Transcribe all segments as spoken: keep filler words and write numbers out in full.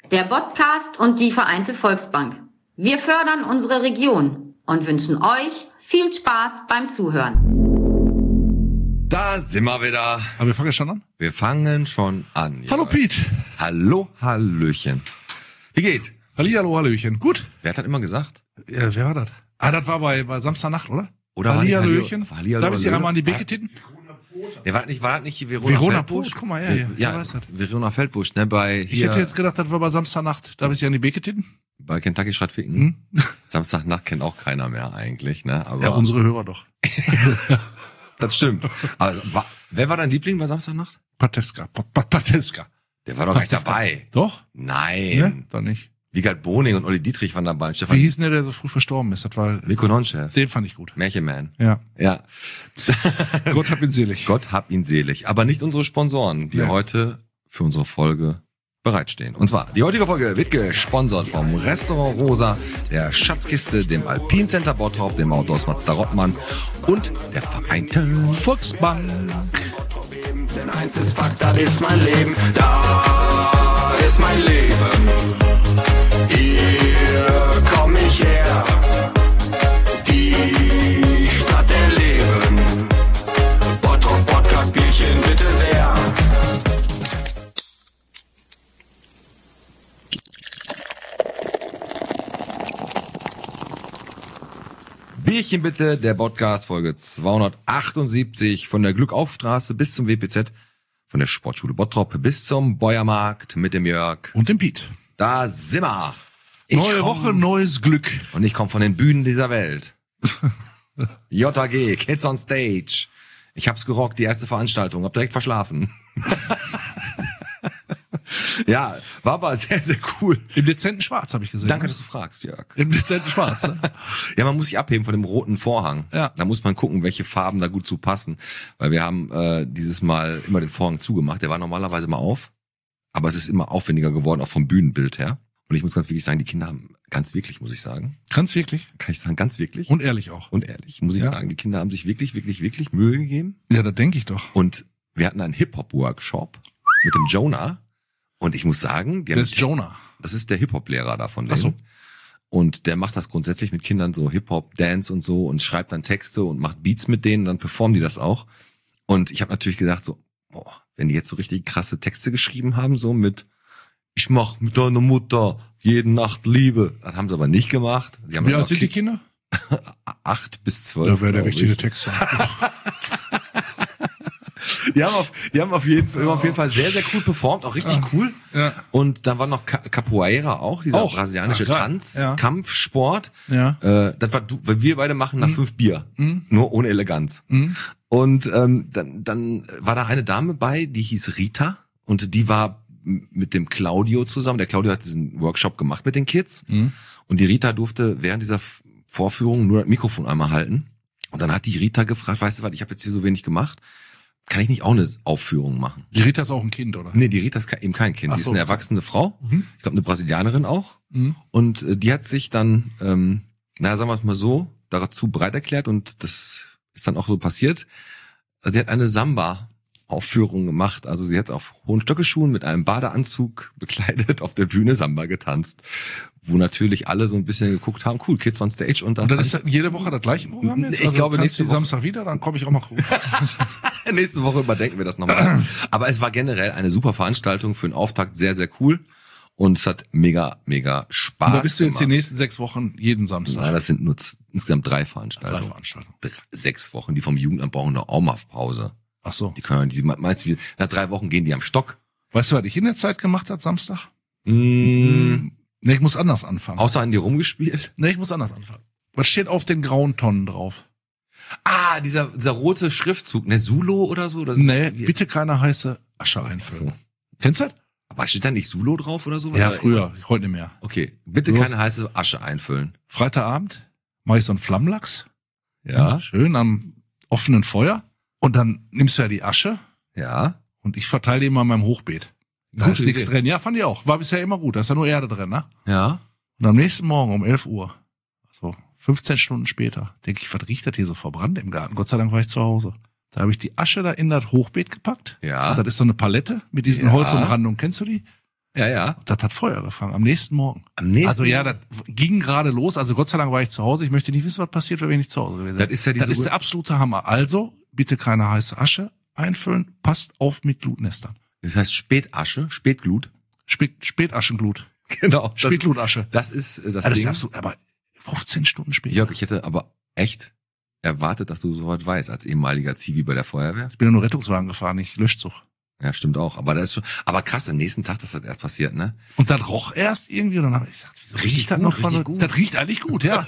der Podcast und die Vereinte Volksbank. Wir fördern unsere Region und wünschen euch viel Spaß beim Zuhören. Da sind wir wieder. Aber wir fangen schon an? Wir fangen schon an. Hallo ja. Piet. Hallo, Hallöchen. Wie geht's? Hallihallo, Hallöchen. Gut. Wer hat das immer gesagt? Ja, wer war das? Ah, das war bei, bei Samstagnacht, oder? Oder Hallihallöchen. war Hallihallo, Darf ich sie einmal an die Beke titten? Der war nicht, war das nicht Verona, Verona Feldbusch? Poth, guck mal, ja, ja, ja, wer weiß das. Verona Feldbusch, ne, bei hier, Ich hätte jetzt gedacht, das war bei Samstagnacht. Darf ich sie an die Beke titten? bei Kentucky Schradficken. Hm? Samstagnacht kennt auch keiner mehr eigentlich, ne, aber. Ja, unsere Hörer doch. Das stimmt. Also, war, wer war dein Liebling bei Samstagnacht? Pateska. Pat- Pat- Pateska. Der war doch gar nicht Pastewka. dabei. Doch? Nein. Ne? Dann nicht. Wiegald Boning und Olli Dietrich waren dabei. Stefan Wie hieß denn der, der so früh verstorben ist? Das war, Nico Nonchef. den fand ich gut. Märchenman. Ja. Ja. Gott hab ihn selig. Gott hab ihn selig. Aber nicht unsere Sponsoren, die Ja. heute für unsere Folge bereitstehen. Und zwar, die heutige Folge wird gesponsert vom Restaurant Rosa, der Schatzkiste, dem Alpin Center Bottrop, dem Autohaus Mazda Rottmann und der Vereinte Volksbank. Denn eins ist Fakt, das ist mein Leben. Da ist mein Leben. Hier komm ich her. Die Stadt der Leben. Bottrop Podcast Bierchen, bitte sehr. Bierchen bitte, der Podcast Folge zweihundertachtundsiebzig von der Glückaufstraße bis zum W P Z, von der Sportschule Bottrop bis zum Bäuermarkt mit dem Jörg. Und dem Piet. Da sind wir. Ich Neue komm- Woche, neues Glück. Und ich komme von den Bühnen dieser Welt. J A G, Kids on Stage. Ich hab's gerockt, die erste Veranstaltung, hab direkt verschlafen. Ja, war aber sehr, sehr cool. Im dezenten Schwarz habe ich gesehen. Danke, ne? dass du fragst, Jörg. Im dezenten Schwarz, ne? Ja, man muss sich abheben von dem roten Vorhang. Ja. Da muss man gucken, welche Farben da gut zu passen. Weil wir haben äh, dieses Mal immer den Vorhang zugemacht. Der war normalerweise mal auf. Aber es ist immer aufwendiger geworden, auch vom Bühnenbild her. Und ich muss ganz wirklich sagen, die Kinder haben, ganz wirklich, muss ich sagen, Ganz wirklich. kann ich sagen, ganz wirklich. Und ehrlich auch. Und ehrlich, muss ich Ja. sagen, die Kinder haben sich wirklich, wirklich, wirklich Mühe gegeben. Ja, da denke ich doch. Und wir hatten einen Hip-Hop-Workshop mit dem Jonah. Und ich muss sagen, die Wer haben ist Jonah? das ist der Hip-Hop-Lehrer da von denen. Ach so. Und der macht das grundsätzlich mit Kindern so Hip-Hop, Dance und so und schreibt dann Texte und macht Beats mit denen, dann performen die das auch. Und ich habe natürlich gedacht so, boah, wenn die jetzt so richtig krasse Texte geschrieben haben, so mit ich mach mit deiner Mutter jede Nacht Liebe. Das haben sie aber nicht gemacht. Sie haben Wie dann alt noch sind die Ki- Kinder? Acht bis zwölf. Da wäre der glaub richtige ich. Text. Die haben auf, die haben auf jeden Fall, auf jeden Fall sehr, sehr cool performt, auch richtig cool. Ja. Und dann war noch Ca- Capoeira auch, dieser Auch. brasilianische Ach, geil. Tanz, Ja. Kampfsport. Ja. Äh, das war du, weil wir beide machen nach fünf Bier, nur ohne Eleganz. Mhm. Und ähm, dann, dann war da eine Dame bei, die hieß Rita und die war m- mit dem Claudio zusammen. Der Claudio hat diesen Workshop gemacht mit den Kids Mhm. und die Rita durfte während dieser F- Vorführung nur das Mikrofon einmal halten. Und dann hat die Rita gefragt, weißt du was, ich habe jetzt hier so wenig gemacht, kann ich nicht auch eine Aufführung machen? Die Rita ist auch ein Kind, oder? Nee, die Rita ist ke- eben kein Kind. Ach Die ist so. eine erwachsene Frau. Mhm. Ich glaube, eine Brasilianerin auch. Mhm. Und äh, die hat sich dann, ähm, naja, sagen wir es mal so, dazu bereit erklärt und das ist dann auch so passiert. Also sie hat eine Samba-Aufführung gemacht. Also sie hat auf hohen Stöckelschuhen mit einem Badeanzug bekleidet auf der Bühne Samba getanzt. Wo natürlich alle so ein bisschen geguckt haben, cool, Kids on Stage. Und dann Und dann ist jede Woche das gleiche Programm jetzt? Ich glaube, tanzt nächste die Woche- Samstag wieder, dann komme ich auch mal gucken. nächste Woche überdenken wir das nochmal. Aber es war generell eine super Veranstaltung für den Auftakt, sehr, sehr cool. Und es hat mega, mega Spaß Und da bist du jetzt die gemacht. nächsten sechs Wochen jeden Samstag. Nein, das sind nur z- insgesamt drei Drei Veranstaltungen. Veranstaltungen. Drei- Sechs Wochen. Die vom Jugendamt brauchen eine auch mal Pause. Ach so. Die können, die meinst du, wie- nach drei Wochen gehen die am Stock. Weißt du, was ich in der Zeit gemacht habe, Samstag? Mm, Nee, ich muss anders anfangen. außer an die rumgespielt. Nee, ich muss anders anfangen. Was steht auf den grauen Tonnen drauf? Ah, dieser, dieser rote Schriftzug, ne, Sulo oder so? Das Nee, ist, bitte keine heiße Asche einfüllen. So. Kennst du das? Aber steht da nicht Sulo drauf oder so? Ja, Oder- früher. Heute nicht mehr. Okay, bitte So. keine heiße Asche einfüllen. Freitagabend mache ich so einen Flammlachs. Ja, Schön am offenen Feuer. Und dann nimmst du ja die Asche ja. und ich verteile die immer in meinem Hochbeet. Da Gute ist nichts Idee. drin. Ja, fand ich auch. War bisher immer gut. Da ist ja nur Erde drin, ne? Ja. Und am nächsten Morgen um elf Uhr, also fünfzehn Stunden später, denke ich, was riecht das hier so verbrannt im Garten? Gott sei Dank war ich zu Hause. Da habe ich die Asche da in das Hochbeet gepackt. Ja. Und das ist so eine Palette mit diesen Ja. Holzumrandungen. Kennst du die? Ja, ja. Das hat Feuer gefangen, am nächsten Morgen. Am nächsten Also ja, das Morgen? ging gerade los. Also Gott sei Dank war ich zu Hause. Ich möchte nicht wissen, was passiert, wenn ich nicht zu Hause gewesen wäre. Das ist ja Das diese ist der absolute Hammer. Also, bitte keine heiße Asche einfüllen. Passt auf mit Glutnestern. Das heißt Spätasche, Spätglut. Spät, Spätaschenglut. Genau. Das, Spätglutasche. das ist äh, das Das Ding. ist absolut, aber fünfzehn Stunden später. Jörg, ich hätte aber echt erwartet, dass du sowas weißt, als ehemaliger Zivi bei der Feuerwehr. Ich bin ja nur Rettungswagen gefahren, nicht Löschzug. Ja, stimmt auch. Aber das ist schon, aber krass, am nächsten Tag, dass das erst passiert, ne? Und dann roch erst irgendwie und dann habe ich gesagt, wieso Richtig riecht das gut, noch von, richtig gut. das riecht eigentlich gut, ja.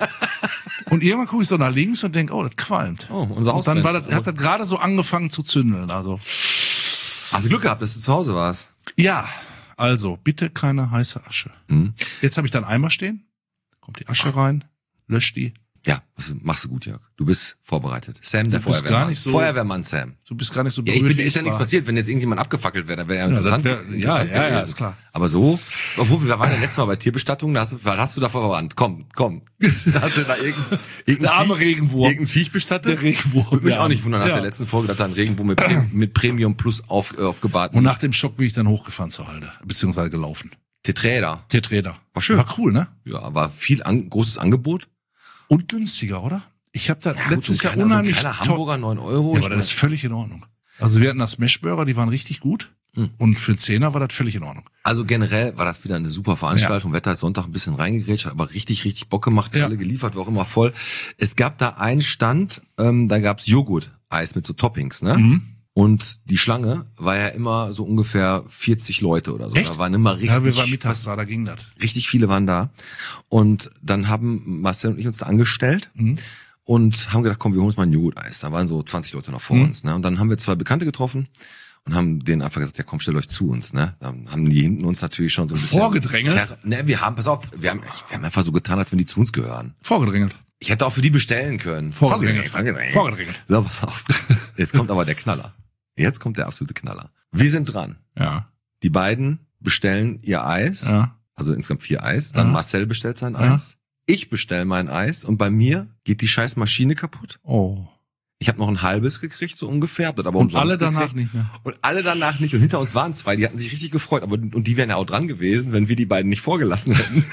Und irgendwann gucke ich so nach links und denke, oh, das qualmt. Oh, unser Haus Und dann war brennt. das, hat das gerade so angefangen zu zündeln, also. Hast du Glück gehabt, dass du zu Hause warst? Ja, also, bitte keine heiße Asche. Hm? Jetzt habe ich dann Eimer stehen, kommt die Asche rein, löscht die. Ja, das machst du gut, Jörg. Du bist vorbereitet. Sam, der Du bist Feuerwehrmann. gar nicht so- Feuerwehrmann Sam. Du bist gar nicht so Ja, ich berührt, bin, wie ist ja nichts war. passiert, wenn jetzt irgendjemand abgefackelt wäre, dann wäre ja das interessant. wär- ja, interessant ja, ja, gewesen. ist klar. Aber so, obwohl wir waren ja letztes Mal bei Tierbestattungen, da hast du, was hast du da verwandt? Komm, komm. Da hast du da irgendein, irgendein Der arme Viech- Regenwurm. Irgendein Viech bestattet? Der Regenwurm, Würde mich der auch nicht arme. wundern nach Ja. der letzten Folge, dass da ein Regenwurm mit, Pre mit Premium Plus auf, äh, aufgebahrt Und nach dem Schock bin ich dann hochgefahren zur Halde, beziehungsweise gelaufen. Tetraeder. Teträder. War schön. War cool, ne? Ja, war viel an, großes Angebot. Und günstiger, oder? Ich habe da Ja, letztes gut, so ein Jahr kleiner, unheimlich So ein kleiner toll- Hamburger, neun Euro. Ja, Ich aber das ist völlig in Ordnung. Also wir hatten das Smashburger, die waren richtig gut. Hm. Und für Zehner war das völlig in Ordnung. Also generell war das wieder eine super Veranstaltung. Wetter ist Sonntag ein bisschen reingegrätscht, hat aber richtig, richtig Bock gemacht. Ja. Alle geliefert, war auch immer voll. Es gab da einen Stand, ähm, da gab's Joghurt-Eis mit so Toppings, ne? Mhm. Und die Schlange war ja immer so ungefähr vierzig Leute oder so. Echt? Da waren immer richtig, Ja, wir waren mittags da, da ging das. richtig viele waren da. Und dann haben Marcel und ich uns da angestellt. Mhm. Und haben gedacht, komm, wir holen uns mal ein Joghurt-Eis. Da waren so zwanzig Leute noch vor Mhm. uns. Ne? Und dann haben wir zwei Bekannte getroffen und haben denen einfach gesagt, ja komm, stellt euch zu uns. Ne? Dann haben die hinten uns natürlich schon so ein bisschen... Vorgedrängelt? Terra- Ne, wir haben, pass auf, wir haben, wir haben einfach so getan, als wenn die zu uns gehören. Vorgedrängelt. Ich hätte auch für die bestellen können. Vorgedrängelt. Vorgedrängelt. Vorgedrängelt. So, pass auf. Jetzt kommt aber der Knaller. Jetzt kommt der absolute Knaller. Wir sind dran. Ja. Die beiden bestellen ihr Eis. Ja. Also insgesamt vier Eis. Dann Ja. Marcel bestellt sein Ja. Eis. Ich bestell mein Eis und bei mir geht die scheiß Maschine kaputt. Oh. Ich habe noch ein halbes gekriegt, so ungefähr. Hab das aber Und umsonst alle danach gekriegt. nicht mehr. Und alle danach nicht. Und hinter uns waren zwei, die hatten sich richtig gefreut. Aber und die wären ja auch dran gewesen, wenn wir die beiden nicht vorgelassen hätten.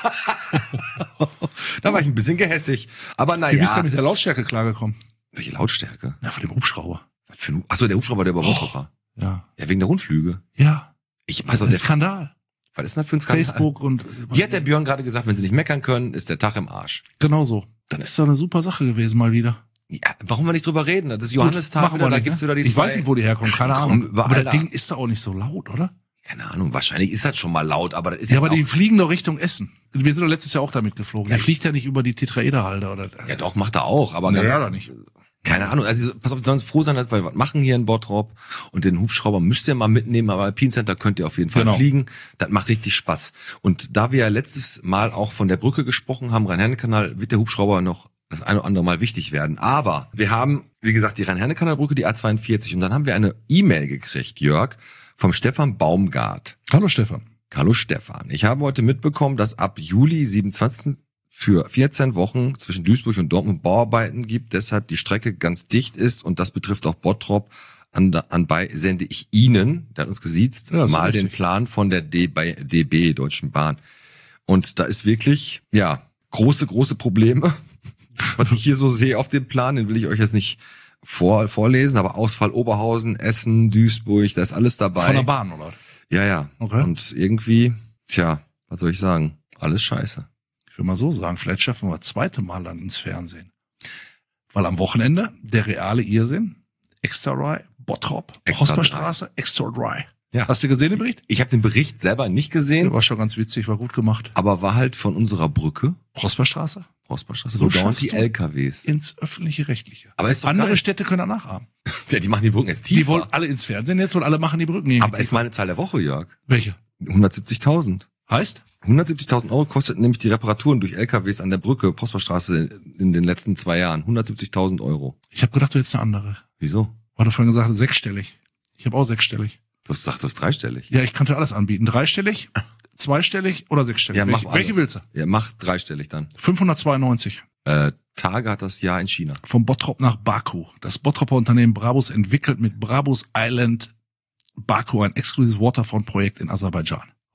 Da war ich ein bisschen gehässig. Aber Wie bist du naja. mit der Lautstärke klargekommen? Welche Lautstärke? Ja, von dem Hubschrauber. Was für ein, achso, der Hubschrauber, der über Bord war. Ja. Ja, wegen der Rundflüge. Ja. Ich weiß Also auch, ein der, Skandal. was ist denn das für ein Skandal? Facebook und Wie hat der Björn gerade gesagt, wenn sie nicht meckern können, ist der Tag im Arsch. genau so. Dann ist doch eine super Sache gewesen mal wieder. Ja, brauchen wir nicht drüber reden? Das ist Johannistag, Machen wieder, wir da nicht, gibt's ne? wieder die Ich zwei. weiß nicht, wo die herkommen, keine Ach, Ahnung. komm, überall Aber da. das Ding ist doch auch nicht so laut, oder? Keine Ahnung, wahrscheinlich ist das schon mal laut, aber das ist Ja, jetzt aber die auch, fliegen doch Richtung Essen. Wir sind doch letztes Jahr auch damit geflogen. Ja, Der fliegt ja nicht über die Tetraederhalde, oder? ja doch, macht er auch, aber Ja, ganz, ja, doch nicht. keine Ahnung, also pass auf, wir sollen froh sein, dass wir was machen hier in Bottrop und den Hubschrauber müsst ihr mal mitnehmen, aber Alpine Center könnt ihr auf jeden Fall Genau. fliegen, das macht richtig Spaß. Und da wir ja letztes Mal auch von der Brücke gesprochen haben, Rhein-Herne-Kanal, wird der Hubschrauber noch das eine oder andere Mal wichtig werden. Aber wir haben, wie gesagt, die Rhein-Herne-Kanal-Brücke, die A zweiundvierzig und dann haben wir eine E-Mail gekriegt, Jörg, vom Stefan Baumgart. Hallo Stefan. Hallo Stefan. Ich habe heute mitbekommen, dass ab Juli siebenundzwanzigsten für vierzehn Wochen zwischen Duisburg und Dortmund Bauarbeiten gibt, deshalb die Strecke ganz dicht ist und das betrifft auch Bottrop. An, anbei sende ich Ihnen, der hat uns gesiezt, Ja, ist mal richtig. den Plan von der D B, D B, Deutschen Bahn. Und da ist wirklich, ja, große, große Probleme. Was ich hier so sehe auf dem Plan, den will ich euch jetzt nicht vor, vorlesen, aber Ausfall Oberhausen, Essen, Duisburg, da ist alles dabei. Von der Bahn, oder? Ja, ja. Okay. Und irgendwie, tja, was soll ich sagen? Alles scheiße. Ich will mal so sagen, vielleicht schaffen wir das zweite Mal dann ins Fernsehen. Weil am Wochenende der reale Irrsinn, Extra Dry, Bottrop, Extra Prosperstraße, Extra Dry. Ja. Hast du gesehen den Bericht? Ich habe den Bericht selber nicht gesehen, Der war schon ganz witzig, war gut gemacht. aber war halt von unserer Brücke, Prosperstraße Prosperstraße, So wo dauernd schaffst die du L K Ws. ins öffentliche Rechtliche. Aber ist doch Andere geil. Städte können danach haben. Ja, die machen die Brücken jetzt tiefer. Die wollen alle ins Fernsehen jetzt und alle machen die Brücken irgendwie aber ist tiefer. meine Zahl der Woche, Jörg. Welche? hundertsiebzigtausend. Heißt? hundertsiebzigtausend Euro kostet nämlich die Reparaturen durch L K Ws an der Brücke, Prosperstraße in den letzten zwei Jahren. hundertsiebzigtausend Euro. Ich habe gedacht, du hättest eine andere. Wieso? War du vorhin gesagt, sechsstellig. Ich habe auch sechsstellig. Du hast gesagt, du hast dreistellig. Ja, ich könnte alles anbieten. Dreistellig, zweistellig oder sechsstellig. Ja, mach welche, welche alles. willst du? Ja, mach dreistellig dann. fünfhundertzweiundneunzig. Äh, Tage hat das Jahr in China. Vom Bottrop nach Baku. Das Bottroper Unternehmen Brabus entwickelt mit Brabus Island Baku ein exklusives Waterfront-Projekt in Aserbaidschan.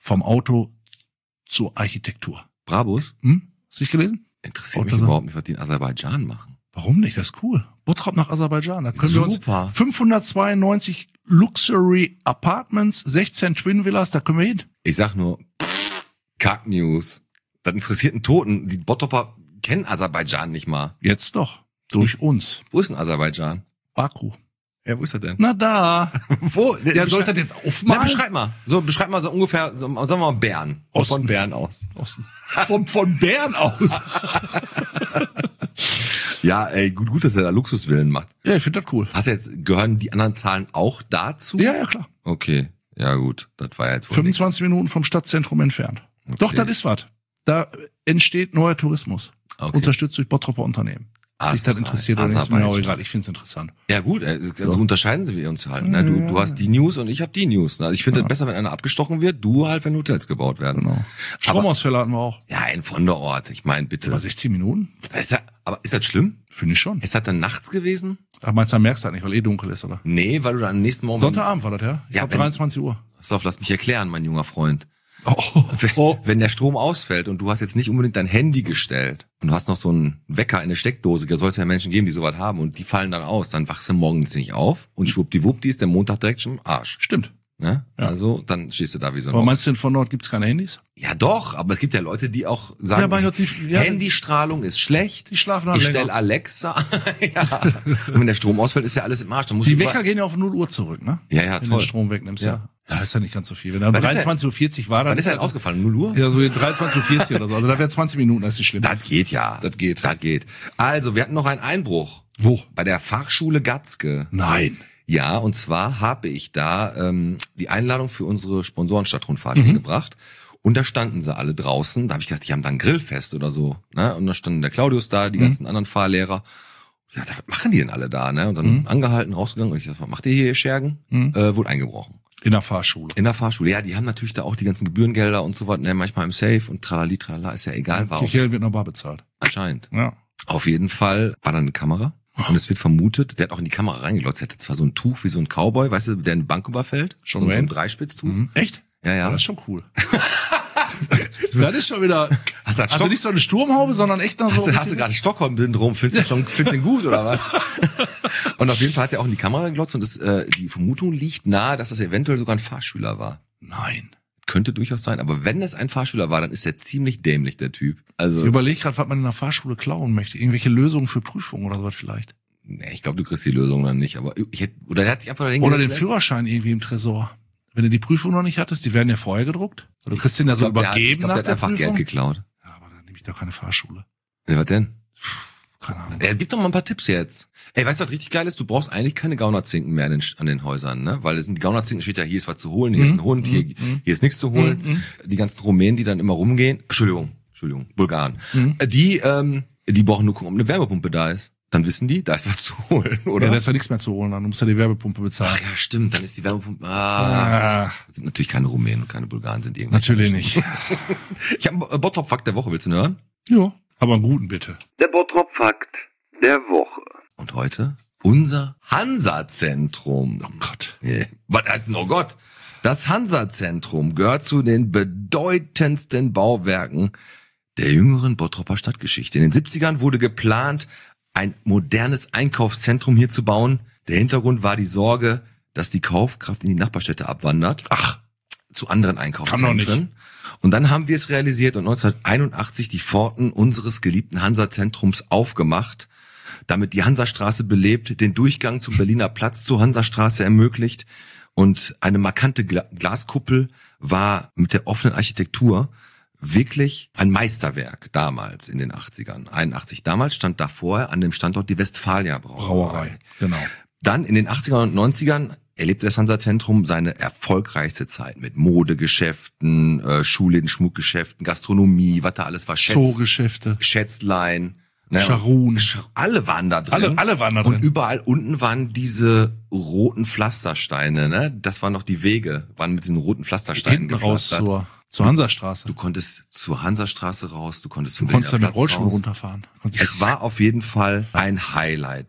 vom Auto zur Architektur. Brabus? Hm? Hast du nicht gelesen? Interessiert mich Auto- überhaupt nicht, was die in Aserbaidschan machen. Warum nicht? Das ist cool. Bottrop nach Aserbaidschan. Da können wir Super. uns fünfhundertzweiundneunzig Luxury Apartments, sechzehn Twin Villas, da können wir hin. Ich sag nur, Kack-News. Das interessiert einen Toten. Die Bottroper kennen Aserbaidschan nicht mal. Jetzt doch. Durch uns. Wo ist denn Aserbaidschan? Baku. Ja, wo ist er denn? Na da. Wo? Ja, soll ich das jetzt Na, aufmalen? beschreib mal. So, beschreib mal so ungefähr, so, sagen wir mal Bern. Osten. Von Bern aus. Osten. Von, von Bern aus. Ja, ey, gut, gut, dass er da Luxusvillen macht. Ja, ich finde das cool. Hast du jetzt, gehören die anderen Zahlen auch dazu? Ja, ja, klar. Okay. Ja, gut. Das war ja jetzt wohl fünfundzwanzig Minuten vom Stadtzentrum entfernt. Okay. Doch, das ist was. Da entsteht neuer Tourismus. Okay. Unterstützt durch Bottroper Unternehmen. Astra- Ist das interessiert oder nicht? Ist mir auch Aserbaidschan. egal. Ich finde es interessant. Ja gut, äh, also So. unterscheiden sie wir uns halt. Ne? Du, du hast die News und ich habe die News. Ne? Also ich finde es besser, wenn einer abgestochen wird, du halt, wenn Hotels gebaut werden. Genau. Stromausfälle hatten wir auch. Ja, ein von der Ort. Ich meine, bitte. Über sechzehn Minuten? Ist ja, aber ist das schlimm? Finde ich schon. Ist das dann nachts gewesen? Ach, meinst du, dann merkst du das nicht, weil eh dunkel ist, oder? Nee, weil du dann am nächsten Morgen... Sonntagabend war das, ja? Ich Ja, glaube wenn- dreiundzwanzig Uhr. Pass auf, lass mich erklären, mein junger Freund. Oh, oh. Wenn der Strom ausfällt und du hast jetzt nicht unbedingt dein Handy gestellt und du hast noch so einen Wecker in der Steckdose, da soll es ja Menschen geben, die sowas haben und die fallen dann aus, dann wachst du morgens nicht auf und schwuppdiwuppdi ist der Montag direkt schon im Arsch. Stimmt. Ne? Ja. Also, dann stehst du da wie so ein Aber Ochs. meinst du denn von dort gibt's keine Handys? Ja doch, aber es gibt ja Leute, die auch sagen, Ja, mein Gott, die- ja. Handystrahlung ist schlecht. Die schlafen dann Ich länger. stell Alexa. Ja. Und wenn der Strom ausfällt, ist ja alles im Arsch. Dann musst Die du Wecker gehen ja auf null Uhr zurück, ne? Ja, ja, Wenn du toll. den Strom wegnimmst, ja. Ja. Ja, ist ja nicht ganz so viel. Wenn dann Wann ist der- dreiundzwanzig Uhr vierzig war, dann Wann ist er denn ausgefallen? null Uhr? ja so dreiundzwanzig Uhr vierzig oder so. Also da wäre zwanzig Minuten, das ist nicht schlimm. Das geht ja. Das geht. Das geht. Also, wir hatten noch einen Einbruch. Wo? Bei der Fachschule Gatzke. Nein. Ja, und zwar habe ich da ähm, die Einladung für unsere Sponsorenstadtrundfahrt Mhm. hingebracht. Und da standen sie alle draußen. Da habe ich gedacht, die haben da ein Grillfest oder so. Ne? Und da standen der Claudius da, die Mhm. ganzen anderen Fahrlehrer. Ja, was machen die denn alle da? Ne? Und dann Mhm. angehalten, rausgegangen. Und ich dachte, was macht ihr hier, ihr Schergen? Mhm. Äh, wurde eingebrochen. In der Fahrschule. In der Fahrschule. Ja, die haben natürlich da auch die ganzen Gebührengelder und so was. Ne? Manchmal im Safe und tralali, tralala. Ist ja egal, war Die auch Geld wird noch bar bezahlt. anscheinend. Ja. Auf jeden Fall war da eine Kamera. Und es wird vermutet, der hat auch in die Kamera reingelotzt. Er hatte zwar so ein Tuch wie so ein Cowboy, weißt du, der eine Bank überfällt. John so, so ein Wayne? Dreispitztuch. Mhm. Echt? Ja, ja. Das ist schon cool. Das ist schon wieder. Hast du, Also Stock, nicht so eine Sturmhaube, sondern echt noch so. hast du, hast du gerade Stockholm-Syndrom? Findest du schon, findest du ihn gut, oder was? Und auf jeden Fall hat er auch in die Kamera geglotzt und das, äh, die Vermutung liegt nahe, dass das eventuell sogar ein Fahrschüler war. Nein. Könnte durchaus sein, aber wenn es ein Fahrschüler war, dann ist er ziemlich dämlich, der Typ. Also, Ich überlege gerade, was man in der Fahrschule klauen möchte. Irgendwelche Lösungen für Prüfungen oder sowas vielleicht. nee, ich glaube, du kriegst die Lösung dann nicht, aber ich hätte, oder der hat sich einfach dahin Oder den gesetzt. Führerschein irgendwie im Tresor. Wenn du die Prüfung noch nicht hattest, die werden ja vorher gedruckt. Du kriegst den ja so Ich glaub, der hat- übergeben Ich glaube, nach der hat der einfach Prüfung. Geld geklaut. Ja, aber dann nehme ich doch keine Fahrschule. Ja, was denn? Keine Ahnung. Er gibt doch mal ein paar Tipps jetzt. Ey, weißt du, was richtig geil ist? Du brauchst eigentlich keine Gaunerzinken mehr an den, an den Häusern, ne? Weil es sind die Gaunerzinken, steht ja, hier ist was zu holen, hier ist ein Hund, hier, hier ist nichts zu holen. Die ganzen Rumänen, die dann immer rumgehen, Entschuldigung, Entschuldigung, Bulgaren, Äh, die, ähm, die brauchen nur gucken, ob eine Wärmepumpe da ist. Dann wissen die, da ist was zu holen, oder? Ja, da ist ja nichts mehr zu holen, dann musst du die Werbepumpe bezahlen. Ach ja, stimmt, dann ist die Wärmepumpe, ah. Ah, Das sind natürlich keine Rumänen und keine Bulgaren, sind irgendwie. natürlich nicht. Ich habe einen Bottrop-Fakt der Woche, willst du ihn hören? Ja, aber einen guten bitte. Der Bottrop-Fakt der Woche. Und heute unser Hansa-Zentrum. Oh Gott. Yeah. Was heißt denn, oh Gott? Das Hansa-Zentrum gehört zu den bedeutendsten Bauwerken der jüngeren Bottroper Stadtgeschichte. In den siebzigern wurde geplant, ein modernes Einkaufszentrum hier zu bauen. Der Hintergrund war die Sorge, dass die Kaufkraft in die Nachbarstädte abwandert. Ach, zu anderen Einkaufszentren. Kann doch nicht. Und dann haben wir es realisiert und neunzehnhunderteinundachtzig die Pforten unseres geliebten Hansa-Zentrums aufgemacht, damit die Hansastraße belebt, den Durchgang zum Berliner Platz zur Hansastraße ermöglicht. Und eine markante Gla- Glaskuppel war mit der offenen Architektur wirklich ein Meisterwerk damals in den achtzigern. einundachtzig damals stand da vorher an dem Standort die Westfalia Brauerei. Brauerei. Genau. Dann in den achtzigern und neunzigern erlebte das Hansa-Zentrum seine erfolgreichste Zeit mit Modegeschäften, äh, Schulläden, Schmuckgeschäften, Gastronomie, was da alles war, Schätz, Zoogeschäfte. Schätzlein, ne? Scharun. Sch- alle waren da drin. Alle, alle waren da drin. Und überall unten waren diese roten Pflastersteine, ne? Das waren noch die Wege, waren mit diesen roten Pflastersteinen Hinten raus gepflastert. zur, zur Hansastraße. Du konntest zur Hansastraße raus, du konntest zum Du konntest da Berliner mit Platz Rollschuhen raus. runterfahren. Es war auf jeden Fall ein Highlight.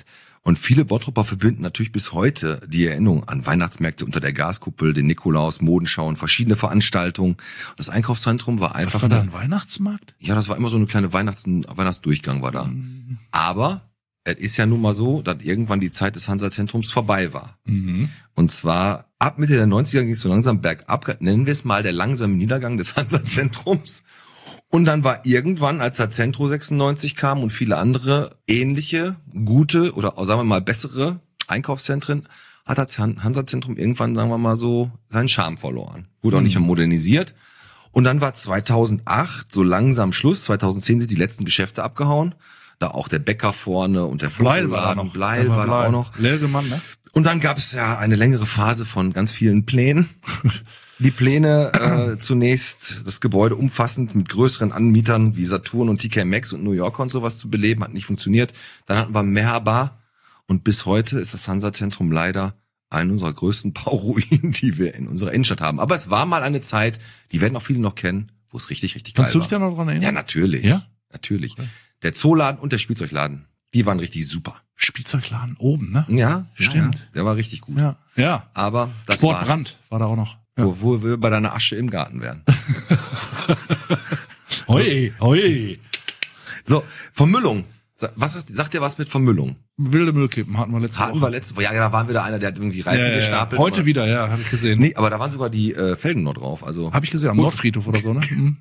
Und viele Bottropper verbinden natürlich bis heute die Erinnerung an Weihnachtsmärkte unter der Gaskuppel, den Nikolaus, Modenschauen, verschiedene Veranstaltungen. Das Einkaufszentrum war einfach... Was war da ein Weihnachtsmarkt? Ja, das war immer so eine kleine Weihnachts Weihnachtsdurchgang war da. Mhm. Aber es ist ja nun mal so, dass irgendwann die Zeit des Hansa-Zentrums vorbei war. Mhm. Und zwar ab Mitte der neunziger ging es so langsam bergab, nennen wir es mal der langsame Niedergang des Hansa-Zentrums. Und dann war irgendwann, als der Centro sechsundneunzig kam und viele andere ähnliche, gute oder sagen wir mal bessere Einkaufszentren, hat das Hansa-Zentrum irgendwann, sagen wir mal so, seinen Charme verloren. Wurde auch nicht mehr modernisiert. Und dann war zweitausendacht so langsam Schluss. zweitausendzehn sind die letzten Geschäfte abgehauen. Da auch der Bäcker vorne und der Bleil war da noch. Bleil war da auch noch. Lelgemann, ne? Und dann gab es ja eine längere Phase von ganz vielen Plänen. Die Pläne, äh, zunächst das Gebäude umfassend mit größeren Anbietern wie Saturn und T K Maxx und New Yorker und sowas zu beleben, hat nicht funktioniert. Dann hatten wir Mehrbar und bis heute ist das Hansa-Zentrum leider eine unserer größten Bauruinen, die wir in unserer Innenstadt haben. Aber es war mal eine Zeit, die werden auch viele noch kennen, wo es richtig, richtig geil war. Kannst du dich da noch dran erinnern? Ja, natürlich. Ja? Natürlich. Okay. Der Zooladen und der Spielzeugladen, die waren richtig super. Spielzeugladen oben, ne? Ja, stimmt. Ja, der war richtig gut. Ja. Ja. Aber das Sportbrand war da auch noch. Ja. Wo, wo wir bei deiner Asche im Garten wären. Hoi, hoi. So, Vermüllung. Was sagt dir was mit Vermüllung? Wilde Müllkippen hatten wir letzte hatten Woche. Hatten wir letzte Woche. Ja, da waren wieder einer, der hat irgendwie Reifen ja, ja, gestapelt. Heute aber, wieder, ja, habe ich gesehen. Nee, aber da waren sogar die äh, Felgen noch drauf. Also habe ich gesehen, am Nordfriedhof oder so, ne? Mhm.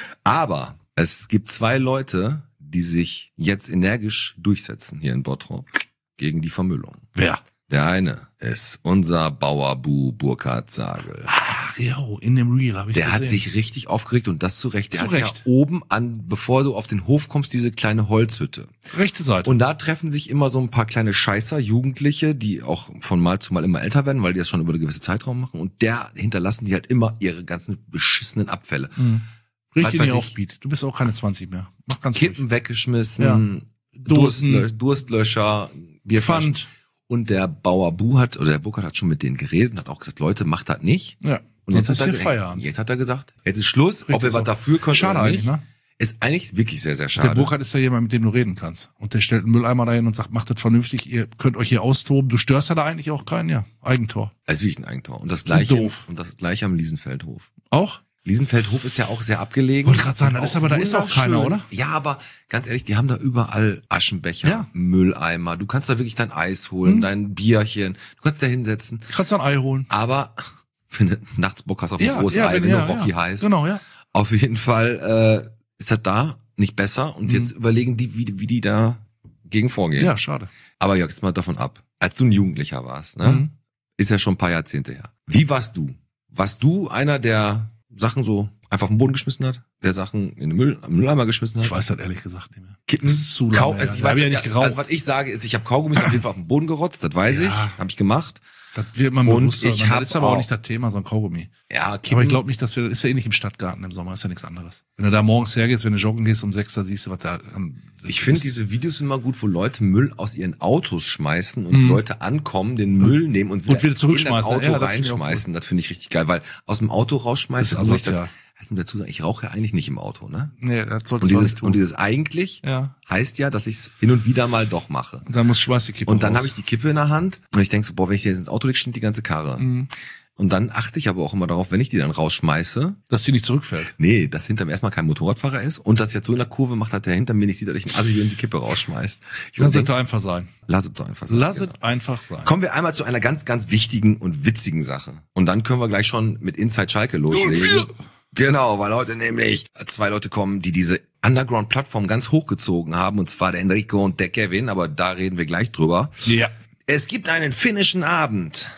Aber es gibt zwei Leute, die sich jetzt energisch durchsetzen hier in Bottrop gegen die Vermüllung. Wer? Der eine ist unser Bauerbu Burkhard Sagel. Ach ja, in dem Reel habe ich Der gesehen. hat sich richtig aufgeregt und das zu Recht. Der zu hat Recht. ja oben an, bevor du auf den Hof kommst, diese kleine Holzhütte. Rechte Seite. Und da treffen sich immer so ein paar kleine Scheißer, Jugendliche, die auch von Mal zu Mal immer älter werden, weil die das schon über eine gewisse Zeitraum machen. Und der hinterlassen die halt immer ihre ganzen beschissenen Abfälle. Mhm. Richtig Was nicht weiß auf Speed. Du bist auch keine zwanzig mehr. Mach ganz Kippen ruhig. weggeschmissen, Ja. Durstlö Durstlöscher, Bierflaschen. Pfand. Und der Bauer Bu hat, oder der Burkhard hat schon mit denen geredet und hat auch gesagt, Leute, macht das nicht. Ja. Und Sonst jetzt ist hat, er, hier Feierabend. jetzt hat er gesagt, jetzt ist Schluss, Richtig ob ihr so. was dafür könnt Schade oder eigentlich, nicht. ne? Ist eigentlich wirklich sehr, sehr schade. Der Burkhard ist ja jemand, mit dem du reden kannst. Und der stellt einen Mülleimer dahin und sagt, macht das vernünftig, ihr könnt euch hier austoben. Du störst ja da eigentlich auch keinen, ja. Eigentor. Das ist wirklich ein Eigentor. Und das gleiche, doof. und das gleiche am Liesenfeldhof. Auch? Liesenfeldhof ist ja auch sehr abgelegen. Wollte gerade sagen, Und das ist aber, da ist auch wunderschön. keiner, oder? Ja, aber ganz ehrlich, die haben da überall Aschenbecher, Ja. Mülleimer. Du kannst da wirklich dein Eis holen, Hm. dein Bierchen. Du kannst da hinsetzen. Kannst du ein Ei holen. Aber wenn du nachts Bock hast auf ein Ja, großes ja, Ei, wenn- wenn ja, du Rocky ja. heißt. Genau, ja. Auf jeden Fall äh, ist das da nicht besser. Und Mhm. jetzt überlegen die, wie, wie die da gegen vorgehen. Ja, schade. Aber Jörg, jetzt mal davon ab. Als du ein Jugendlicher warst, ne? Mhm. Ist ja schon ein paar Jahrzehnte her. Wie warst du? Warst du einer, der Sachen so einfach auf den Boden geschmissen hat? Der Sachen in den Müll, Mülleimer geschmissen hat? Ich weiß das ehrlich gesagt nicht mehr. Kippen, Das ist zu lange Kau her. also ich Da hab weiß ich ja ja nicht geraucht. Also was ich sage, ist, ich habe Kaugummis auf jeden Fall auf den Boden gerotzt, das weiß Ja. ich, habe ich gemacht. Das wird man Und bewusster. ich Das hab ist aber auch auch- nicht das Thema, so ein Kaugummi. Ja, Kippen, Aber ich glaube nicht, dass wir, das ist ja eh nicht im Stadtgarten im Sommer, ist ja nichts anderes. Wenn du da morgens hergehst, wenn du joggen gehst um sechs, da siehst du, was da, ähm, ich finde ist- diese Videos immer gut, wo Leute Müll aus ihren Autos schmeißen und Mhm. Leute ankommen, den Müll nehmen und wieder, Und wieder zurückschmeißen. in das Ja, Auto das finde ich auch reinschmeißen. Das finde ich richtig geil, weil aus dem Auto rausschmeißen, Das ist muss ich asozial. das, muss dazu sagen, ich rauche ja eigentlich nicht im Auto, ne? Nee, das solltest Und du auch dieses, nicht tun. und dieses eigentlich ja. heißt ja, dass ich es hin und wieder mal doch mache. Und dann muss schmeiß die Kippe Und dann raus. habe ich die Kippe in der Hand und ich denke so, boah, wenn ich die jetzt ins Auto lege, stimmt die ganze Karre. Mhm. Und dann achte ich aber auch immer darauf, wenn ich die dann rausschmeiße, Dass sie nicht zurückfällt. nee, dass hinter mir erstmal kein Motorradfahrer ist und dass jetzt so in der Kurve macht, dass der hinter mir nicht sieht, dass ich einen Assi in die Kippe rausschmeißt. Ich Lass es denk, doch einfach sein. lass es doch einfach sein. Lass genau. es einfach sein. Kommen wir einmal zu einer ganz, ganz wichtigen und witzigen Sache. Und dann können wir gleich schon mit Inside Schalke loslegen. Genau, weil heute nämlich zwei Leute kommen, die diese Underground-Plattform ganz hochgezogen haben, und zwar der Enrico und der Kevin, aber da reden wir gleich drüber. Ja. Es gibt einen finnischen Abend.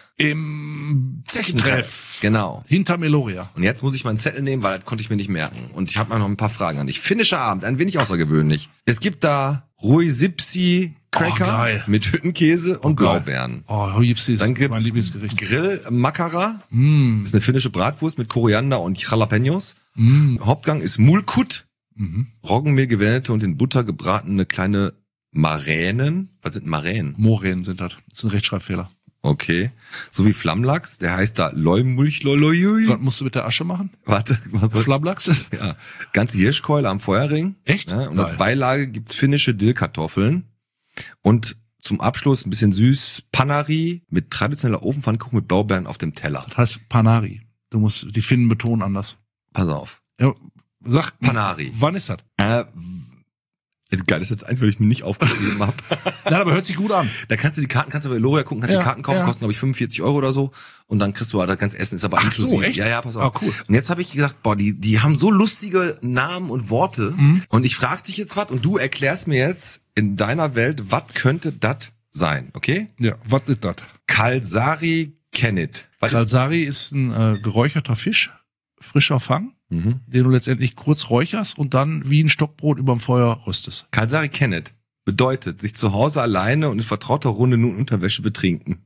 Im Zechentreff. Genau. Hinter Meloria. Und jetzt muss ich meinen Zettel nehmen, weil das konnte ich mir nicht merken. Und ich habe mal noch ein paar Fragen an dich. Finnischer Abend, ein wenig außergewöhnlich. Es gibt da Rui Sipsi Cracker Oh, geil. mit Hüttenkäse und geil. Blaubeeren. Oh, Hojipsi ist Dann gibt's mein Lieblingsgericht. Grill Makara. Mm. Das ist eine finnische Bratwurst mit Koriander und Jalapenos. Mm. Hauptgang ist Mulkut. Mhm. Roggenmehl gewählte und in Butter gebratene kleine Maränen. Was sind Maränen? Moränen sind das. Das ist ein Rechtschreibfehler. Okay. So wie Flammlachs. Der heißt da Leumulch Lolojui. Was musst du mit der Asche machen? Warte, was soll Flammlachs? Ja, ganze Hirschkeule am Feuerring. Echt? Ja, und Geil. als Beilage gibt's finnische Dillkartoffeln und zum Abschluss ein bisschen süß Panari mit traditioneller Ofenpfannkuchen mit Blaubeeren auf dem Teller. Das heißt Panari. Du musst die Finnen betonen anders. Pass auf. Ja, sag, Panari. Wann ist das? Äh, geil, das ist jetzt eins, weil ich mir nicht aufgeschrieben habe. Nein, aber hört sich gut an. Da kannst du die Karten, kannst du bei Loria gucken, kannst Ja, die Karten kaufen, ja. kosten glaube ich fünfundvierzig Euro oder so. Und dann kriegst du halt das ganze Essen, ist aber Ach so, inklusive. echt? Ja, ja, pass auf. Ah, cool. Und jetzt habe ich gedacht, boah, die, die haben so lustige Namen und Worte. Mhm. Und ich frage dich jetzt was und du erklärst mir jetzt in deiner Welt, was könnte das sein, okay? Ja, was ist das? Kalsari Kennet. Was ist, Kalsari ist ein äh, geräucherter Fisch, frischer Fang, mhm. den du letztendlich kurz räucherst und dann wie ein Stockbrot überm Feuer röstest. Kalsari Kennet bedeutet, sich zu Hause alleine und in vertrauter Runde nur in Unterwäsche betrinken.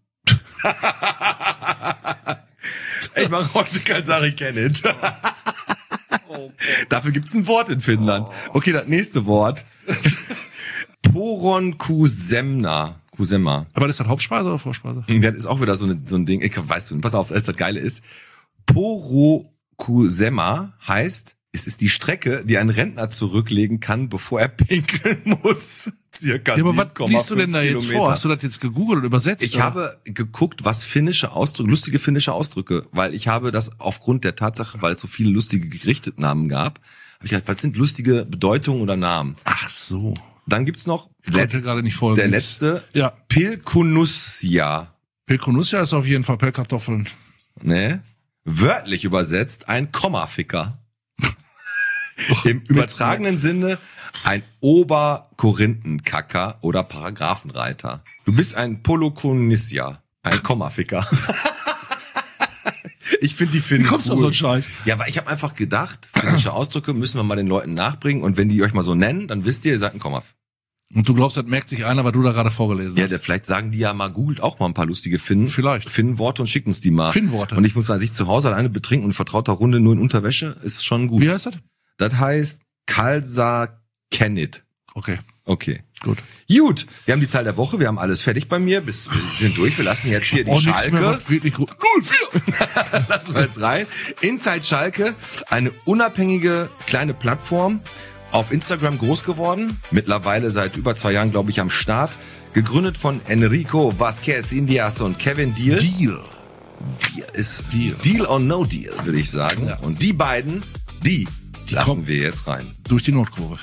Ich mache heute Kalsari Kennet. Dafür gibt's ein Wort in Finnland. Okay, das nächste Wort. Poron Kusemna. Kusemma. Aber das ist das Hauptspeise oder Vorspeise? Das ist auch wieder so, eine, so ein Ding. Ich weißt du, pass auf, was das Geile ist. Porokusema heißt, es ist die Strecke, die ein Rentner zurücklegen kann, bevor er pinkeln muss. Circa Ja, aber was sieben Komma liest du denn fünf da jetzt Kilometer. vor? Hast du das jetzt gegoogelt und übersetzt? Ich oder? habe geguckt, was finnische Ausdrücke, lustige finnische Ausdrücke, weil ich habe das aufgrund der Tatsache, weil es so viele lustige Gerichtetnamen gab, habe ich gedacht, was sind lustige Bedeutungen oder Namen? Ach so. Dann gibt's noch Ich konnte letzt, gerade nicht folgen. der Jetzt- letzte, Ja. Pilkunussia. Pelkonussia ist auf jeden Fall Pellkartoffeln. Ne? Wörtlich übersetzt ein Kommaficker. Im übertragenen Sinne ein Oberkorinthenkacker oder Paragraphenreiter. Du bist ein Polokonissia, ein Kommaficker. Ich finde die Finnen Wie kommst du cool. auf so einen Scheiß? Ja, weil ich habe einfach gedacht, finnische Ausdrücke müssen wir mal den Leuten nachbringen und wenn die euch mal so nennen, dann wisst ihr, ihr seid ein Komma. Und du glaubst, das merkt sich einer, weil du da gerade vorgelesen Ja, hast. der, vielleicht sagen die ja mal, googelt auch mal ein paar lustige Finnen. Vielleicht. Finnenworte und schicken uns die mal. Finnworte. Und ich muss sagen, sich zu Hause alleine betrinken und in vertrauter Runde nur in Unterwäsche ist schon gut. Wie heißt das? Das heißt Kalsa Kennit. Okay, Okay. gut. Gut, wir haben die Zahl der Woche, wir haben alles fertig bei mir, bis wir sind durch, wir lassen jetzt hier die Oh, nichts mehr, Schalke. was wirklich gut. null vier Lassen wir jetzt rein. Inside Schalke, eine unabhängige kleine Plattform, auf Instagram groß geworden, mittlerweile seit über zwei Jahren, glaube ich, am Start, gegründet von Enrico Vasquez Indias und Kevin Deal. Deal. Deal ist Deal. Deal or No Deal, würde ich sagen. Ja. Und die beiden, die, Die lassen kommen. wir jetzt rein. Durch die Nordkurve.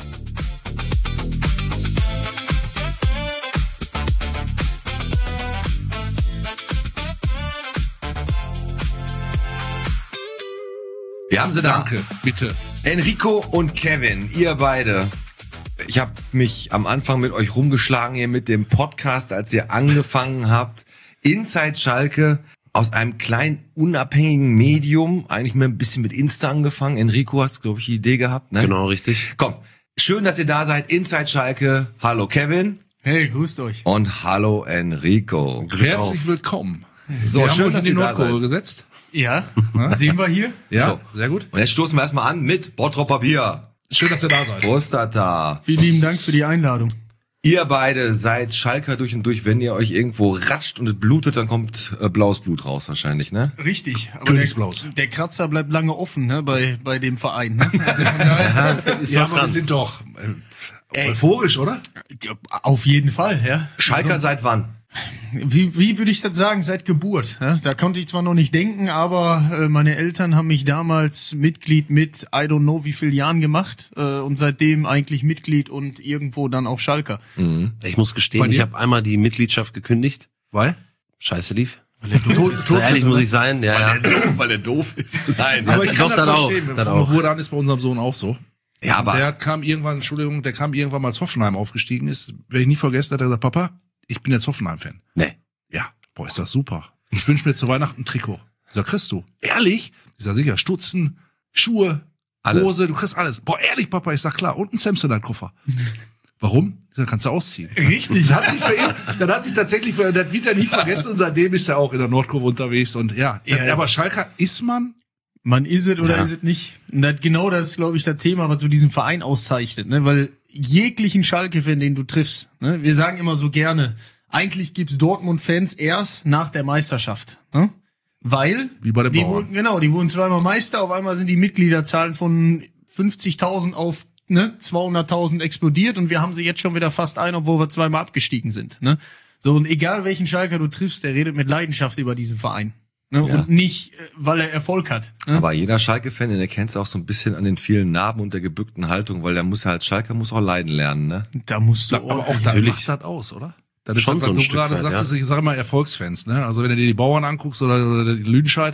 Wir haben sie da. Danke, bitte. Enrico und Kevin, ihr beide. Ich habe mich am Anfang mit euch rumgeschlagen hier mit dem Podcast, als ihr angefangen habt. Inside Schalke, aus einem kleinen unabhängigen Medium, eigentlich mehr ein bisschen mit Insta angefangen. Enrico, hast, glaube ich, die Idee gehabt, ne? Genau, richtig. Komm, schön, dass ihr da seid. Inside Schalke. Hallo Kevin Hey, grüßt euch. und hallo Enrico. Herzlich willkommen. So, wir schön, haben euch dass in die ihr da Nordkurve seid. gesetzt. Ja, sehen wir hier. Ja, sehr gut. Und jetzt stoßen wir erstmal an mit Bottropper Bier. Schön, dass ihr da seid. Prostata. Vielen lieben Dank für die Einladung. Ihr beide seid Schalker durch und durch. Wenn ihr euch irgendwo ratscht und es blutet, dann kommt äh, blaues Blut raus wahrscheinlich, ne? Richtig. Aber Königsblaus. Der, der Kratzer bleibt lange offen, ne, bei, bei dem Verein. Ne? Ja, aber wir sind doch äh, euphorisch, oder? Auf jeden Fall, ja. Schalker Also, seit wann? wie, wie würde ich das sagen? Seit Geburt. Ja? Da konnte ich zwar noch nicht denken, aber äh, meine Eltern haben mich damals Mitglied mit I don't know wie viel Jahren gemacht äh, und seitdem eigentlich Mitglied und irgendwo dann auch Schalker. Ich muss Bei gestehen, dir? ich habe einmal die Mitgliedschaft gekündigt. Weil? Scheiße lief. Tot, So ehrlich muss ich sein, ja, ja. Weil er doof ist. Nein. Aber ich kann doch, das dann auch, verstehen. dann Von auch. Geburt an ist bei unserem Sohn auch so. Ja, aber Der kam irgendwann, Entschuldigung, der kam irgendwann mal als Hoffenheim aufgestiegen ist. Werde ich nie vergessen, hat er gesagt, Papa, ich bin jetzt Hoffenheim-Fan. Nee. Ja, boah, ist das super. Ich wünsche mir zu Weihnachten ein Trikot. Ich sag, kriegst du? Ehrlich? Ich sag, sicher, Stutzen, Schuhe, Alles. Hose, du kriegst alles. Boah, ehrlich, Papa, ich sag, klar. Und ein Samsonite-Koffer. Warum? Ich sag, kannst du ausziehen. Richtig. Dann hat sich für ihn, dann hat sich tatsächlich für, das wird er nie vergessen und seitdem ist er auch in der Nordkurve unterwegs und ja. Ja, aber es- Schalker ist man? Man ist es oder Ja. ist es nicht? Und das, genau das ist, glaube ich, das Thema, was so diesen Verein auszeichnet, ne? Weil jeglichen Schalke-Fan, den du triffst, ne? Wir sagen immer so gerne, eigentlich gibt's Dortmund-Fans erst nach der Meisterschaft, ne? Weil Wie bei den die Bauern. wurden, genau, die wurden zweimal Meister, auf einmal sind die Mitgliederzahlen von fünfzigtausend auf ne, zweihunderttausend explodiert und wir haben sie jetzt schon wieder fast ein, obwohl wir zweimal abgestiegen sind. Ne? So, und egal welchen Schalker du triffst, der redet mit Leidenschaft über diesen Verein. Ne? Ja. Und nicht, weil er Erfolg hat. Ne? Aber jeder Schalke-Fan, den erkennst du auch so ein bisschen an den vielen Narben und der gebückten Haltung, weil der muss ja als Schalker muss auch leiden lernen, ne? Da musst du Aber auch ordentlich- da Natürlich. macht das aus, oder? Das ist Schon das, was so ein du Stück gerade weit, sagtest, ja. ich sage immer Erfolgsfans, ne? Also wenn du dir die Bauern anguckst oder, oder die Lüdenscheid,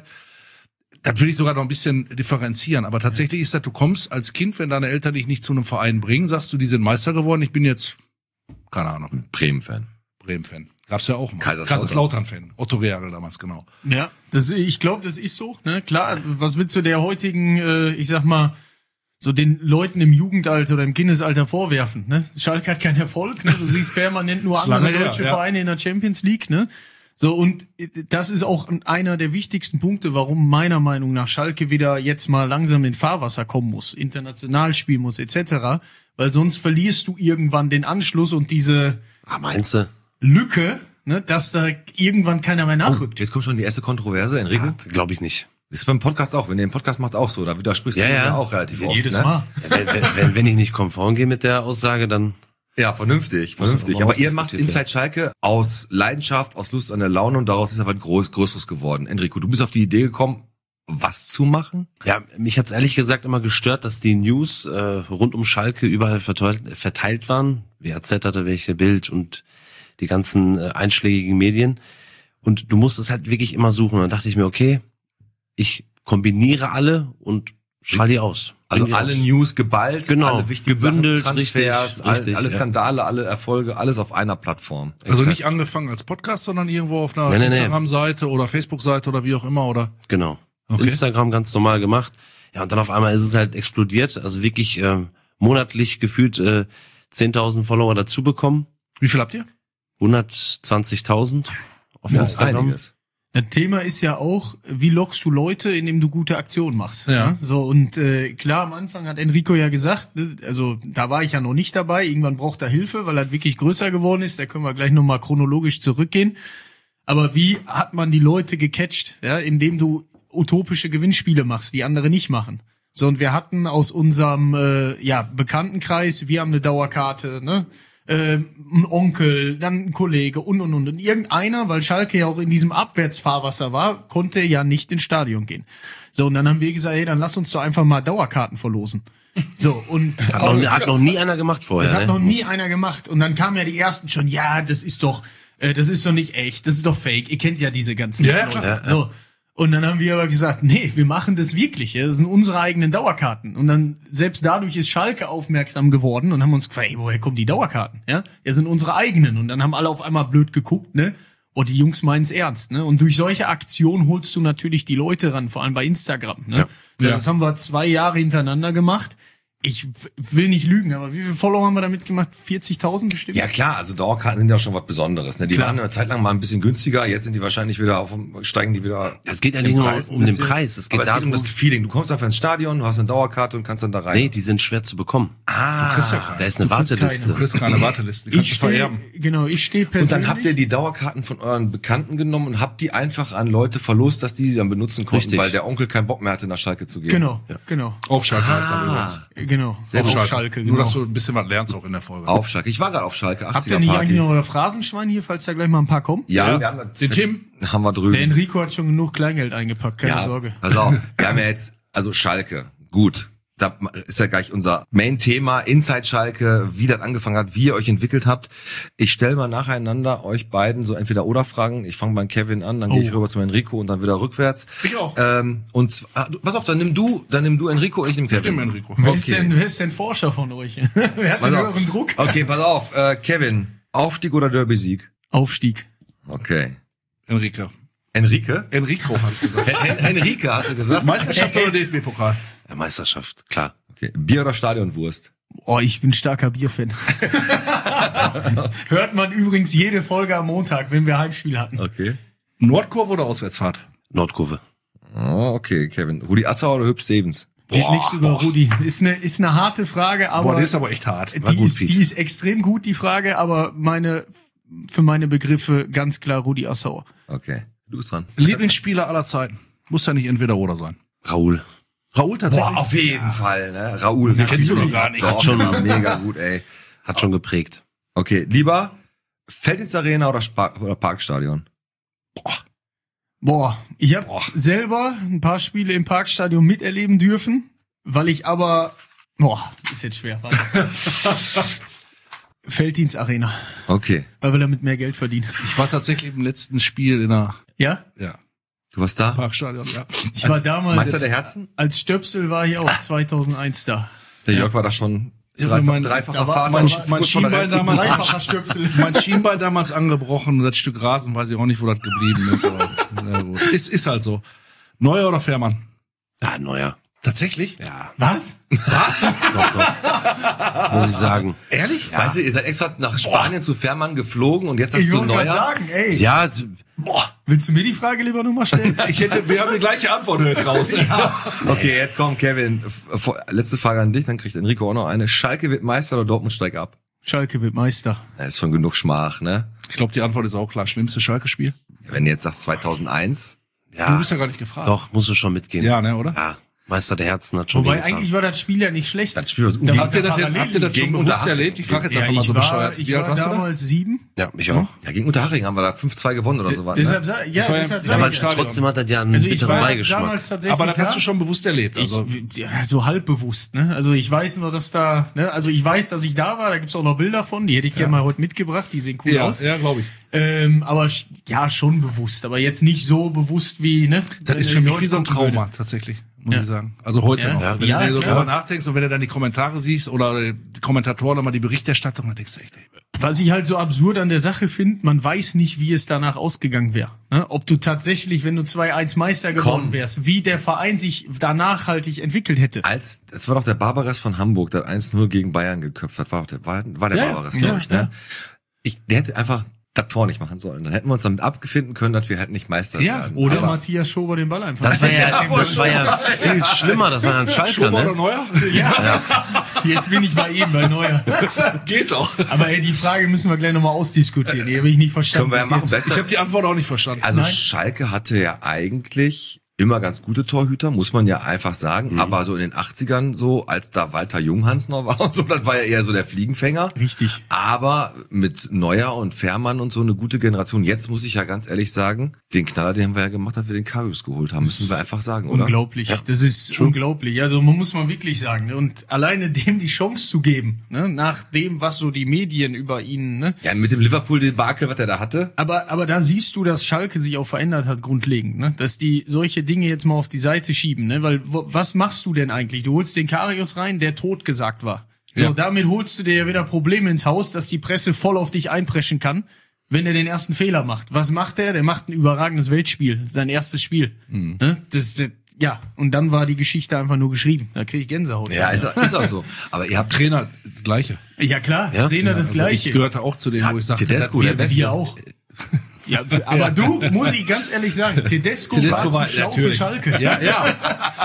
das will ich sogar noch ein bisschen differenzieren. Aber tatsächlich ist das, du kommst als Kind, wenn deine Eltern dich nicht zu einem Verein bringen, sagst du, die sind Meister geworden, ich bin jetzt, keine Ahnung, Bremen-Fan. Bremen-Fan. Gab's ja auch mal. Kaiserslautern. Kaiserslautern-Fan. Otto Reagel damals, genau. Ja, das, ich glaube, das ist so. Ne? Klar, was willst du der heutigen, äh, ich sag mal, so den Leuten im Jugendalter oder im Kindesalter vorwerfen? Ne? Schalke hat keinen Erfolg. Ne? Du siehst permanent nur Ist andere lange her, deutsche ja. Vereine in der Champions League. Ne? So, und das ist auch einer der wichtigsten Punkte, warum meiner Meinung nach Schalke wieder jetzt mal langsam in Fahrwasser kommen muss, international spielen muss, et cetera. Weil sonst verlierst du irgendwann den Anschluss und diese Ah, meinst du? Lücke, ne, dass da irgendwann keiner mehr Oh, nachrückt. jetzt kommt schon die erste Kontroverse, Enrico. Glaube ich nicht. Das ist beim Podcast auch, wenn ihr den Podcast macht, auch so. Da widersprichst Ja, du ja. ja auch relativ oft. Jedes ne? Mal. Ja, wenn, wenn, wenn, wenn ich nicht konform gehe mit der Aussage, dann Ja, vernünftig, Muss vernünftig. aber Aber was ihr macht diskutiert Inside Schalke aus Leidenschaft, aus Lust an der Laune und daraus ist aber ein groß, Größeres geworden. Enrico, du bist auf die Idee gekommen, was zu machen? Ja, mich hat's ehrlich gesagt immer gestört, dass die News äh, rund um Schalke überall verteilt, verteilt waren. W A Z hatte welche, Bild und die ganzen äh, einschlägigen Medien. Und du musst es halt wirklich immer suchen. Und dann dachte ich mir, okay, ich kombiniere alle und strahl die aus. Also Bring die alle raus. News geballt, Genau, alle wichtigen gebündelt, Sachen, Transfers, richtig, all- richtig, alle ja. Skandale, alle Erfolge, alles auf einer Plattform. Also Exakt. nicht angefangen als Podcast, sondern irgendwo auf einer Nee, nee, nee. Instagram-Seite oder Facebook-Seite oder wie auch immer, oder? Genau. Okay. Instagram ganz normal gemacht. Ja, und dann auf einmal ist es halt explodiert. Also wirklich ähm, monatlich gefühlt äh, zehntausend Follower dazu bekommen. Wie viel habt ihr? hundertzwanzigtausend auf Ja, ist Instagram. einiges. Das Thema ist ja auch, wie lockst du Leute, indem du gute Aktionen machst. Ja. Ne? So, und äh, klar, am Anfang hat Enrico ja gesagt, ne, also da war ich ja noch nicht dabei, irgendwann braucht er Hilfe, weil er wirklich größer geworden ist, da können wir gleich nochmal chronologisch zurückgehen. Aber wie hat man die Leute gecatcht, ja, indem du utopische Gewinnspiele machst, die andere nicht machen? So, und wir hatten aus unserem äh, ja, Bekanntenkreis, wir haben eine Dauerkarte, ne? Äh, ein Onkel, dann ein Kollege und und und. Und irgendeiner, weil Schalke ja auch in diesem Abwärtsfahrwasser war, konnte ja nicht ins Stadion gehen. So, und dann haben wir gesagt, hey, dann lass uns doch einfach mal Dauerkarten verlosen. So, und Hat noch, hat noch nie einer gemacht vorher. das hat ne? noch nie einer gemacht. Und dann kamen ja die ersten schon, ja, das ist doch, äh, das ist doch nicht echt, das ist doch fake. Ihr kennt ja diese ganzen Ja, ja, Leute. klar. Ja, ja. So. Und dann haben wir aber gesagt, nee, wir machen das wirklich. Ja? Das sind unsere eigenen Dauerkarten. Und dann, selbst dadurch ist Schalke aufmerksam geworden und haben uns gefragt, hey, woher kommen die Dauerkarten? Ja, das sind unsere eigenen. Und dann haben alle auf einmal blöd geguckt, ne? Oh, die Jungs meinen's ernst, ne? Und durch solche Aktionen holst du natürlich die Leute ran, vor allem bei Instagram, ne? Ja. Das haben wir zwei Jahre hintereinander gemacht. Ich w- will nicht lügen, aber wie viele Follower haben wir damit gemacht? vierzigtausend bestimmt? Ja klar, also Dauerkarten sind ja schon was Besonderes. Ne? Die Klar. waren eine Zeit lang mal ein bisschen günstiger, jetzt sind die wahrscheinlich wieder auf, steigen die wieder. Es geht ja im nicht nur Preis ein um den bisschen. Preis, es geht Aber es geht um darum- das Feeling. Du kommst einfach ins Stadion, du hast eine Dauerkarte und kannst dann da rein. Nee, die sind schwer zu bekommen. ah, kriegst ja keine. Da ist eine Du kriegst Warteliste. Du kriegst keine Warteliste, die kannst du steh- vererben. Genau, ich stehe und persönlich. dann habt ihr die Dauerkarten von euren Bekannten genommen und habt die einfach an Leute verlost, dass die die dann benutzen konnten, Richtig. weil der Onkel keinen Bock mehr hatte, nach Schalke zu gehen. Genau, genau, Auf Schalke heißt das Ah, übrigens. genau. Sehr Auf gut. Schalke, Nur, genau. dass du ein bisschen was lernst auch in der Folge. auf Schalke. Ich war gerade auf Schalke, Habt achtziger ihr nicht Party. eigentlich noch euer Phrasenschwein hier, falls da gleich mal ein paar kommen? Ja, Ja. wir haben das- Den Tim? haben wir drüben. Der Enrico hat schon genug Kleingeld eingepackt, keine ja, Sorge. Pass auf, wir haben ja jetzt, also Schalke, gut. Da ist ja gleich unser Main-Thema, Inside Schalke, wie das angefangen hat, wie ihr euch entwickelt habt. Ich stelle mal nacheinander euch beiden so entweder oder Fragen. Ich fange beim Kevin an, dann Oh. gehe ich rüber zu Enrico und dann wieder rückwärts. Ich auch. Ähm, und zwar, ah, du- pass auf, dann nimm du, dann nimm du Enrico und ich nehm Kevin. Tim Enrico. Wer, ist Okay. denn, wer ist denn Forscher von euch? Wer hat Pass den auf. höheren Druck? Okay, pass auf, äh, Kevin, Aufstieg oder Derby-Sieg? Aufstieg. Okay. Enrico. Enrique? Enrico, habe ich gesagt. Hen Hen Enrique, hast du gesagt? Meisterschaft oder D F B-Pokal? Ja, Meisterschaft, klar. Okay. Bier oder Stadionwurst? Oh, ich bin starker Bierfan. Hört man übrigens jede Folge am Montag, wenn wir Heimspiel hatten. Okay. Nordkurve oder Auswärtsfahrt? Nordkurve. Oh, okay, Kevin. Rudi Assauer oder Hüb Stevens? Geht nichts über Rudi. Ist eine ist eine harte Frage, aber Boah, die ist aber echt hart. War die gut, ist Piet. die ist extrem gut die Frage, aber meine für meine Begriffe ganz klar Rudi Assauer. Okay. Du bist dran. Lieblingsspieler aller Zeiten. Muss ja nicht entweder oder sein. Raul. Raoul tatsächlich. Boah, auf jeden Fall, ne? Raoul. Den kennst du doch gar nicht. Doch, Hat schon- mega gut, ey. Hat schon geprägt. Okay, lieber Felddienstarena oder, Spa- oder Parkstadion? Boah, ich habe selber ein paar Spiele im Parkstadion miterleben dürfen, weil ich aber, boah, ist jetzt schwer. Warte. Felddienstarena, Okay. weil wir damit mehr Geld verdienen. Ich war tatsächlich im letzten Spiel in der Ja? ja, Du warst da? Parkstadion, ja. Ich war damals, Meister der Herzen? als Stöpsel war ich auch zweitauseins da. Der Jörg war da schon Ja, dreifach, mein- dreifacher da war- Vater. mein- kurz mein vor der Schienbein Rente. damals- Dreifacher Stöpsel. Mein Schienbein damals angebrochen und das Stück Rasen, weiß ich auch nicht, wo das geblieben ist. Aber, na gut. Ist, ist halt so. Neuer oder Fährmann? Ja, neuer. Tatsächlich? Ja, Was? Was? doch, doch. Muss ich sagen. Ehrlich? Weißt du, ihr seid extra nach Spanien zu Fährmann geflogen und jetzt hast Ich du wollte gerade Neuer. sagen, ey. Ja, Willst du mir die Frage lieber nochmal stellen? Ich hätte, wir haben die gleiche Antwort heute raus. Okay, jetzt kommt Kevin. F- vor- Letzte Frage an dich, dann kriegt Enrico auch noch eine. Schalke wird Meister oder Dortmund steigt ab? Schalke wird Meister. Das ist schon genug Schmach, ne? Ich glaube, die Antwort ist auch klar. Schlimmste Schalke-Spiel? Wenn du jetzt sagst zweitauseneins, Du ja, bist ja gar nicht gefragt. doch, musst du schon mitgehen. Ja, ne, oder? Ja, Meister der Herzen hat schon Wobei wehgetan. eigentlich war das Spiel ja nicht schlecht. das Spiel war Da gegen, war Habt ihr das, Parallel- denn, habt ihr das schon gegen bewusst Unterhaching. erlebt? Ich frage jetzt Ja, einfach mal ich so war, bescheuert. ich Wie alt war warst du da? damals sieben. Ja, ich auch. ja, gegen Unterhaching haben wir da fünf zwei gewonnen oder so was. Deshalb, Ne? sa- ja, Ich war ja- deshalb ich Ja, sag aber ich Stadion. trotzdem hat er ja einen Also ich bitteren war Beigeschmack. damals tatsächlich Aber das da. hast du schon bewusst erlebt. Also, Ich, ja, so halb bewusst, ne? Also ich weiß nur, dass da, ne? Also ich weiß, dass ich da war, da gibt's auch noch Bilder von, die hätte ich gerne mal heute mitgebracht, die sehen cool ja, aus. ja glaube ich. Ähm, aber sch- ja, schon bewusst, aber jetzt nicht so bewusst wie, ne? Das wenn ist du für die mich Leute wie so ein gucken Trauma, würde. tatsächlich, muss Ja. ich sagen. Also heute Ja. noch. Ja, Wenn ja, du dir so klar. drüber nachdenkst und wenn du dann die Kommentare siehst oder die Kommentatoren nochmal die Berichterstattung, dann denkst du echt, ey, Was ich halt so absurd an der Sache finde, man weiß nicht, wie es danach ausgegangen wäre. Ne? Ob du tatsächlich, wenn du zwei eins Meister geworden Komm. wärst, wie der Verein sich da nachhaltig entwickelt hätte. Als, es war doch der Barbares von Hamburg, der eins null gegen Bayern geköpft hat. War doch der, war, war der Ja, Barbares, ja, glaube ich, ja. ne? Ich, der hätte einfach das Tor nicht machen sollen. Dann hätten wir uns damit abfinden können, dass wir halt nicht Meister Ja, werden. Oder Aber Matthias Schober den Ball einfach. Das war ja, das war ja viel schlimmer, das war ja ein Schalker, Schober oder ne? Neuer? Ja, jetzt bin ich bei ihm, bei Neuer. Geht doch. Aber ey, die Frage müssen wir gleich nochmal ausdiskutieren. Die habe ich nicht verstanden. können wir ja bis machen. jetzt. Ich Besser. habe die Antwort auch nicht verstanden. Also Nein. Schalke hatte ja eigentlich immer ganz gute Torhüter, muss man ja einfach sagen. Mhm. Aber so in den achtzigern so, als da Walter Junghans noch war und so, das war ja eher so der Fliegenfänger. Richtig. Aber mit Neuer und Fährmann und so eine gute Generation. Jetzt muss ich ja ganz ehrlich sagen, den Knaller, den haben wir ja gemacht, dass wir den Karius geholt haben, müssen wir einfach sagen, oder? Unglaublich. Das ist unglaublich. Also man muss mal wirklich sagen. Ne? Und alleine dem die Chance zu geben, ne? Nach dem, was so die Medien über ihn, ne? Ja, mit dem Liverpool-Debakel, was er da hatte. Aber, aber da siehst du, dass Schalke sich auch verändert hat, grundlegend, ne? Dass die solche Dinge jetzt mal auf die Seite schieben, ne? Weil, wo, was machst du denn eigentlich? Du holst den Karius rein, der tot gesagt war. So, Ja. damit holst du dir ja wieder Probleme ins Haus, dass die Presse voll auf dich einpreschen kann, wenn er den ersten Fehler macht. Was macht er? Der macht ein überragendes Weltspiel, sein erstes Spiel. Mhm. Ne? Das, das, ja, und dann war die Geschichte einfach nur geschrieben. Da krieg ich Gänsehaut. Ja, ist, ist auch so. Aber ihr habt Trainer, gleiche. ja klar, Ja? Trainer das Also Gleiche. ich gehörte auch zu denen, wo ich sagte, Tedesco, das der wird- Beste. Wir auch. Ja, für- aber du, muss ich ganz ehrlich sagen, Tedesco, Tedesco war war- zu schlau für natürlich. Schalke. Ja, ja.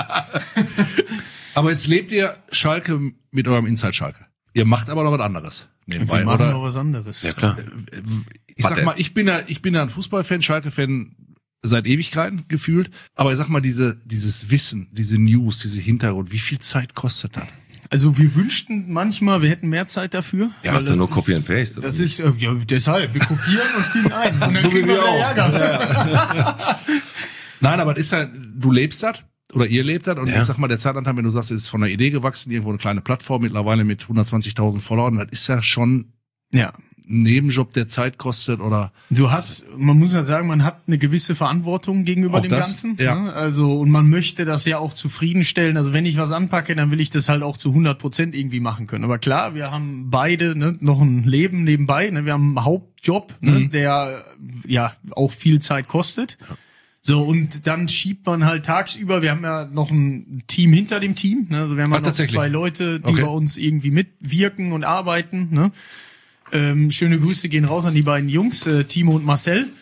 Aber jetzt lebt ihr Schalke mit eurem Inside-Schalke. Ihr macht aber noch was anderes nebenbei, Wir machen oder? noch was anderes. Ja, klar. Ich sag Warte. mal, ich bin ja, ich bin ja ein Fußballfan, Schalke-Fan seit Ewigkeiten gefühlt. Aber ich sag mal, diese, dieses Wissen, diese News, diese Hintergrund, wie viel Zeit kostet das? Also wir wünschten manchmal, wir hätten mehr Zeit dafür. Ja, weil macht ja das nur ist- Copy and Paste, oder Das nicht? ist, äh, ja, deshalb, wir kopieren und fügen ein. Und dann So wie kriegen wir wieder auch. Ärger. Nein, aber das ist ja, du lebst das. Oder ihr lebt das. Und Ja. ich sag mal, der Zeitanteil, wenn du sagst, es ist von einer Idee gewachsen, irgendwo eine kleine Plattform, mittlerweile mit hundertzwanzigtausend Followern, das ist ja schon Ja. ein Nebenjob, der Zeit kostet oder Du hast, man muss ja sagen, man hat eine gewisse Verantwortung gegenüber Auch dem das, Ganzen. ja. Ne? Also, und man möchte das ja auch zufriedenstellen. Also, wenn ich was anpacke, dann will ich das halt auch zu hundert Prozent irgendwie machen können. Aber klar, wir haben beide ne, noch ein Leben nebenbei. Ne? Wir haben einen Hauptjob, ne, Mhm. der ja auch viel Zeit kostet. So, und dann schiebt man halt tagsüber, wir haben ja noch ein Team hinter dem Team, ne? Also wir haben Ach, halt noch tatsächlich? zwei Leute, die Okay. bei uns irgendwie mitwirken und arbeiten, ne? Ähm, schöne Grüße gehen raus an die beiden Jungs, äh, Timo und Marcel.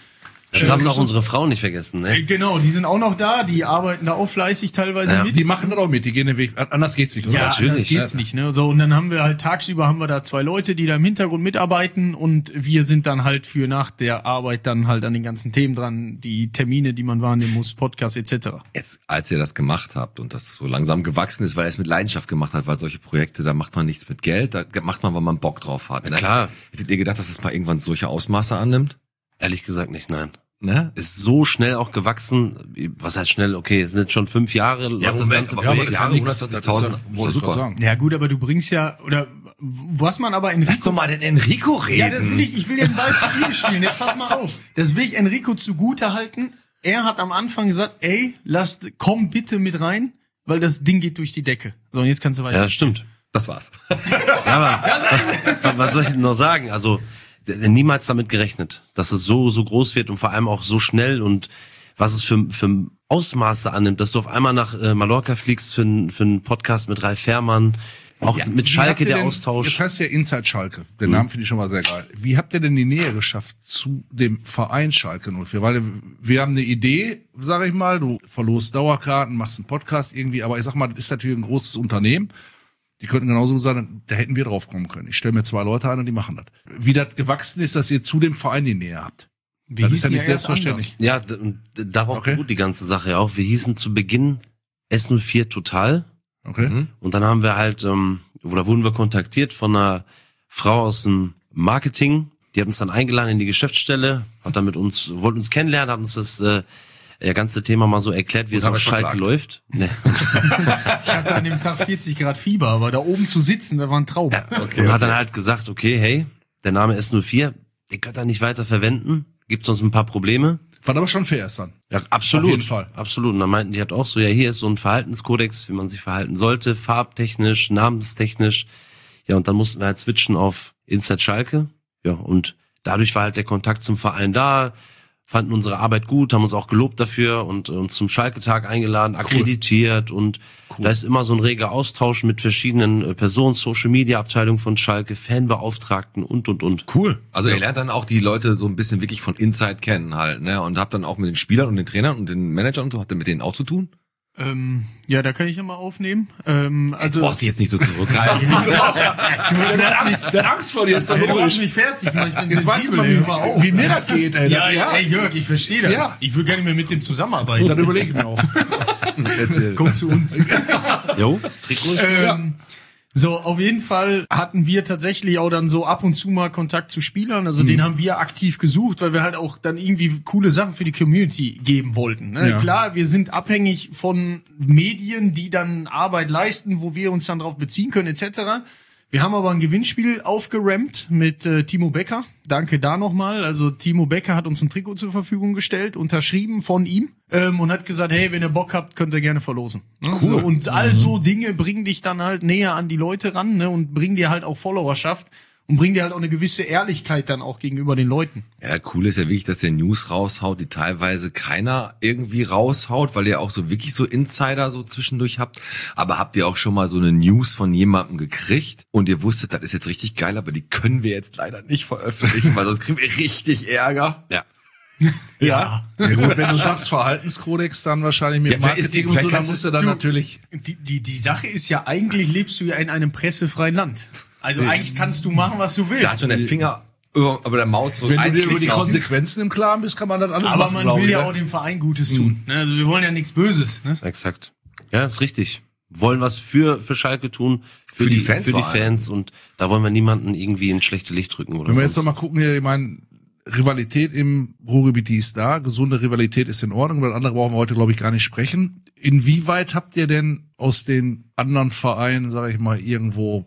Du darfst auch unsere Frauen nicht vergessen, Äh, ne? Genau, die sind auch noch da, die arbeiten da auch fleißig teilweise Ja, mit. Die machen das auch mit, die gehen den Weg. Anders geht's nicht, oder? Ja, natürlich. das geht's nicht, ne? So, und dann haben wir halt tagsüber haben wir da zwei Leute, die da im Hintergrund mitarbeiten und wir sind dann halt für nach der Arbeit dann halt an den ganzen Themen dran, die Termine, die man wahrnehmen muss, Podcast et cetera. Jetzt, als ihr das gemacht habt und das so langsam gewachsen ist, weil er es mit Leidenschaft gemacht hat, weil solche Projekte, da macht man nichts mit Geld, da macht man, weil man Bock drauf hat. Ne? Klar. Hättet ihr gedacht, dass es mal irgendwann solche Ausmaße annimmt? Ehrlich gesagt nicht, nein. Ne? Ist so schnell auch gewachsen. Was heißt schnell? Okay, es sind jetzt schon fünf Jahre, läuft das ganze aber Ja, aber Projekt. das ist ja nichts. Das ist hundertzwanzigtausend, ja, ist wollte doch ich gerade super. sagen. Ja gut, aber du bringst ja, oder was man aber Enrico... mal den Enrico reden. Ja, das will ich, ich will den Ball zu ihm spielen, jetzt pass mal auf. Das will ich Enrico zugute halten. Er hat am Anfang gesagt, ey, lass, komm bitte mit rein, weil das Ding geht durch die Decke. So, und jetzt kannst du weiter. Ja, stimmt. Das war's. Ja, aber was, was soll ich denn noch sagen? Also niemals damit gerechnet, dass es so so groß wird und vor allem auch so schnell und was es für für Ausmaße annimmt, dass du auf einmal nach äh, Mallorca fliegst für einen für einen Podcast mit Ralf Fährmann, auch Ja, mit Wie Schalke habt ihr der denn, Austausch. Das heißt ja Inside Schalke. Den Namen finde ich schon mal sehr geil. Wie habt ihr denn die Nähe geschafft zu dem Verein Schalke null vier? Weil wir haben eine Idee, sage ich mal, du verlost Dauerkarten, machst einen Podcast irgendwie, aber ich sag mal, das ist natürlich ein großes Unternehmen. Die könnten genauso sagen, da hätten wir drauf kommen können. Ich stelle mir zwei Leute ein und die machen das. Wie das gewachsen ist, dass ihr zu dem Verein die Nähe habt. Wie Das ist hießen ja nicht die erst selbstverständlich. Ja, d- und darauf Okay. beruht die ganze Sache ja auch. Wir hießen zu Beginn S null vier Total. Okay. Mhm. Und dann haben wir halt, ähm, oder wurden wir kontaktiert von einer Frau aus dem Marketing. Die hat uns dann eingeladen in die Geschäftsstelle, hat dann mit uns, wollte uns kennenlernen, hat uns das äh, ja, ganze Thema mal so erklärt, wie Und es haben auf wir Schalke verklagt. läuft. Nee. Ich hatte an dem Tag vierzig Grad Fieber, aber da oben zu sitzen, da war ein Traum. Okay, und hat dann halt gesagt, okay, hey, der Name S null vier, den könnt ihr nicht weiter verwenden, gibt uns ein paar Probleme. War aber schon fair ist dann. Ja, absolut. Auf jeden Fall. Absolut. Und dann meinten die halt auch so, ja, hier ist so ein Verhaltenskodex, wie man sich verhalten sollte, farbtechnisch, namenstechnisch. Ja, und dann mussten wir halt switchen auf Inside Schalke. Ja, und dadurch war halt der Kontakt zum Verein da, fanden unsere Arbeit gut, haben uns auch gelobt dafür und uns zum Schalke-Tag eingeladen, akkreditiert und da ist immer so ein reger Austausch mit verschiedenen äh, Personen, Social-Media-Abteilung von Schalke, Fanbeauftragten und, und, und. Cool. Also ihr lernt dann auch die Leute so ein bisschen wirklich von Inside kennen halt, ne? Und habt dann auch mit den Spielern und den Trainern und den Managern und so, habt ihr mit denen auch zu tun? Ähm, ja, da kann ich ja mal aufnehmen. Ähm, also, Brauchst du jetzt nicht so zurückhalten. du hast nicht, Der Angst vor dir ist ey, du hast nicht fertig, Mann. Ich bin Jetzt weißt du sensibel, ey. mal, wie, wie mir das geht, ey. Ja, ja, ey, Jörg, ich verstehe das. Ja. Ich will gar nicht mehr mit dem zusammenarbeiten. Dann überlege ich mir auch. Erzähl. Komm zu uns. Jo, Trikot. ähm, so, auf jeden Fall hatten wir tatsächlich auch dann so ab und zu mal Kontakt zu Spielern. Also den haben wir aktiv gesucht, weil wir halt auch dann irgendwie coole Sachen für die Community geben wollten. Ne? Ja. Klar, wir sind abhängig von Medien, die dann Arbeit leisten, wo wir uns dann drauf beziehen können, et cetera. Wir haben aber ein Gewinnspiel aufgerammt mit äh, Timo Becker. Danke da nochmal. Also Timo Becker hat uns ein Trikot zur Verfügung gestellt, unterschrieben von ihm ähm, und hat gesagt, hey, wenn ihr Bock habt, könnt ihr gerne verlosen. Ne? Cool. So, und all so Dinge bringen dich dann halt näher an die Leute ran, ne? Und bringen dir halt auch Followerschaft und bringen dir halt auch eine gewisse Ehrlichkeit dann auch gegenüber den Leuten. Ja, cool ist ja wirklich, dass ihr News raushaut, die teilweise keiner irgendwie raushaut, weil ihr auch so wirklich so Insider so zwischendurch habt. Aber habt ihr auch schon mal so eine News von jemandem gekriegt und ihr wusstet, das ist jetzt richtig geil, aber die können wir jetzt leider nicht veröffentlichen, weil sonst kriegen wir richtig Ärger. Ja. Ja. Ja gut, wenn du sagst Verhaltenskodex, dann wahrscheinlich mit Ja, vielleicht ist die- Marketing und so, vielleicht dann kannst musst du- du dann du- natürlich. Die, die, die Sache ist ja, eigentlich lebst du ja in einem pressefreien Land. Also eigentlich kannst du machen, was du willst. Da hat schon der Finger über, über der Maus so Wenn du ein dir über Klick die drauf. Konsequenzen im Klaren bist, kann man das alles Aber machen, man glaube will ich, ja ne? auch dem Verein Gutes tun. Ne? Also wir wollen ja nichts Böses. Ne? Exakt. Ja, ist richtig. Wollen was für für Schalke tun, für, Für die die, Fans für die vor allem. Fans und da wollen wir niemanden irgendwie ins schlechte Licht drücken oder Wenn wir jetzt sonst. noch mal gucken, hier, ich meine, Rivalität im Ruhrgebiet, die ist da. Gesunde Rivalität ist in Ordnung. Über das andere brauchen wir heute, glaube ich, gar nicht sprechen. Inwieweit habt ihr denn aus den anderen Vereinen, sage ich mal, irgendwo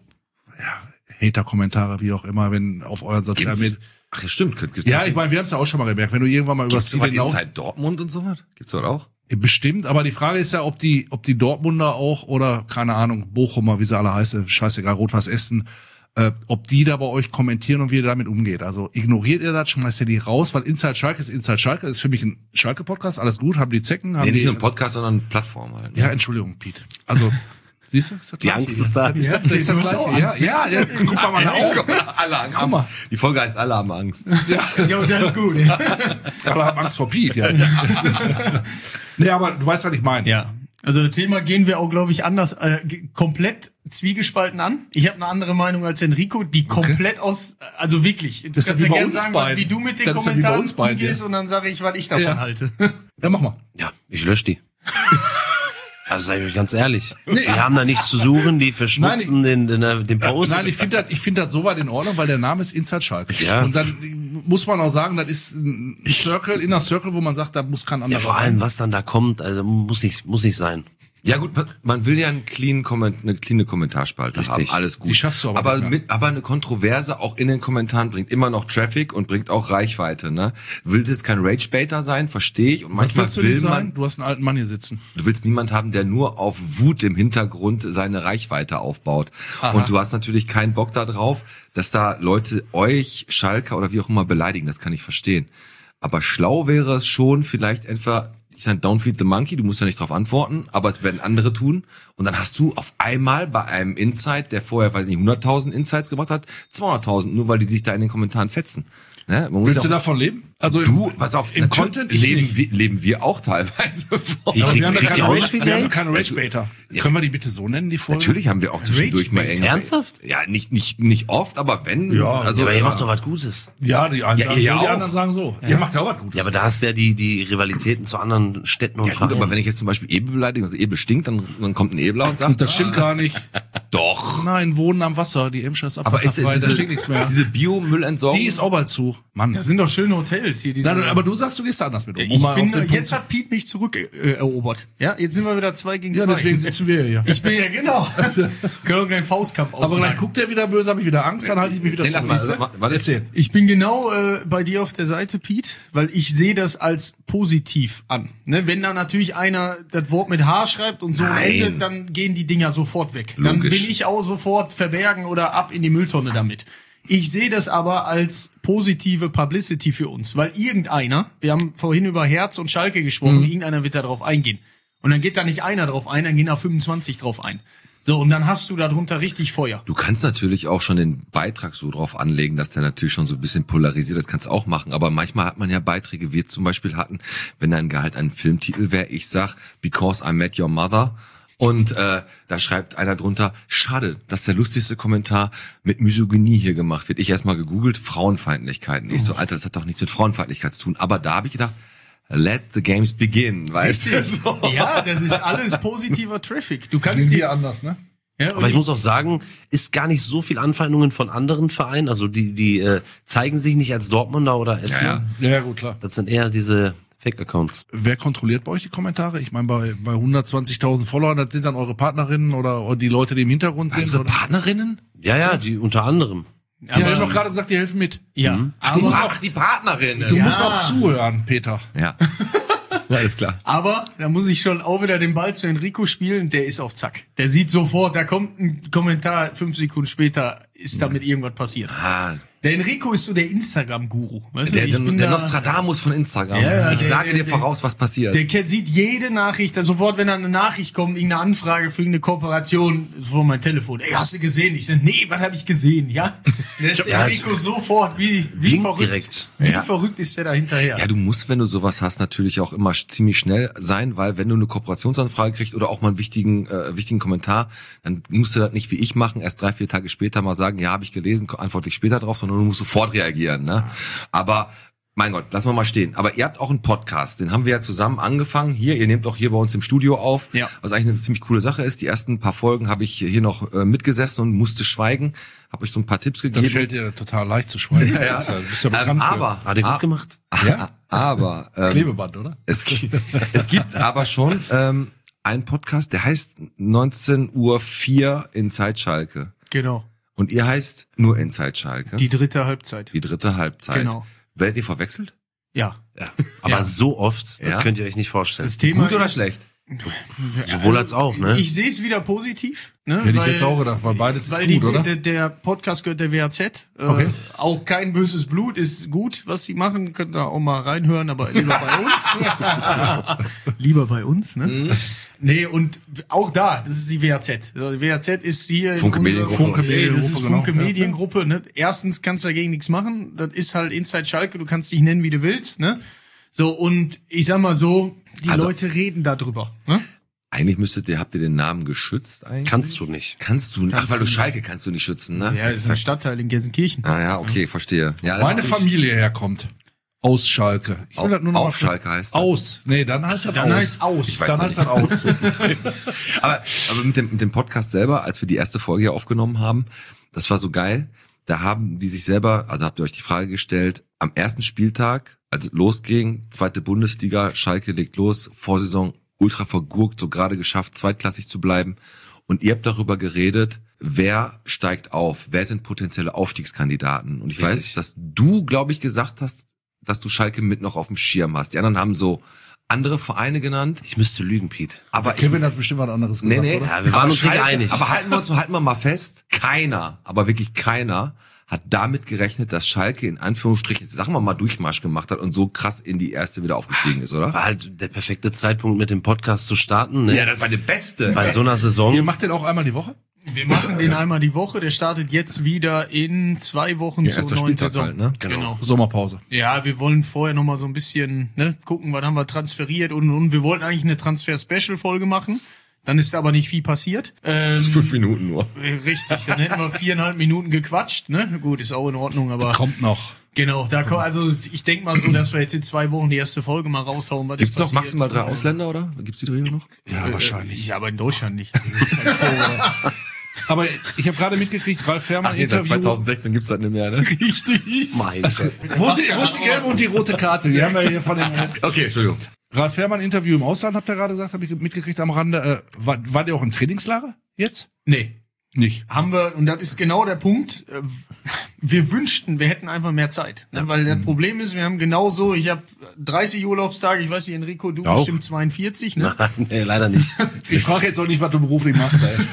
ja, Hater-Kommentare, wie auch immer, wenn auf euren sozialen Gibt's? Medien. Ach ja, stimmt. Gibt's Ja, ich meine, wir haben es ja auch schon mal gemerkt. Wenn du irgendwann mal über das Gibt's Ziel sowas hinaus... Inside Dortmund und sowas? Gibt's das auch? Bestimmt, aber die Frage ist ja, ob die, ob die Dortmunder auch oder, keine Ahnung, Bochumer, wie sie alle heißen, scheißegal, Rot-Weiß Essen, äh, ob die da bei euch kommentieren und wie ihr damit umgeht. Also ignoriert ihr das, schmeißt ihr die raus, weil Inside Schalke ist Inside Schalke, das ist für mich ein Schalke-Podcast, alles gut, haben die Zecken, haben Nee, nicht die, nur ein Podcast, sondern eine Plattform halt. ja, Entschuldigung, Pete. Also, Siehst du? Ist das Die gleiche Angst hier. ist da. Das ist, das ist das Du hast auch gleiche. Angst. Ja, ja, ja, guck mal mal auf. Alle haben Guck mal. Die Folge heißt Alle haben Angst. Ja, das ist gut. Aber haben Angst vor Pete, ja. Nee, aber du weißt, was ich meine. Ja. Also das Thema gehen wir auch, glaube ich, anders, äh, g- komplett zwiegespalten an. Ich habe eine andere Meinung als Enrico, die komplett aus, also wirklich. Du Das ist kannst ja wie bei gerne uns sagen, was- beiden. wie du mit den Das ist ja wie bei Kommentaren uns beiden, umgehst ja. und dann sage ich, was ich davon Ja. halte. Ja, mach mal. Ja, ich lösche die. Also sag ich euch ganz ehrlich. Die haben da nichts zu suchen, die verschmutzen den, den, den Post. Nein, ich finde das, ich finde das soweit in Ordnung, weil der Name ist Inside Schalke. Ja. Und dann muss man auch sagen, das ist ein Circle, Inner Circle, wo man sagt, da muss kein Ja, anderer vor allem, was dann da kommt, also muss nicht, muss nicht sein. Ja gut, man will ja einen clean Comment, eine cleane Kommentarspalte Richtig. haben, alles gut. Die schaffst du aber aber nicht mehr. mit, aber eine Kontroverse auch in den Kommentaren bringt immer noch Traffic und bringt auch Reichweite, ne? Du willst jetzt kein Rage-Baiter sein, verstehe ich. Und Was manchmal willst du will nicht man, sein? Du hast einen alten Mann hier sitzen. du willst niemand haben, der nur auf Wut im Hintergrund seine Reichweite aufbaut. Aha. Und du hast natürlich keinen Bock da drauf, dass da Leute euch, Schalker oder wie auch immer beleidigen, das kann ich verstehen. Aber schlau wäre es schon, vielleicht etwa, ich sage, don't feed the monkey, du musst ja nicht drauf antworten, aber es werden andere tun. Und dann hast du auf einmal bei einem Insight, der vorher, weiß nicht, hunderttausend Insights gebracht hat, zweihunderttausend, nur weil die sich da in den Kommentaren fetzen. Ne? Man muss Willst ja du auch, davon leben? Also du, pass auf, im natürlich Content ich leben nicht. wir, leben wir auch teilweise von. Wie Aber kriegt, wir haben ja kriegt ihr keine auch Rage, nicht viel wir haben Geld? keine Rage-Baiter. Können wir die bitte so nennen, die Folge? Natürlich haben wir auch zwischendurch mal irgendwie. Ernsthaft? Ja, nicht, nicht, nicht oft, aber wenn. Ja, also, Ja, aber ihr ja. macht doch was Gutes. Ja, die einen Ja, sagen ihr so, die auch. anderen sagen so. Ihr macht ja auch was Gutes. Ja, aber da hast du ja die, die Rivalitäten zu anderen Städten und Ja, gut, Vereinen. aber wenn ich jetzt zum Beispiel Ebel beleidige, also Ebel stinkt, dann, dann kommt ein Ebler und sagt, Und das stimmt gar nicht. doch. Nein, Wohnen am Wasser, die Emscher ist Aber ist abwasserfrei, diese, da steht nichts mehr. diese Biomüllentsorgung. Die ist auch bald zu. Mann. Das sind doch schöne Hotels hier. Diese Nein, aber du sagst, du gehst da anders mit um. um ich mal bin, auf den Punkt jetzt zu- hat Pete mich zurückerobert. Äh, ja, jetzt sind wir wieder zwei gegen ja, zwei. deswegen sitzen wir hier. Ich bin ja genau. Können wir keinen Faustkampf Aber ausmachen. gleich guckt der wieder böse, habe ich wieder Angst, dann halte ich mich wieder Nee, lass mal, zurück. sag mal, warte. Erzähl. Ich bin genau äh, bei dir auf der Seite, Pete, weil ich sehe das als positiv an. Ne, wenn da natürlich einer das Wort mit H schreibt und so am Nein. Ende, dann gehen die Dinger sofort weg. Dann Logisch. bin ich auch sofort verbergen oder ab in die Mülltonne damit. Ich sehe das aber als positive Publicity für uns, weil irgendeiner, wir haben vorhin über Herz und Schalke gesprochen, Mhm. irgendeiner wird da drauf eingehen. Und dann geht da nicht einer drauf ein, dann gehen da fünfundzwanzig drauf ein. So, und dann hast du darunter richtig Feuer. Du kannst natürlich auch schon den Beitrag so drauf anlegen, dass der natürlich schon so ein bisschen polarisiert. Das kannst du auch machen. Aber manchmal hat man ja Beiträge, wir zum Beispiel hatten, wenn dann halt ein Filmtitel wäre, ich sag, Because I Met Your Mother. Und äh, da schreibt einer drunter, schade, dass der lustigste Kommentar mit Misogynie hier gemacht wird. Ich erstmal gegoogelt, Frauenfeindlichkeiten. Ich so, Alter, das hat doch nichts mit Frauenfeindlichkeit zu tun. Aber da habe ich gedacht, let the games begin, weißt du? So. Ja, das ist alles positiver Traffic. Du kannst Sind dir wir anders, ne? ja, Aber ich muss auch sagen, ist gar nicht so viel Anfeindungen von anderen Vereinen. Also die, die äh, zeigen sich nicht als Dortmunder oder Essener. Ja, Ja, ja, gut, klar. Das sind eher diese Fake-Accounts. Wer kontrolliert bei euch die Kommentare? Ich meine, bei, bei hundertzwanzigtausend Followern, das sind dann eure Partnerinnen oder, oder die Leute, die im Hintergrund sind. Unsere Oder? Partnerinnen? Ja, ja, die unter anderem. Ja, wir haben doch gerade gesagt, die helfen mit. ja. Ach, die, Aber, ach, die Partnerinnen. Du Ja. musst auch zuhören, Peter. Ja. Ja, alles klar. aber da muss ich schon auch wieder den Ball zu Enrico spielen. Der ist auf Zack. Der sieht sofort, da kommt ein Kommentar, fünf Sekunden später ist damit irgendwas passiert. Ah, Der Enrico ist so der Instagram-Guru. Weißt du, der, ich der, bin der da- Nostradamus von Instagram. Ja, ja, ich der- sage der- dir voraus, was passiert. Der Cat sieht jede Nachricht, also sofort, wenn da eine Nachricht kommt, irgendeine Anfrage für irgendeine Kooperation, sofort mein Telefon. Ey, hast du gesehen? Ich sag, nee, was habe ich gesehen? Ja, der ist Ja, Enrico sofort, wie, wie Blinkt verrückt. direkt. Wie Ja. verrückt ist der da hinterher? Ja, du musst, wenn du sowas hast, natürlich auch immer sch- ziemlich schnell sein, weil wenn du eine Kooperationsanfrage kriegst oder auch mal einen wichtigen äh, wichtigen Kommentar, dann musst du das nicht wie ich machen, erst drei, vier Tage später mal sagen, ja, habe ich gelesen, antworte ich später drauf, sondern du musst sofort reagieren. Ne? Aber mein Gott, lassen wir mal stehen. Aber ihr habt auch einen Podcast, den haben wir ja zusammen angefangen. Hier, ihr nehmt auch hier bei uns im Studio auf, Ja. was eigentlich eine ziemlich coole Sache ist. Die ersten paar Folgen habe ich hier noch äh, mitgesessen und musste schweigen, habe euch so ein paar Tipps Dann gegeben. fällt dir total leicht zu schweigen. Ja, ja. Das ist ja, bist ja Ähm, bekannt für. aber Hat ihr gut ah, gemacht? Ja? aber ähm, Klebeband, oder? es, gibt- es gibt aber schon ähm, einen Podcast, der heißt neunzehn Uhr vier Inside Schalke. Genau. Und ihr heißt nur Inside Schalke. Die dritte Halbzeit. Die dritte Halbzeit. Genau. Werdet ihr verwechselt? Ja. Ja. Aber Ja. so oft, das Ja. könnt ihr euch nicht vorstellen. Das Thema Gut oder ist, schlecht? Sowohl als auch, ne? Ich sehe es wieder positiv. Ne? Hätte ich weil, jetzt auch gedacht, weil beides ist weil gut, die, oder? Der, der Podcast gehört der W A Z. Äh, Okay. Auch kein böses Blut ist gut, was sie machen. Könnt ihr auch mal reinhören, aber lieber bei uns. Lieber bei uns, ne? Mhm. Nee, und auch da, das ist die W A Z. Also die W A Z ist hier... Funke in unserer- Mediengruppe. Funke Nee, das ist Mediengruppe, Funke genau. Mediengruppe. Ne? Erstens kannst du dagegen nichts machen. Das ist halt Inside Schalke. Du kannst dich nennen, wie du willst. Ne? So, und ich sag mal so, die Also- Leute reden darüber. Ne? Eigentlich müsstet ihr, habt ihr den Namen geschützt eigentlich? Kannst du nicht. Kannst du nicht. Ach, Kannst weil du du nicht. Schalke kannst du nicht schützen, ne? Ja, das ist ein Stadtteil in Gelsenkirchen. Ah ja, okay, verstehe. Ja, das Meine ist- Familie herkommt. Aus Schalke. Ich will Auf- das nur noch auf mal- Schalke heißt das. Aus. Nee, dann heißt das Dann aus. heißt aus. Ich weiß Dann noch heißt das aus. aber, aber mit dem, mit dem Podcast selber, als wir die erste Folge hier aufgenommen haben, das war so geil. Da haben die sich selber, also habt ihr euch die Frage gestellt, am ersten Spieltag, als es losging, zweite Bundesliga, Schalke legt los, Vorsaison ultra vergurkt, so gerade geschafft, zweitklassig zu bleiben. Und ihr habt darüber geredet, wer steigt auf, wer sind potenzielle Aufstiegskandidaten. Und ich Richtig. weiß, dass du, glaube ich, gesagt hast, dass du Schalke mit noch auf dem Schirm hast. Die anderen haben so andere Vereine genannt. Ich müsste lügen, Pete. Aber ich, Kevin hat bestimmt was anderes nee, gesagt, nee, oder? Ja, wir waren aber uns nicht Schalke- einig. Aber halten wir uns, halten wir mal fest, keiner, aber wirklich keiner hat damit gerechnet, dass Schalke in Anführungsstrichen, sagen wir mal, Durchmarsch gemacht hat und so krass in die erste wieder aufgestiegen ist, oder? War halt der perfekte Zeitpunkt, mit dem Podcast zu starten, ne? Ja, das war der Beste. Bei so einer Ihr Saison. macht den auch einmal die Woche? Wir machen den einmal die Woche. Der startet jetzt wieder in zwei Wochen Ja, zur erster neuen Spieltag Saison. halt, ne? Genau. Sommerpause. Ja, wir wollen vorher noch mal so ein bisschen ne, gucken, was haben wir transferiert und, und wir wollten eigentlich eine Transfer-Special-Folge machen. Dann ist aber nicht viel passiert. Ähm, Fünf Minuten nur. Richtig, dann hätten wir viereinhalb Minuten gequatscht. Ne? Gut, ist auch in Ordnung, aber Kommt noch. genau. Da kommt, also ich denke mal so, dass wir jetzt in zwei Wochen die erste Folge mal raushauen. Was Gibt's ist noch passiert. maximal drei Ausländer, oder? Gibt's die Regelung noch? Ja, wahrscheinlich. Ja, aber in Deutschland nicht. Das ist halt vor- Aber ich habe gerade mitgekriegt, Ralf Fährmann Ach, nee, seit Interview. zweitausendsechzehn gibt's das nicht mehr, ne? Richtig. Meine Güte. Wo ist, die, wo ist die gelbe und die rote Karte? Die haben wir hier von den Okay, Entschuldigung. Ralf Fährmann Interview im Ausland, habt ihr gerade gesagt, habe ich mitgekriegt am Rande. Äh, war, war der auch im Trainingslager jetzt? Nee. Nicht. Haben wir, und das ist genau der Punkt, äh, wir wünschten, wir hätten einfach mehr Zeit. Ne? Weil das Problem ist, wir haben genauso, ich habe dreißig Urlaubstage, ich weiß nicht, Enrico, du Auch. bestimmt zweiundvierzig, ne? Nee, leider nicht. Ich frage jetzt auch nicht, was du beruflich machst, ey.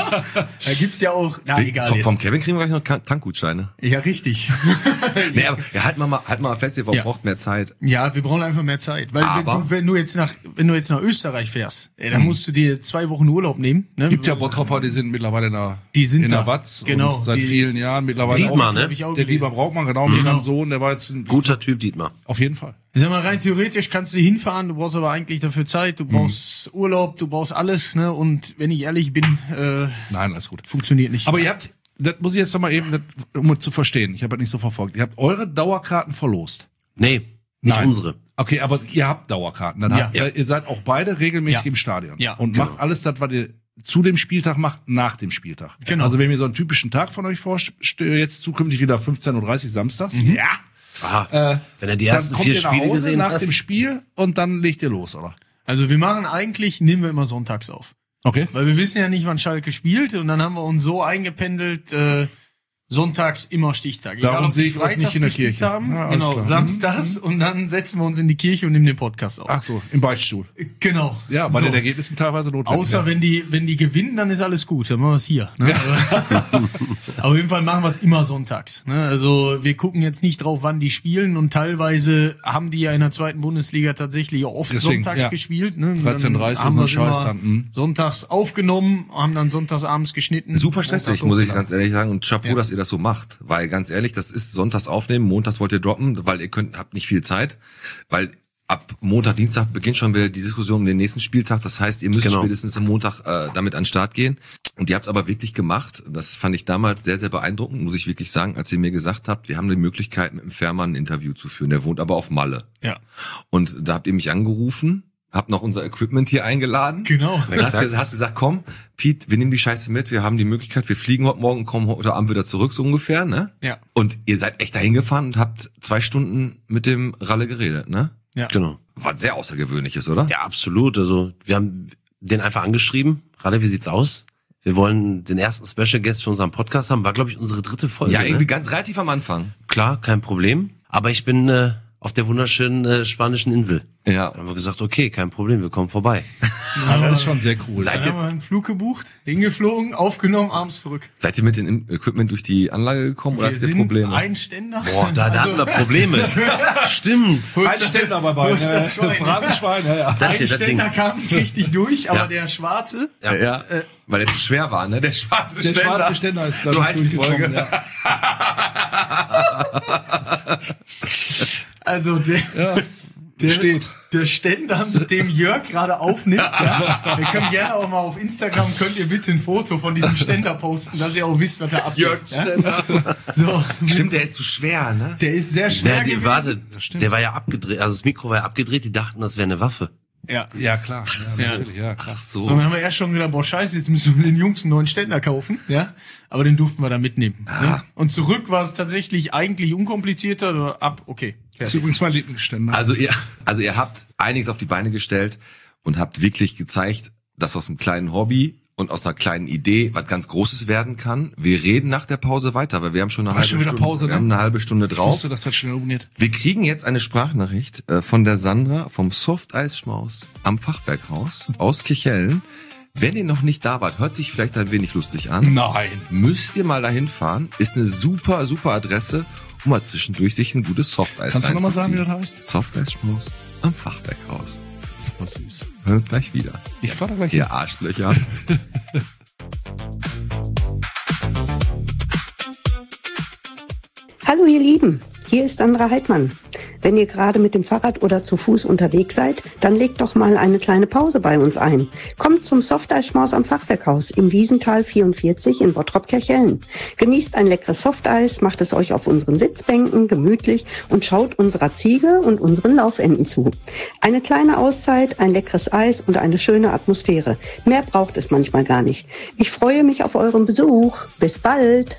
Da gibt's ja auch, na egal Vom, jetzt. vom Kevin kriegen wir gleich noch Kan- Tankgutscheine. Ja, richtig. Nee, aber ja, halt mal, mal, halt mal fest, ihr Ja. braucht mehr Zeit. Ja, wir brauchen einfach mehr Zeit. Weil wenn Aber- du, wenn du jetzt nach, wenn du jetzt nach Österreich fährst, ey, dann musst du dir zwei Wochen Urlaub nehmen. Ne? Gibt ja Bottropper, die sind mittlerweile in der, Die sind in da. der Watz. Genau, Und seit die- vielen Jahren mittlerweile Dietmar, auch. ne? Hab ich auch Der gelesen. Dietmar Brautmann, genau, mit seinem Sohn, der war jetzt ein, Guter Typ, Dietmar. auf jeden Fall. Ich sag mal, rein theoretisch kannst du hinfahren, du brauchst aber eigentlich dafür Zeit, du brauchst Urlaub, du brauchst alles, ne? Und wenn ich ehrlich bin, äh, Nein, alles gut. funktioniert nicht. Aber ihr habt, das muss ich jetzt noch mal eben, das, um es zu verstehen, ich habe das nicht so verfolgt, ihr habt eure Dauerkarten verlost. Nee, nicht Nein. unsere. Okay, aber ihr habt Dauerkarten. Dann Ja. habt, ihr, ihr seid auch beide regelmäßig Ja. im Stadion. Ja, und genau. macht alles das, was ihr zu dem Spieltag macht, nach dem Spieltag. Genau. Also wenn ihr so einen typischen Tag von euch vorstellt, jetzt zukünftig wieder fünfzehn Uhr dreißig samstags, ja, Aha. Wenn er die dann ersten kommt vier ihr nach Spiele Hause gesehen nach hat. dem Spiel und dann legt ihr los, oder? Also wir machen eigentlich, nehmen wir immer sonntags auf. Okay. Weil wir wissen ja nicht, wann Schalke spielt und dann haben wir uns so eingependelt, äh, sonntags immer Stichtag. Darum ob sehe wir ich euch nicht freitags in der gespielt Kirche. Haben, Ja, alles genau, klar. samstags und dann setzen wir uns in die Kirche und nehmen den Podcast auf. Ach so, im Beichtstuhl. Genau. Ja, bei so. den Ergebnissen teilweise notwendig. Außer ja. wenn die, wenn die gewinnen, dann ist alles gut. Dann machen wir es hier. Ne? Aber auf jeden Fall machen wir es immer sonntags. Ne? Also wir gucken jetzt nicht drauf, wann die spielen und teilweise haben die ja in der zweiten Bundesliga tatsächlich auch oft Deswegen, sonntags ja. gespielt. Ne? dreizehn Uhr dreißig haben und wir so ein Scheiß immer dann, mhm. sonntags aufgenommen, haben dann sonntags abends geschnitten. Super stressig, Montag muss ich hochgeladen. ganz ehrlich sagen. Und Chapeau, Ja. dass ihr das so macht. Weil ganz ehrlich, das ist sonntags aufnehmen, montags wollt ihr droppen, weil ihr könnt, habt nicht viel Zeit. Weil ab Montag, Dienstag beginnt schon wieder die Diskussion um den nächsten Spieltag. Das heißt, ihr müsst Genau. spätestens am Montag äh, damit an den Start gehen. Und ihr habt es aber wirklich gemacht. Das fand ich damals sehr, sehr beeindruckend, muss ich wirklich sagen, als ihr mir gesagt habt, wir haben die Möglichkeit, mit dem Fährmann ein Interview zu führen. Der wohnt aber auf Malle. Ja. Und da habt ihr mich angerufen, habt noch unser Equipment hier eingeladen. Genau. Und hast, ges- hast gesagt, komm, Pete, wir nehmen die Scheiße mit, wir haben die Möglichkeit, wir fliegen heute Morgen, kommen heute Abend wieder zurück, so ungefähr, ne? Ja. Und ihr seid echt dahin gefahren und habt zwei Stunden mit dem Ralle geredet, ne? Ja. Genau. Was sehr Außergewöhnliches, oder? Ja, absolut. Also wir haben den einfach angeschrieben. Ralle, wie sieht's aus? Wir wollen den ersten Special Guest für unseren Podcast haben. War, glaube ich, unsere dritte Folge. Ja, irgendwie ne? ganz relativ am Anfang. Klar, kein Problem. Aber ich bin äh, auf der wunderschönen äh, spanischen Insel. Ja. Dann haben wir gesagt, okay, kein Problem, wir kommen vorbei. Ja, das ist schon sehr cool. Dann haben wir einen Flug gebucht, hingeflogen, aufgenommen, abends zurück. Seid ihr mit dem Equipment durch die Anlage gekommen oder Wir hattet ihr sind Probleme? ein Ständer. Boah, da, da hatten wir Probleme. Stimmt. Ein Ständer bei beiden. Wo ist das Schwein? Phrasenschwein, ja, ja. Das Ein hier, das Ding. Ständer kam richtig durch, aber Ja. der schwarze, Ja, ja. Weil der zu schwer war, ne? Der schwarze Der Ständer. schwarze Ständer ist da So heißt die durchgekommen, Folge. Ja. also der, Ja. der steht. Der Ständer, mit dem Jörg gerade aufnimmt, ja. Wir können gerne auch mal auf Instagram, könnt ihr bitte ein Foto von diesem Ständer posten, dass ihr auch wisst, was da abgeht. Jörg Ständer. Ja? So, Stimmt, der ist zu schwer, ne? der ist sehr schwer Ja, die, gewesen. warte, der war ja abgedreht, also das Mikro war ja abgedreht, die dachten, das wäre eine Waffe. Ja. Ja, klar. so. Ja, natürlich, ja, krass. So. So, dann haben wir erst schon gedacht, boah, scheiße, jetzt müssen wir den Jungs einen neuen Ständer kaufen, ja. Aber den durften wir dann mitnehmen. Ne? Und zurück war es tatsächlich eigentlich unkomplizierter, oder ab, okay. Das ist übrigens mein Lieblingsständer. Also ihr, also ihr habt einiges auf die Beine gestellt und habt wirklich gezeigt, dass aus einem kleinen Hobby und aus einer kleinen Idee was ganz Großes werden kann. Wir reden nach der Pause weiter, weil wir haben schon eine War halbe schon wieder Stunde, Pause, wir ne? haben eine halbe Stunde Ich drauf. wusste, dass das schnell umgeht. Wir kriegen jetzt eine Sprachnachricht äh, von der Sandra vom Softeisschmaus am Fachwerkhaus aus Kirchhellen. Wenn ihr noch nicht da wart, hört sich vielleicht ein wenig lustig an. Nein. Müsst ihr mal dahin fahren. Ist eine super, super Adresse, um mal zwischendurch sich ein gutes Softeis Kannst du noch mal sagen, wie das reinzuziehen. heißt? Softeisschmaus am Fachwerkhaus. Das ist aber süß. Hören uns gleich wieder. Ich fahr da gleich hin. Ihr Arschlöcher. Hallo ihr Lieben, hier ist Sandra Heidmann. Wenn ihr gerade mit dem Fahrrad oder zu Fuß unterwegs seid, dann legt doch mal eine kleine Pause bei uns ein. Kommt zum Softeisschmaus am Fachwerkhaus im Wiesental vierundvierzig in Bottrop-Kirchhellen. Genießt ein leckeres Softeis, macht es euch auf unseren Sitzbänken gemütlich und schaut unserer Ziege und unseren Laufenden zu. Eine kleine Auszeit, ein leckeres Eis und eine schöne Atmosphäre. Mehr braucht es manchmal gar nicht. Ich freue mich auf euren Besuch. Bis bald!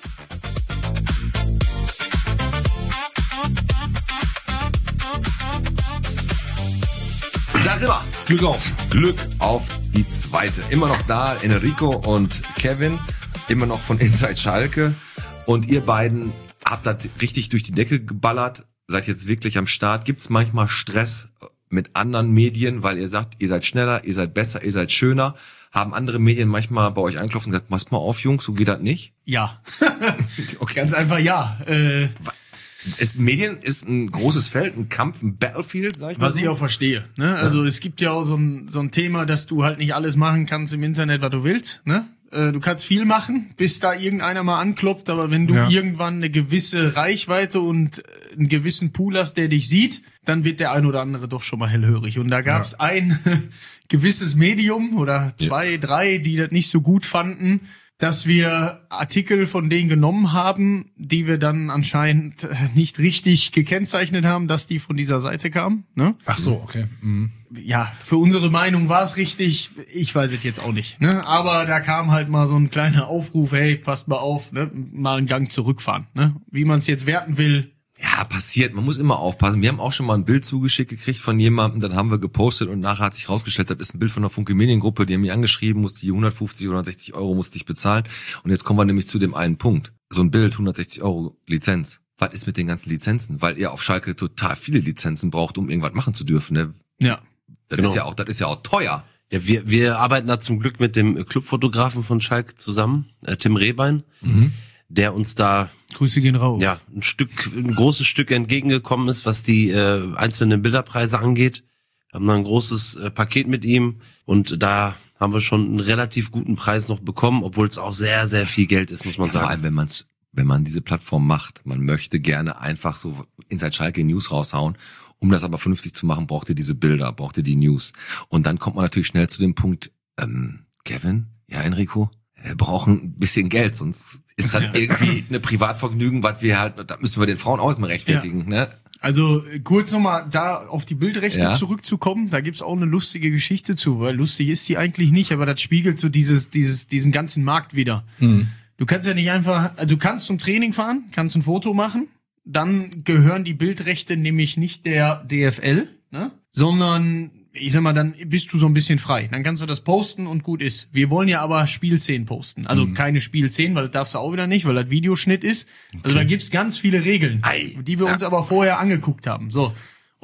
Da sind wir. Glück auf. Glück auf die zweite. Immer noch da, Enrico und Kevin. Immer noch von Inside Schalke. Und ihr beiden habt das richtig durch die Decke geballert. Seid jetzt wirklich am Start. Gibt's manchmal Stress mit anderen Medien, weil ihr sagt, ihr seid schneller, ihr seid besser, ihr seid schöner? Haben andere Medien manchmal bei euch angeklopft und gesagt, passt mal auf, Jungs, so geht das nicht? Ja. Okay. Ganz einfach ja. Äh, Ist, Medien ist ein großes Feld, ein Kampf, ein Battlefield, sag ich mal Was so. ich auch verstehe. Ne? Also es gibt ja auch so ein, so ein Thema, dass du halt nicht alles machen kannst im Internet, was du willst. Ne? Äh, du kannst viel machen, bis da irgendeiner mal anklopft, aber wenn du Ja. irgendwann eine gewisse Reichweite und einen gewissen Pool hast, der dich sieht, dann wird der ein oder andere doch schon mal hellhörig. Und da gab es ein gewisses Medium oder zwei, drei, die das nicht so gut fanden, dass wir Artikel von denen genommen haben, die wir dann anscheinend äh, nicht richtig gekennzeichnet haben, dass die von dieser Seite kamen. Ne? Ach so, okay. Mhm. Ja, für unsere Meinung war es richtig. Ich weiß es jetzt auch nicht. Ne? Aber da kam halt mal so ein kleiner Aufruf, hey, passt mal auf, ne? Mal einen Gang zurückfahren. Ne? Wie man es jetzt werten will. Ja, passiert. Man muss immer aufpassen. Wir haben auch schon mal ein Bild zugeschickt gekriegt von jemandem, dann haben wir gepostet und nachher hat sich rausgestellt, das ist ein Bild von einer Funke Mediengruppe, die haben mich angeschrieben, musste die hundertfünfzig oder hundertsechzig Euro musste ich bezahlen. Und jetzt kommen wir nämlich zu dem einen Punkt. So ein Bild, hundertsechzig Euro Lizenz. Was ist mit den ganzen Lizenzen? Weil ihr auf Schalke total viele Lizenzen braucht, um irgendwas machen zu dürfen. Ne? Ja. Das Genau. ist ja auch, das ist ja auch teuer. Ja, wir, wir arbeiten da zum Glück mit dem Clubfotografen von Schalke zusammen, äh, Tim Rehbein, der uns da Grüße gehen raus. ja ein Stück, ein großes Stück entgegengekommen ist, was die äh, einzelnen Bilderpreise angeht. Wir haben da ein großes äh, Paket mit ihm und da haben wir schon einen relativ guten Preis noch bekommen, obwohl es auch sehr, sehr viel Geld ist, muss man Ja, vor sagen. allem, wenn man's, wenn man diese Plattform macht, man möchte gerne einfach so Inside Schalke News raushauen. Um das aber vernünftig zu machen, braucht ihr diese Bilder, braucht ihr die News. Und dann kommt man natürlich schnell zu dem Punkt, ähm, Kevin, ja, Enrico, wir brauchen ein bisschen Geld, sonst ist das irgendwie eine Privatvergnügen, was wir halt, da müssen wir den Frauen auch mal rechtfertigen, ne? Also kurz nochmal da auf die Bildrechte Ja. zurückzukommen, da gibt's auch eine lustige Geschichte zu, weil lustig ist die eigentlich nicht, aber das spiegelt so dieses, dieses, diesen ganzen Markt wieder. Du kannst ja nicht einfach, also du kannst zum Training fahren, kannst ein Foto machen, dann gehören die Bildrechte nämlich nicht der D F L, ne? Sondern, ich sag mal, dann bist du so ein bisschen frei. Dann kannst du das posten und gut ist. Wir wollen ja aber Spielszenen posten. Also keine Spielszenen, weil das darfst du auch wieder nicht, weil das Videoschnitt ist. Also da gibt's ganz viele Regeln, Ei. die wir uns aber vorher angeguckt haben. So.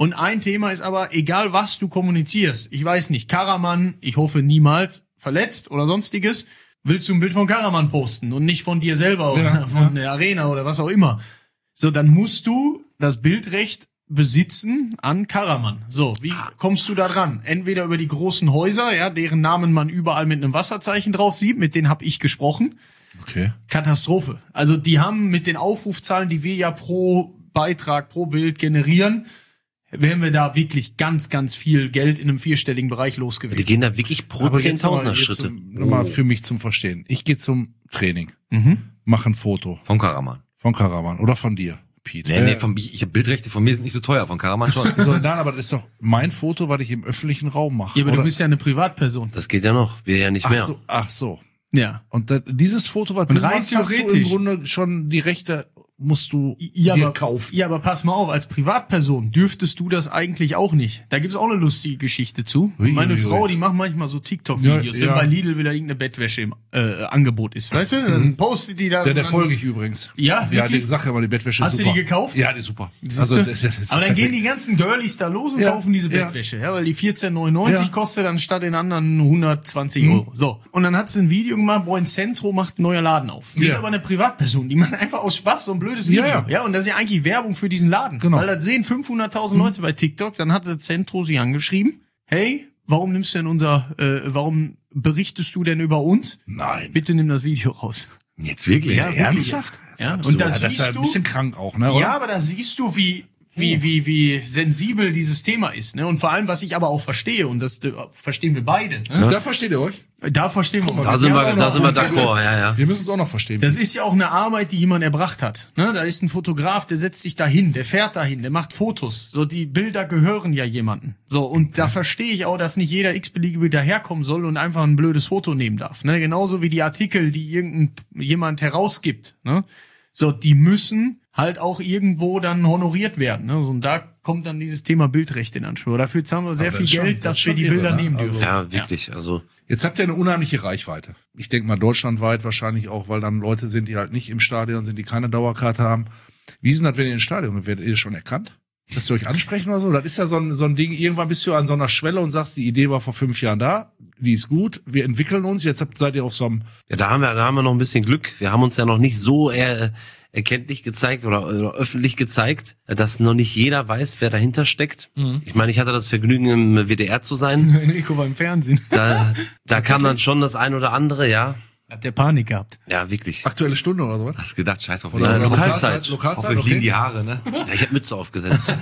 Und ein Thema ist aber, egal was du kommunizierst, ich weiß nicht, Karaman, ich hoffe niemals verletzt oder sonstiges, willst du ein Bild von Karaman posten und nicht von dir selber oder Ja, von ja. der Arena oder was auch immer. So, dann musst du das Bildrecht besitzen an Karaman. So, wie kommst du da dran? Entweder über die großen Häuser, ja, deren Namen man überall mit einem Wasserzeichen drauf sieht, mit denen habe ich gesprochen. Okay. Katastrophe. Also die haben mit den Aufrufzahlen, die wir ja pro Beitrag, pro Bild generieren, werden wir da wirklich ganz, ganz viel Geld in einem vierstelligen Bereich Die losgewesen. gehen da wirklich pro Aber jetzt Zehntausender nochmal- jetzt Schritte. zum- Nochmal für mich zum Verstehen. Ich gehe zum Training, Mhm. mache ein Foto Von Karaman. von Karaman oder von dir, Pete. Nee, nee, von, ich hab Bildrechte von mir sind nicht so teuer, von Karaman schon. So, nein, aber das ist doch mein Foto, was ich im öffentlichen Raum mache. Ja, aber oder? du bist ja eine Privatperson. Das geht ja noch. Wir ja nicht ach mehr. so, ach so. Ja. Und da, dieses Foto, was Und du rein machst, hast du im theoretisch- Grunde schon die Rechte, musst du Ja, dir aber, kaufen. ja, aber pass mal auf, als Privatperson dürftest du das eigentlich auch nicht. Da gibt's auch eine lustige Geschichte zu. Ui, Meine ui, ui. Frau, die macht manchmal so TikTok-Videos, Ja, wenn ja. bei Lidl wieder irgendeine Bettwäsche im äh, Angebot ist. Weißt du, dann postet die da. Der, der dann- folge ich übrigens. Ja, Ja, wirklich? die Sache, aber die Bettwäsche Hast ist du super. die gekauft? Ja, die ist super. Siehst Also, du? das- das ist Aber dann perfekt. gehen die ganzen Girlies da los und Ja, kaufen diese ja. Bettwäsche, ja, weil die vierzehn neunundneunzig Ja. kostet anstatt in anderen hundertzwanzig Mhm. Euro. So. Und dann hat sie ein Video gemacht, wo ein Centro macht ein neuer Laden auf. Die Ja. ist aber eine Privatperson, die macht einfach aus Spaß so ein blödes Video. Ja, ja. und das ist ja eigentlich Werbung für diesen Laden. Genau. Weil das sehen fünfhunderttausend Leute bei TikTok, dann hat das Centro sie angeschrieben, hey, warum nimmst du denn unser, äh, warum berichtest du denn über uns? Nein. Bitte nimm das Video raus. Jetzt wirklich? Ja, wirklich. Ernsthaft? Ja, und und da da das ist ja siehst ein du, bisschen krank auch, ne? Oder? ja, aber da siehst du, wie, wie, wie, wie sensibel dieses Thema ist, ne? Und vor allem, was ich aber auch verstehe, und das äh, verstehen wir beide, ne? Da versteht ihr euch? Da verstehen wir uns. Da sind Ja, wir, aber- da sind wir d'accord, ja, ja. Wir müssen es auch noch verstehen. Das ist ja auch eine Arbeit, die jemand erbracht hat. Ne? Da ist ein Fotograf, der setzt sich dahin, der fährt dahin, der macht Fotos. So, die Bilder gehören ja jemandem. So, und da verstehe ich auch, dass nicht jeder x-beliebige daherkommen soll und einfach ein blödes Foto nehmen darf. Ne? Genauso wie die Artikel, die irgendein jemand herausgibt. Ne? So, die müssen halt auch irgendwo dann honoriert werden. Ne? So, und da kommt dann dieses Thema Bildrecht in Anspruch. Dafür zahlen wir sehr Aber viel das ist schon- Geld, das dass ist wir schon die irre, Bilder ne? nehmen Also- dürfen. Ja, wirklich. Also, Jetzt habt ihr eine unheimliche Reichweite. Ich denke mal deutschlandweit wahrscheinlich auch, weil dann Leute sind, die halt nicht im Stadion sind, die keine Dauerkarte haben. Wie ist denn das, wenn ihr ins Stadion geht? Werdet ihr schon erkannt? Dass sie euch ansprechen oder so? Das ist ja so ein, so ein Ding, irgendwann bist du an so einer Schwelle und sagst, die Idee war vor fünf Jahren da, die ist gut, wir entwickeln uns, jetzt habt, seid ihr auf so einem, ja, da haben wir, da haben wir noch ein bisschen Glück. Wir haben uns ja noch nicht so äh, erkenntlich gezeigt oder, oder öffentlich gezeigt, dass noch nicht jeder weiß, wer dahinter steckt. Ich meine, ich hatte das Vergnügen, im W D R zu sein. Enrico war im Fernsehen. Da, da kam dann schon das ein oder andere, ja. Hat der Panik gehabt. Ja, wirklich. aktuelle Stunde oder sowas? Hast gedacht, scheiß auf Oder mich. Lokalzeit. Lokalzeit, Hoffentlich liegen okay. die Haare, ne? Ja, ich habe Mütze aufgesetzt.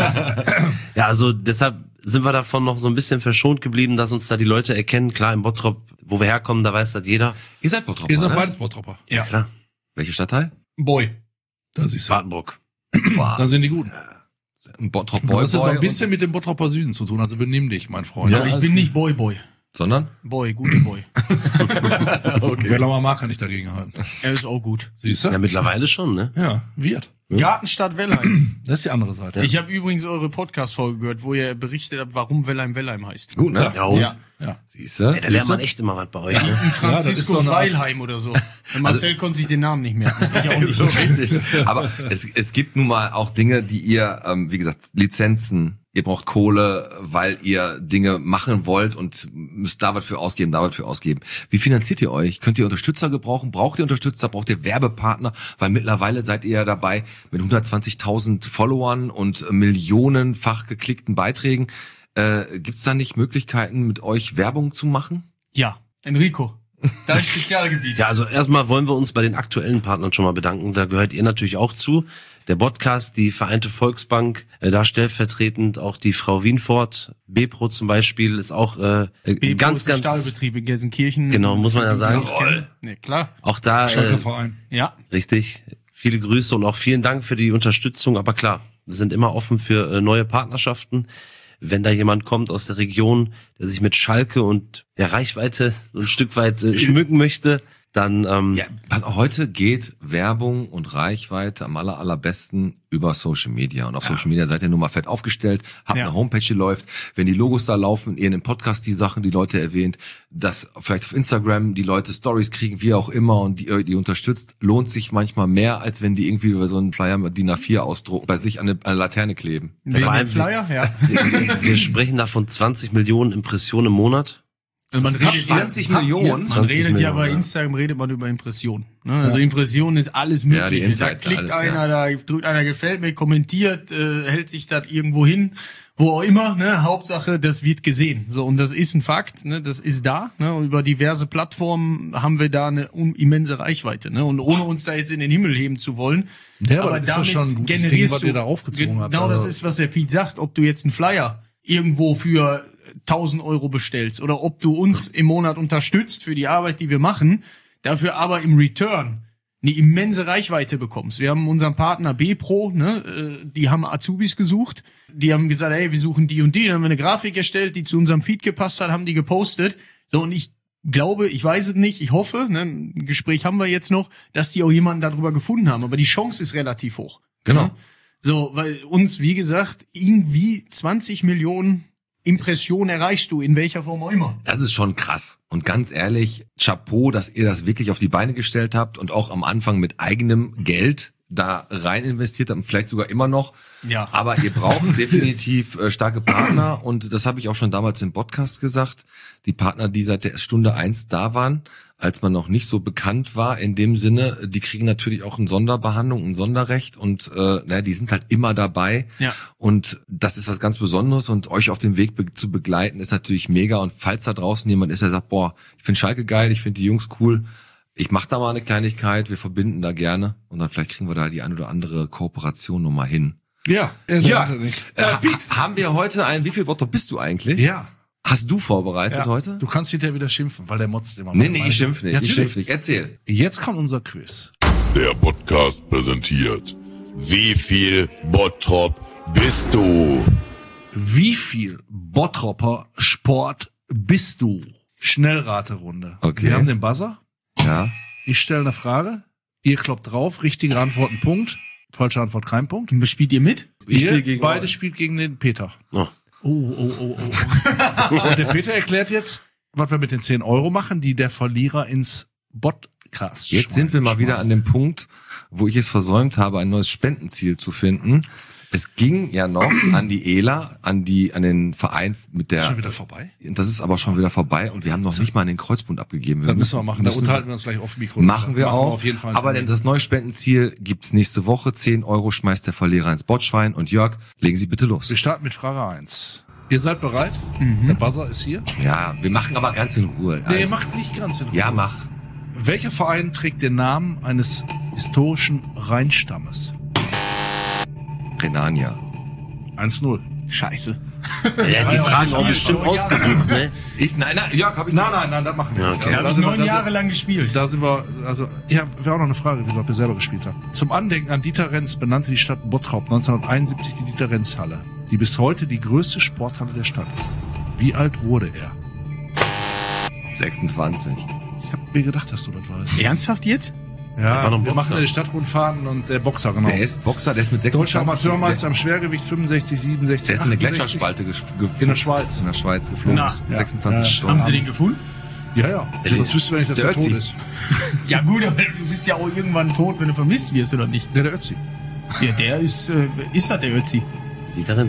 Ja, also deshalb sind wir davon noch so ein bisschen verschont geblieben, dass uns da die Leute erkennen. Klar, im Bottrop, wo wir herkommen, da weiß das jeder. Ihr seid Bottrop, Ihr seid ne? beides Bottropper. Ja, klar. Welcher Stadtteil? Boy. Das ist Wartenburg. Dann sind die Guten. Ein Bottrop Du Boy hast ja so ein Boy bisschen mit dem Bottropper Süden zu tun, also benimm dich, mein Freund. Ja, Aber ich alles bin nicht Boy Boy. und, sondern? Boy, guter Boy. Wer mal mag, kann ich dagegen halten. Er ist auch gut. Siehst du? Ja, mittlerweile schon, ne? Ja, wird. Gartenstadt Wellheim. Das ist die andere Seite. Ich habe übrigens eure Podcast-Folge gehört, wo ihr berichtet habt, warum Wellheim Wellheim heißt. Gut, ne? Ja, und? Ja. Ja. Siehst du? Ja, da lernt man echt immer was bei euch, ne? Ein das ist so Franziskus eine Art- Weilheim oder so. Und Marcel konnte sich den Namen nicht merken. Ich auch nicht. So richtig. Aber es, es gibt nun mal auch Dinge, die ihr, ähm, wie gesagt, Lizenzen, ihr braucht Kohle, weil ihr Dinge machen wollt und müsst da was für ausgeben, da was für ausgeben. Wie finanziert ihr euch? Könnt ihr Unterstützer gebrauchen? Braucht ihr Unterstützer? Braucht ihr Werbepartner? Weil mittlerweile seid ihr ja dabei mit hundertzwanzigtausend Followern und millionenfach geklickten Beiträgen. Äh, gibt's da nicht Möglichkeiten, mit euch Werbung zu machen? Ja, Enrico. Dein Spezialgebiet. Ja, also erstmal wollen wir uns bei den aktuellen Partnern schon mal bedanken. Da gehört ihr natürlich auch zu. Der Podcast, die Vereinte Volksbank, äh, da stellvertretend auch die Frau Wienfort. B-Pro zum Beispiel ist auch äh, B-Pro ganz, ist der ganz... Stahlbetrieb in Gelsenkirchen. Genau, muss man ja sagen. Ich kenne. Ne, klar. Auch da, äh, Schalke-Verein. Ja. richtig, viele Grüße und auch vielen Dank für die Unterstützung. Aber klar, wir sind immer offen für äh, neue Partnerschaften. Wenn da jemand kommt aus der Region, der sich mit Schalke und der Reichweite so ein Stück weit äh, schmücken möchte, dann ähm, Ja, pass auf, heute geht Werbung und Reichweite am aller, allerbesten über Social Media. Und auf Social Media seid ihr nun mal fett aufgestellt, habt Ja. eine Homepage, die läuft. Wenn die Logos da laufen, ihr in dem Podcast die Sachen, die Leute erwähnt, dass vielleicht auf Instagram die Leute Stories kriegen, wie auch immer, und die, die unterstützt, lohnt sich manchmal mehr, als wenn die irgendwie über so einen Flyer mit D I N A vier ausdrucken, bei sich an eine, an eine Laterne kleben. Wegen vor allem- dem Flyer, ja. wir, wir sprechen da von zwanzig Millionen Impressionen im Monat. Also man Das redet, ist zwanzig Millionen? Man zwanzig redet ja Millionen, bei ja. Instagram redet man über Impressionen. Ne? Also Impressionen ist alles mögliche. Ja, die Insights, da klickt alles, einer, da drückt einer gefällt mir, kommentiert, äh, hält sich das irgendwo hin, wo auch immer. Ne? Hauptsache, das wird gesehen. So, und das ist ein Fakt. Ne? Das ist da. Ne? Und über diverse Plattformen haben wir da eine un- immense Reichweite. Ne? Und ohne uns da jetzt in den Himmel heben zu wollen. Ja, aber das ist ja schon ein gutes Ding, generierst was du- ihr da aufgezogen habt. Genau, das Also- ist, was der Pete sagt. Ob du jetzt einen Flyer irgendwo für tausend Euro bestellst oder ob du uns im Monat unterstützt für die Arbeit, die wir machen, dafür aber im Return eine immense Reichweite bekommst. Wir haben unseren Partner B-Pro, ne, äh, die haben Azubis gesucht, die haben gesagt, hey, wir suchen die und die, dann haben wir eine Grafik erstellt, die zu unserem Feed gepasst hat, haben die gepostet. So, und ich glaube, ich weiß es nicht, ich hoffe, ne, ein Gespräch haben wir jetzt noch, dass die auch jemanden darüber gefunden haben, aber die Chance ist relativ hoch. Genau. Ne? So, weil uns, wie gesagt, irgendwie zwanzig Millionen Impressionen erreichst du, in welcher Form auch immer. Das ist schon krass. Und ganz ehrlich, Chapeau, dass ihr das wirklich auf die Beine gestellt habt und auch am Anfang mit eigenem Geld da rein investiert habt, vielleicht sogar immer noch. Ja. Aber ihr braucht definitiv äh, starke Partner, und das habe ich auch schon damals im Podcast gesagt. Die Partner, die seit der Stunde eins da waren, als man noch nicht so bekannt war in dem Sinne, die kriegen natürlich auch eine Sonderbehandlung, ein Sonderrecht, und äh, naja, die sind halt immer dabei. Ja. Und das ist was ganz Besonderes, und euch auf dem Weg be- zu begleiten ist natürlich mega. Und falls da draußen jemand ist, der sagt, boah, ich finde Schalke geil, ich finde die Jungs cool, ich mache da mal eine Kleinigkeit, wir verbinden da gerne, und dann vielleicht kriegen wir da die ein oder andere Kooperation nochmal hin. Ja, er Ja, sagte nicht. äh, ha- haben wir heute ein, wie viel Bottrop bist du eigentlich? Ja. Hast du vorbereitet ja. heute? Du kannst hinterher wieder schimpfen, weil der motzt immer. Nee, nee, ich schimpf nicht, Ja, ich natürlich. schimpf nicht. Erzähl. Jetzt kommt unser Quiz. Der Podcast präsentiert. Wie viel Bottrop bist du? Wie viel Bottropper Sport bist du? Schnellraterunde. Okay. Wir haben den Buzzer. Ja. Ich stelle eine Frage. Ihr kloppt drauf. Richtige Antwort ein Punkt. Falsche Antwort kein Punkt. Und spielt ihr mit? Ich Ihr spiel gegen beide euch. spielt gegen den Peter. Oh. Oh, oh, oh, oh. Und der Peter erklärt jetzt, was wir mit den zehn Euro machen, die der Verlierer ins Podcast Jetzt sind wir mal wieder an dem Punkt, wo ich es versäumt habe, ein neues Spendenziel zu finden. Es ging ja noch an die E L A, an die, an den Verein mit der. Schon wieder vorbei? Das ist aber schon wieder vorbei, und wir haben noch nicht mal an den Kreuzbund abgegeben. Das müssen wir machen. Da müssen- unterhalten wir uns gleich auf Mikro. Machen wir auch. auf jeden Fall. Aber denn das neue Spendenziel gibt's nächste Woche. zehn Euro schmeißt der Verlierer ins Botschwein. Und Jörg, legen Sie bitte los. Wir starten mit Frage eins. Ihr seid bereit? Der Buzzer ist hier. Ja, wir machen aber ganz in Ruhe. Nee, ihr Also, macht nicht ganz in Ruhe. ja, mach. Welcher Verein trägt den Namen eines historischen Rheinstammes? Renania. eins null. Scheiße. Ja, die Fragen auch bestimmt ausgesucht, ne? Ich, nein, nein, Jörg, hab ich Nein, nein, nein, das machen wir Ja, nicht. okay. Also, Da da habe ich sind wir- neun da sind- Jahre lang gespielt. Da sind wir, also, ja, wäre auch noch eine Frage, wie ihr selber gespielt habt. Zum Andenken an Dieter Renz benannte die Stadt Bottrop neunzehnhunderteinundsiebzig die Dieter-Renz-Halle, die bis heute die größte Sporthalle der Stadt ist. Wie alt wurde er? sechsundzwanzig. Ich habe mir gedacht, dass du das weißt. Ernsthaft jetzt? Ja, war noch ein wir Boxer. machen ja die Stadtrundfahrten und der Boxer, genau. Der ist Boxer, der ist mit Deutscher sechsundzwanzig. Amateurmeister im Schwergewicht fünfundsechzig, siebenundsechzig, Der ist in der achtundsechzig. Gletscherspalte ges- ge- In der Schweiz. in der Schweiz geflogen. Na, ist mit ja. sechsundzwanzig Ja. Stunden. Haben Sie den gefunden? Ja, ja. Der- Sonst wüsste ich, wenn ich, dass der der tot Ötzi. ist. Ja gut, aber du bist ja auch irgendwann tot, wenn du vermisst wirst, oder nicht? Der, der Ötzi. Ja, der ist, äh, ist halt der Ötzi. Die darin.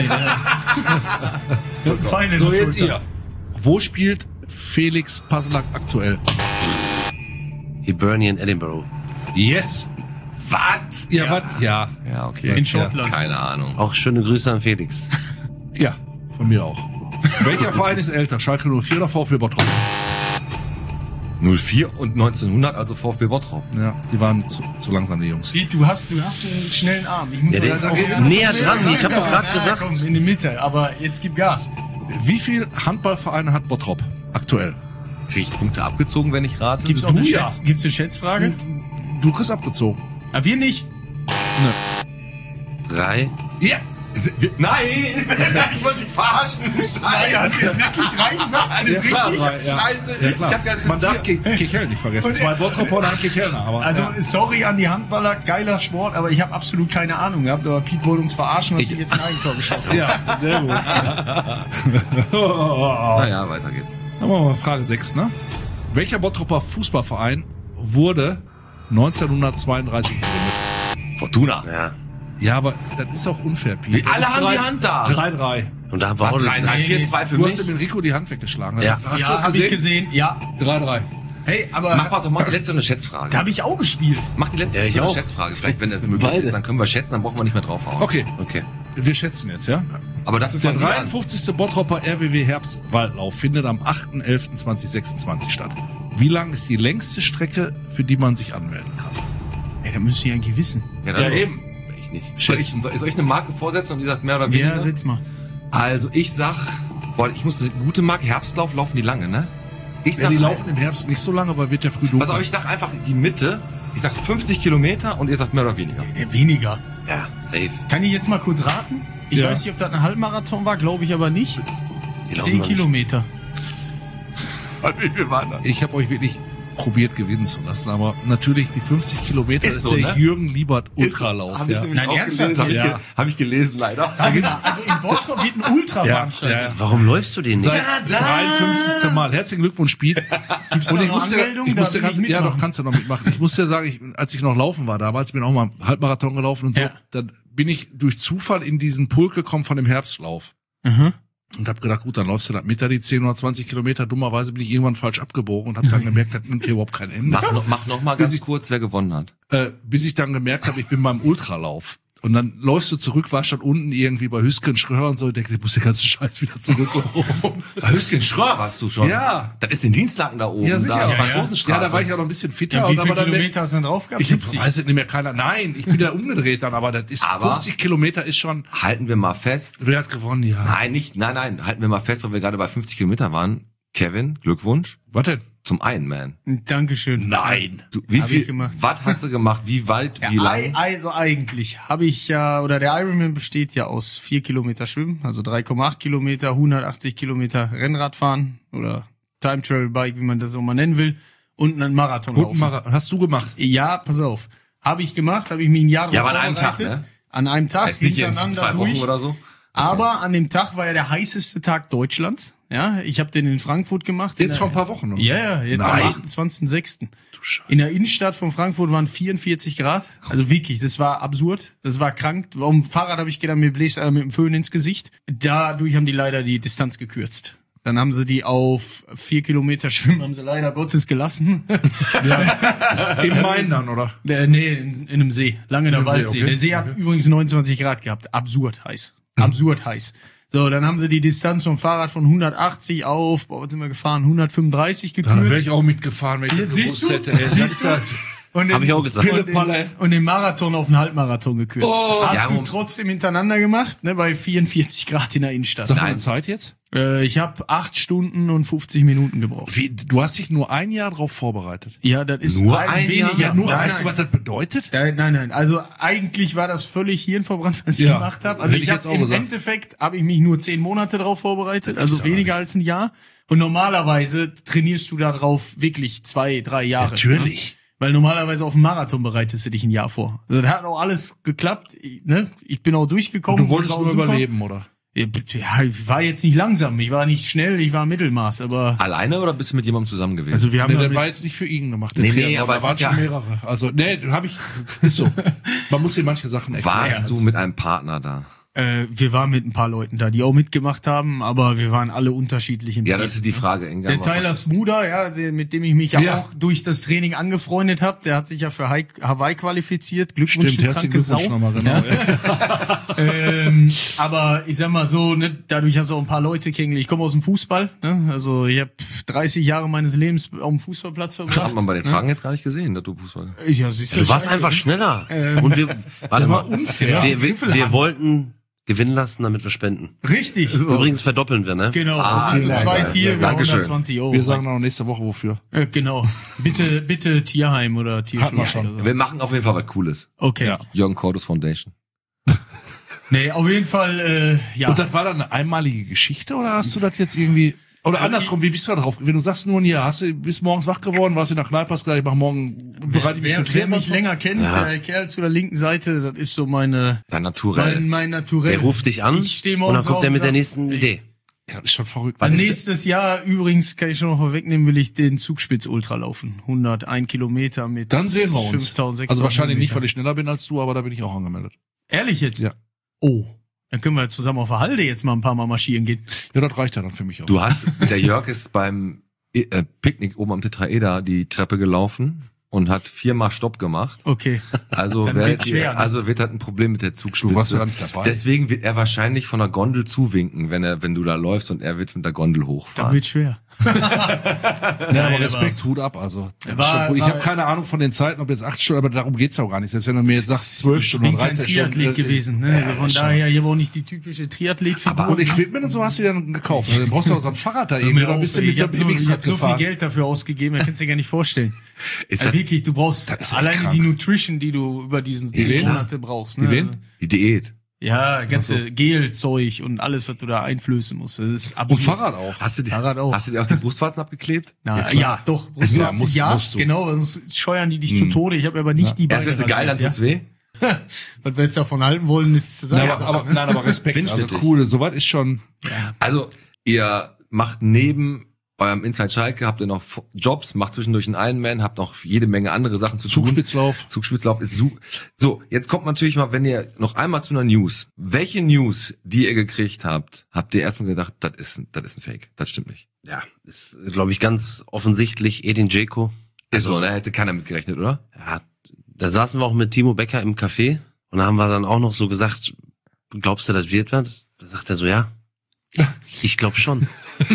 Feine So, jetzt ihr. Wo spielt Felix Passlack aktuell? Hibernian Edinburgh. Yes. Was? Ja, was? Ja. Ja, okay. In Schottland. Keine Ahnung. Auch schöne Grüße an Felix. Ja, von mir auch. Welcher Verein ist älter? Schalke null vier oder VfB Bottrop? null vier und neunzehnhundert, also VfB Bottrop. Ja, die waren zu, zu langsam, die Jungs. Piet, du hast, du hast einen schnellen Arm. Ich muss Ja, der mal ist sagen, auch näher dran. Ich habe doch gerade gesagt. Komm, in die Mitte, aber jetzt gib Gas. Wie viel Handballvereine hat Bottrop aktuell? Krieg ich Punkte abgezogen, wenn ich rate? Gibt's auch Du eine, ja. Schätz, gibt's eine Schätzfrage? Du kriegst abgezogen. Aber wir nicht. Drei. Ja. Nein! Ich wollte dich verarschen. Scheiße! Hast du jetzt wirklich drei gesagt? Alles Ja, klar, richtig. drei, ja. Scheiße. Ja, klar. Ich hab ganz Man darf Ke- Kecheln nicht vergessen. Zwei Bottroper und ein Kechelner. Aber, Also, ja. sorry an die Handballer, geiler Sport, aber ich habe absolut keine Ahnung gehabt. Aber Pete wollte uns verarschen und hat sich jetzt ein Eigentor geschossen. Ja, sehr gut. Naja, weiter geht's. Dann machen wir mal Frage sechs, ne? Welcher Bottroper Fußballverein wurde neunzehnhundertzweiunddreißig gegründet? Fortuna. Ja. Ja, aber das ist auch unfair, Pete. Wie, alle Das ist haben drei- die Hand da. drei drei. Und da haben wir auch drei, drei, vier, zwei für Du hast mich. dem Enrico die Hand weggeschlagen. Ja. Hast Ja, du habe ich gesehen. Ja. drei drei. Hey, aber Mach was, doch, mach die letzte eine Schätzfrage. da habe ich auch gespielt. Mach die letzte Ja, ich so eine auch. Schätzfrage. Vielleicht, wenn das möglich Beide. ist, dann können wir schätzen, dann brauchen wir nicht mehr draufhauen. Okay, Okay. wir schätzen jetzt, ja? Aber dafür Der fangen wir an. dreiundfünfzigste Bottroper R W W Herbstwaldlauf findet am achter elfter zweitausendsechsundzwanzig statt. Wie lang ist die längste Strecke, für die man sich anmelden kann? Ey, da müsst ihr eigentlich wissen. Ja, dann Ja, los. eben. Ich nicht. Soll ich, soll ich eine Marke vorsetzen und die sagt mehr oder weniger? Ja, setz mal. Also ich sag, boah, ich muss eine gute Marke, Herbstlauf laufen die lange, ne? Ich Ja, sag, die laufen im Herbst nicht so lange, weil wird ja früh dunkel. Pass auf, ich sag einfach die Mitte. Ich sag fünfzig Kilometer und ihr sagt mehr oder weniger. Äh, weniger. Ja, safe. Kann ich jetzt mal kurz raten? Ich Ja. weiß nicht, ob das ein Halbmarathon war, glaube ich aber nicht. Die laufen Zehn noch Kilometer. Wir waren da. Ich habe euch wirklich probiert gewinnen zu lassen, aber natürlich die fünfzig Kilometer Ist ist, so, der ne? Jürgen Liebert Ultralauf. Hab ich Ja. nämlich Nein, auch ernsthaft? gelesen. Hab ich, Ja. ge- hab ich gelesen, leider. Also in Bottrop wird ein Ultra Ja, veranstaltet. ja, ja. Warum läufst du den nicht? Seit dreiundfünfzigsten Mal. Herzlichen Glückwunsch, Pete. Gibt's Und da ich noch muss dir, Anmeldung? ich muss Da dir will ganz, ich ja, mitmachen. doch, kannst du noch mitmachen. Ich muss dir sagen, ich, als ich noch laufen war damals, bin auch mal Halbmarathon gelaufen und so, Ja. dann bin ich durch Zufall in diesen Pulk gekommen von dem Herbstlauf. Mhm. Und hab gedacht, gut, dann läufst du das mit, da die zehn oder zwanzig Kilometer. Dummerweise bin ich irgendwann falsch abgebogen und hab dann gemerkt, das nimmt hier überhaupt kein Ende. Mach noch, mach noch mal ganz kurz, wer gewonnen hat. Äh, bis ich dann gemerkt habe, ich bin beim Ultralauf. Und dann läufst du zurück, warst schon unten irgendwie bei Hüsken, Schröer und so, ich denke, ich muss den ganzen Scheiß wieder zurück. Bei Hüsken Schröer warst du schon. Ja. Das ist in Dienstlaken da oben. Ja, sicher. Da, Ja, ja. Franzosenstraße. ja, da war ich ja noch ein bisschen fitter. Ja, wie und viele aber dann Kilometer hast du denn drauf gehabt? Ich weiß es nicht mehr keiner. Nein, ich bin da umgedreht dann, aber das ist Aber- fünfzig Kilometer ist schon. Halten wir mal fest. Wer hat gewonnen? Ja. Nein, nicht, nein, nein. Halten wir mal fest, weil wir gerade bei fünfzig Kilometern waren. Kevin, Glückwunsch Was denn? zum Ironman. Dankeschön. Nein. Du, wie Hab viel, ich gemacht. was hast du gemacht? Wie weit, Ja, wie ei- lang? also eigentlich habe ich ja, oder der Ironman besteht ja aus vier Kilometer Schwimmen, also drei Komma acht Kilometer, hundertachtzig Kilometer Rennradfahren oder Time Travel Bike, wie man das auch mal nennen will, und einen Marathon laufen. Mara- Hast du gemacht? Ja, pass auf. Habe ich gemacht, habe ich mir ein Jahr Ja, drauf aber an einem Tag, vorbereitet. ne? An einem Tag, Heißt nicht in hintereinander zwei Wochen durch. oder so? Aber an dem Tag war ja der heißeste Tag Deutschlands. Ja, ich habe den in Frankfurt gemacht. Jetzt in vor der- ein paar Wochen. oder? Ja, ja, jetzt Nein. am achtundzwanzigsten sechsten Du Scheiße. In der Innenstadt von Frankfurt waren vierundvierzig Grad. Also wirklich, das war absurd. Das war krank. Auf dem Fahrrad habe ich gedacht, mir bläst einer mit dem Föhn ins Gesicht. Dadurch haben die leider die Distanz gekürzt. Dann haben sie die auf vier Kilometer Schwimmen, haben sie leider Gottes gelassen. Im Main dann, oder? Äh, nee, in, in einem See. Lange der In einem See, Waldsee. okay. Der See hat Okay. übrigens neunundzwanzig Grad gehabt. Absurd heiß. Absurd heiß. So, dann haben sie die Distanz vom Fahrrad von hundertachtzig auf, boah, was sind wir gefahren, hundertfünfunddreißig Da wäre gekürzt. ich auch mitgefahren, wenn ich Ja, das siehst gewusst du? hätte. Ey. Das Siehst ist du? halt- Und Hab ich auch gesagt. Und den, und den Marathon auf den Halbmarathon gekürzt. Oh, Hast ja, du um- trotzdem hintereinander gemacht, ne, bei vierundvierzig Grad in der Innenstadt. Sag mal eine Zeit jetzt. Äh, ich habe acht Stunden und fünfzig Minuten gebraucht. Wie, du hast dich nur ein Jahr drauf vorbereitet. Ja, das ist Nur ein ein weniger. Jahr? Ja, nur, nein, weißt du, nein. was das bedeutet? Nein, nein, nein. Also eigentlich war das völlig hirnverbrannt, was ich Ja, gemacht habe. Also hätte ich ich habe jetzt auch im gesagt. Endeffekt habe ich mich nur zehn Monate drauf vorbereitet, also ist ja weniger als ein Jahr. Und normalerweise trainierst du da drauf wirklich zwei, drei Jahre. Natürlich. Ne? Weil normalerweise auf dem Marathon bereitest du dich ein Jahr vor. Also das hat auch alles geklappt. Ich, ne? Ich bin auch durchgekommen. Du wolltest bin nur auch super. überleben, oder? Ja, ich war jetzt nicht langsam, ich war nicht schnell, ich war Mittelmaß, aber Alleine oder bist du mit jemandem zusammen gewesen? also wir haben Nee, ja das mit, war jetzt nicht für ihn gemacht. der Nee, nee, Triathlon. aber da es waren ist schon ja- mehrere. Also, nee, hab ich, ist so. Man muss dir manche Sachen erklären. Warst du mit einem Partner da? äh, wir waren mit ein paar Leuten da, die auch mitgemacht haben, aber wir waren alle unterschiedlich im Ja, Ziel. das ist die Frage. Inga. Der Tyler Smuda, ja, der, mit dem ich mich ja, Ja. auch durch das Training angefreundet habe, der hat sich ja für Hai- Hawaii qualifiziert. Glückwunsch, Stimmt, du herzlichen kranke Glückwunsch Sau. nochmal, genau. ähm, aber ich sag mal so, ne, dadurch hast du auch ein paar Leute kennengelernt. Ich komme aus dem Fußball, ne? Also ich habe dreißig Jahre meines Lebens auf dem Fußballplatz verbracht. Hat man bei den ne? Fragen jetzt gar nicht gesehen, dass du Fußball. Ja, siehst Du warst einfach schneller. Und wir, warte war mal, unfair. wir, wir, Griffelhand. wir wollten gewinnen lassen, damit wir spenden. Richtig. Übrigens verdoppeln wir, ne? Genau. Ah, also vielen zwei Dank. Tiere, Dankeschön. hundertzwanzig Euro. Wir sagen auch nächste Woche wofür. äh, genau. Bitte, bitte Tierheim oder Hatten wir Tierschutz. schon. oder so. Wir machen auf jeden Fall was Cooles. Okay. Ja. Jürgen Cordus Foundation. Nee, auf jeden Fall, äh, ja. Und das war dann eine einmalige Geschichte oder hast du das jetzt irgendwie, oder andersrum, wie bist du da drauf? Wenn du sagst nur, hier, hast du, bist morgens wach geworden, warst in der Kneipe, hast gesagt, ich mach morgen, bereite ich mich wer, für wer Triathlon mich vor? länger kennt, Ja. der Kerl zu der linken Seite, das ist so meine, Dein Naturell. mein, mein Naturell. Der ruft dich an Ich steh und morgens dann kommt auf der mit und der sag, nächsten ey, Idee. Ja, das ist schon verrückt. Und Wann ist- nächstes Jahr übrigens, kann ich schon noch vorwegnehmen, will ich den Zugspitz Ultra laufen. hundertein Kilometer mit Dann sehen wir uns. fünftausendsechshundert Also wahrscheinlich nicht, Meter. weil ich schneller bin als du, aber da bin ich auch angemeldet. Ehrlich jetzt? Ja. Oh. Dann können wir zusammen auf der Halde jetzt mal ein paar Mal marschieren gehen. Ja, das reicht ja dann für mich auch. Du hast, der Jörg ist beim äh, Picknick oben am Tetraeder die Treppe gelaufen und hat viermal Stopp gemacht. Okay. Also, Dann wer, wird's schwer, ne? also wird das ein Problem mit der Zugspitze. Du warst ja nicht dabei. Deswegen wird er wahrscheinlich von der Gondel zuwinken, wenn er, wenn du da läufst und er wird mit der Gondel Dann hochfahren. wird schwer. Ja, Nein, aber aber- Respekt, Hut ab. Also das War- ist schon cool. Ich war- habe keine Ahnung von den Zeiten, ob jetzt acht Stunden, aber darum geht's ja auch gar nicht. Selbst wenn du mir jetzt sagst, zwölf Ich Stunden bin oder kein dreizehn Stunden. Triathlet äh, gewesen. Ne? ja, Also von schon. daher, hier war auch nicht die typische Triathlet-Figur. Aber und Equipment und so hast du dir dann gekauft. Also, dann brauchst du auch so ein Fahrrad da irgendwie. Hör mir Oder auf, bist du ey, mit ich so hab einem so, ich M hab X so viel gefahren? Geld dafür ausgegeben, das kannst du dir gar nicht vorstellen. Ist Also das wirklich, du brauchst Das ist echt alleine krank. die Nutrition, die du über diesen Die zehn wen? Monate brauchst. Die Ne? wen? die Diät. Ja, ganze Gelzeug und alles, was du da einflößen musst. Das ist Und absurd. Fahrrad auch. Hast du dir, Fahrrad auch. hast du dir auch die Brustwarzen abgeklebt? Na, Ja, ja, klar. doch. Ja, Ja, musst- ja musst du. genau, sonst scheuern die dich zu Tode. Ich habe aber nicht die Beine. Erst wirst du geil, dann rasiert, tut's weh. ja. Was wir jetzt davon halten wollen, ist zu sagen. Nein, aber, aber, nein, aber Respekt. Also Windschnittig. cool. Soweit ist schon. Also, ihr macht neben eurem Inside Schalke, habt ihr noch F- Jobs, macht zwischendurch einen Ironman, habt noch jede Menge andere Sachen zu tun. Zugspitzlauf. Zugspitzlauf ist super. So, jetzt kommt natürlich mal, wenn ihr noch einmal zu einer News. Welche News, die ihr gekriegt habt, habt ihr erstmal gedacht, das ist, ein- das ist ein Fake. Das stimmt nicht. Ja, ist, glaube ich, ganz offensichtlich Edin Dzeko. Ist so, da hätte keiner mitgerechnet, oder? Ja, da saßen wir auch mit Timo Becker im Café und da haben wir dann auch noch so gesagt, glaubst du, das wird was? Da sagt er so, ja, ich glaube schon.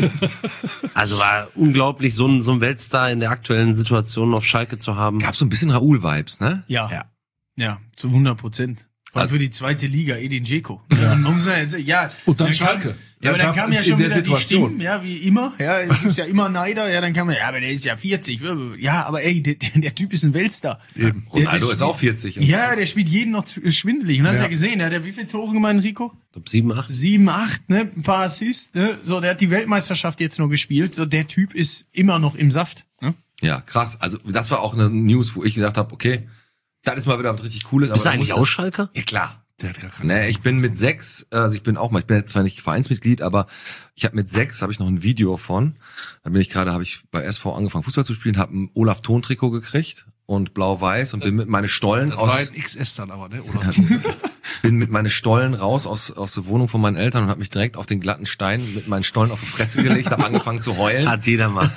Also war unglaublich, so ein, so ein Weltstar in der aktuellen Situation auf Schalke zu haben. Gab so ein bisschen Raoul-Vibes, ne? Ja. Ja. Ja, zu hundert Prozent. Vor allem Also- für die zweite Liga, Edin Dzeko. Ja. Man muss sagen, ja. Und dann kam- Schalke. Ja, aber Ja, dann darf- kam ja in schon der wieder Situation. die Stimmen, ja, wie immer. Ja, es gibt ja immer Neider. Ja, dann kam ja, ja, aber der ist ja vierzig. Ja, aber ey, der, der Typ ist ein Weltstar. Eben. Der- Ronaldo der ist auch spielt- vierzig. Und Ja, der spielt jeden noch zu- schwindelig. Und hast Ja. ja gesehen, ja, der wie viele Tore gemeint, Rico? Ich glaub, sieben, acht. Sieben, acht, ne? Ein paar Assists, ne? So, der hat die Weltmeisterschaft jetzt noch gespielt. So, der Typ ist immer noch im Saft, ne? Ja, krass. Also das war auch eine News, wo ich gedacht habe, okay, das ist mal wieder was richtig Cooles. Bist du da eigentlich musste- auch Schalker? Ja, klar. Der hat gar keine Nee, ich bin mit sechs, also ich bin auch mal, ich bin jetzt zwar nicht Vereinsmitglied, aber ich habe mit sechs habe ich noch ein Video von. Da bin ich gerade, habe ich bei S V angefangen Fußball zu spielen, habe ein Olaf Thon Trikot gekriegt und blau-weiß und bin mit meine Stollen Das war aus ein X S dann aber, ne? Oder? bin mit meine Stollen raus aus aus der Wohnung von meinen Eltern und habe mich direkt auf den glatten Stein mit meinen Stollen auf die Fresse gelegt, habe angefangen zu heulen. Hat jeder mal.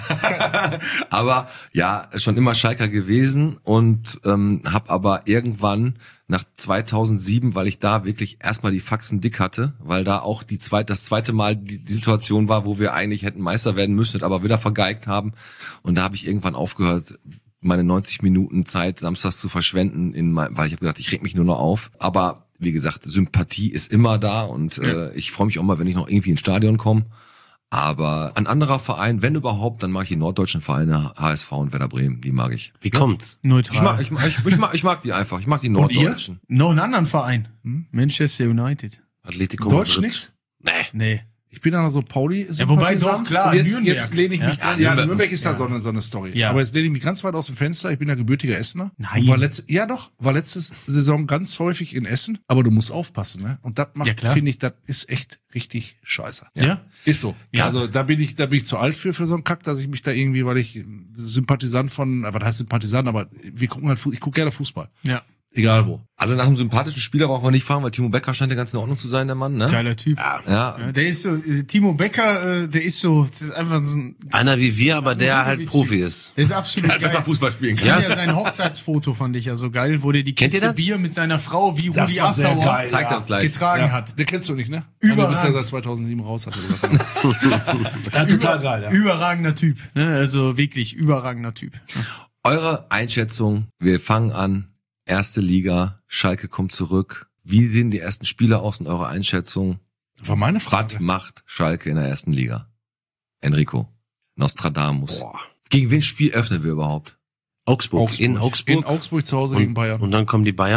Aber ja, schon immer Schalker gewesen und ähm, habe aber irgendwann nach zweitausendsieben, weil ich da wirklich erstmal die Faxen dick hatte, weil da auch die zweite, das zweite Mal die, die Situation war, wo wir eigentlich hätten Meister werden müssen, aber wieder vergeigt haben. Und da habe ich irgendwann aufgehört, meine neunzig Minuten Zeit samstags zu verschwenden, in mein, weil ich habe gedacht, ich reg mich nur noch auf. Aber wie gesagt, Sympathie ist immer da und äh, ich freue mich auch mal, wenn ich noch irgendwie ins Stadion komme. Aber ein anderer Verein, wenn überhaupt, dann mag ich die norddeutschen Vereine, H S V und Werder Bremen, die mag ich. Wie kommt's? Neutral. Ich mag, ich mag, ich, ich mag, ich mag die einfach, ich mag die norddeutschen. Noch einen anderen Verein. Manchester United. Atletico Deutsch Madrid. nix? Nee. Nee. Ich bin dann so Pauli. Ja, wobei doch, klar, Und jetzt, Nürnberg. jetzt lehne ich mich, Ja. ja, Ja, Nürnberg, Nürnberg ist da so eine, so eine Story. Ja. Aber jetzt lehne ich mich ganz weit aus dem Fenster. Ich bin ja gebürtiger Essener. Nein. Und War letzte, ja doch, war letzte Saison ganz häufig in Essen. Aber du musst aufpassen, ne? Und das Ja, macht, klar. finde ich, das ist echt richtig scheiße. Ja? Ist so. Ja. Also da bin ich, da bin ich zu alt für, für so einen Kack, dass ich mich da irgendwie, weil ich Sympathisant von, was heißt Sympathisant, aber wir gucken halt, Fu- ich gucke gerne Fußball. Ja. Egal wo. Also nach einem sympathischen Spieler brauchen wir nicht fragen, weil Timo Becker scheint ja ganz in Ordnung zu sein, der Mann, ne? Geiler Typ. Ja. Ja, der ist so, äh, Timo Becker, äh, der ist so, das ist einfach so ein, Einer wie wir, aber der Ja, halt wie Profi Typ. ist. der ist absolut Der besser geil. Fußball spielen Ich kann. fand ja sein Hochzeitsfoto fand ich ja so geil, wo der die Kennt ihr Kiste das? Bier mit seiner Frau wie Das Rudi war sehr Assauer geil, Zeigt er uns gleich. getragen Ja, hat. den kennst du nicht, ne? Überragend. Du bist ja seit zweitausendsieben raus, hat er gesagt. Ja, total geil, ja. Überragender Typ, ne? Also wirklich überragender Typ. Eure Einschätzung, wir fangen an, erste Liga, Schalke kommt zurück. Wie sehen die ersten Spieler aus in eurer Einschätzung? Das war meine Was Frage. macht Schalke in der ersten Liga? Enrico, Nostradamus. Boah. Gegen wen Spiel öffnen wir überhaupt? Augsburg. Augsburg. In Augsburg. In Augsburg zu Hause gegen Bayern. Und dann kommen die Bayern.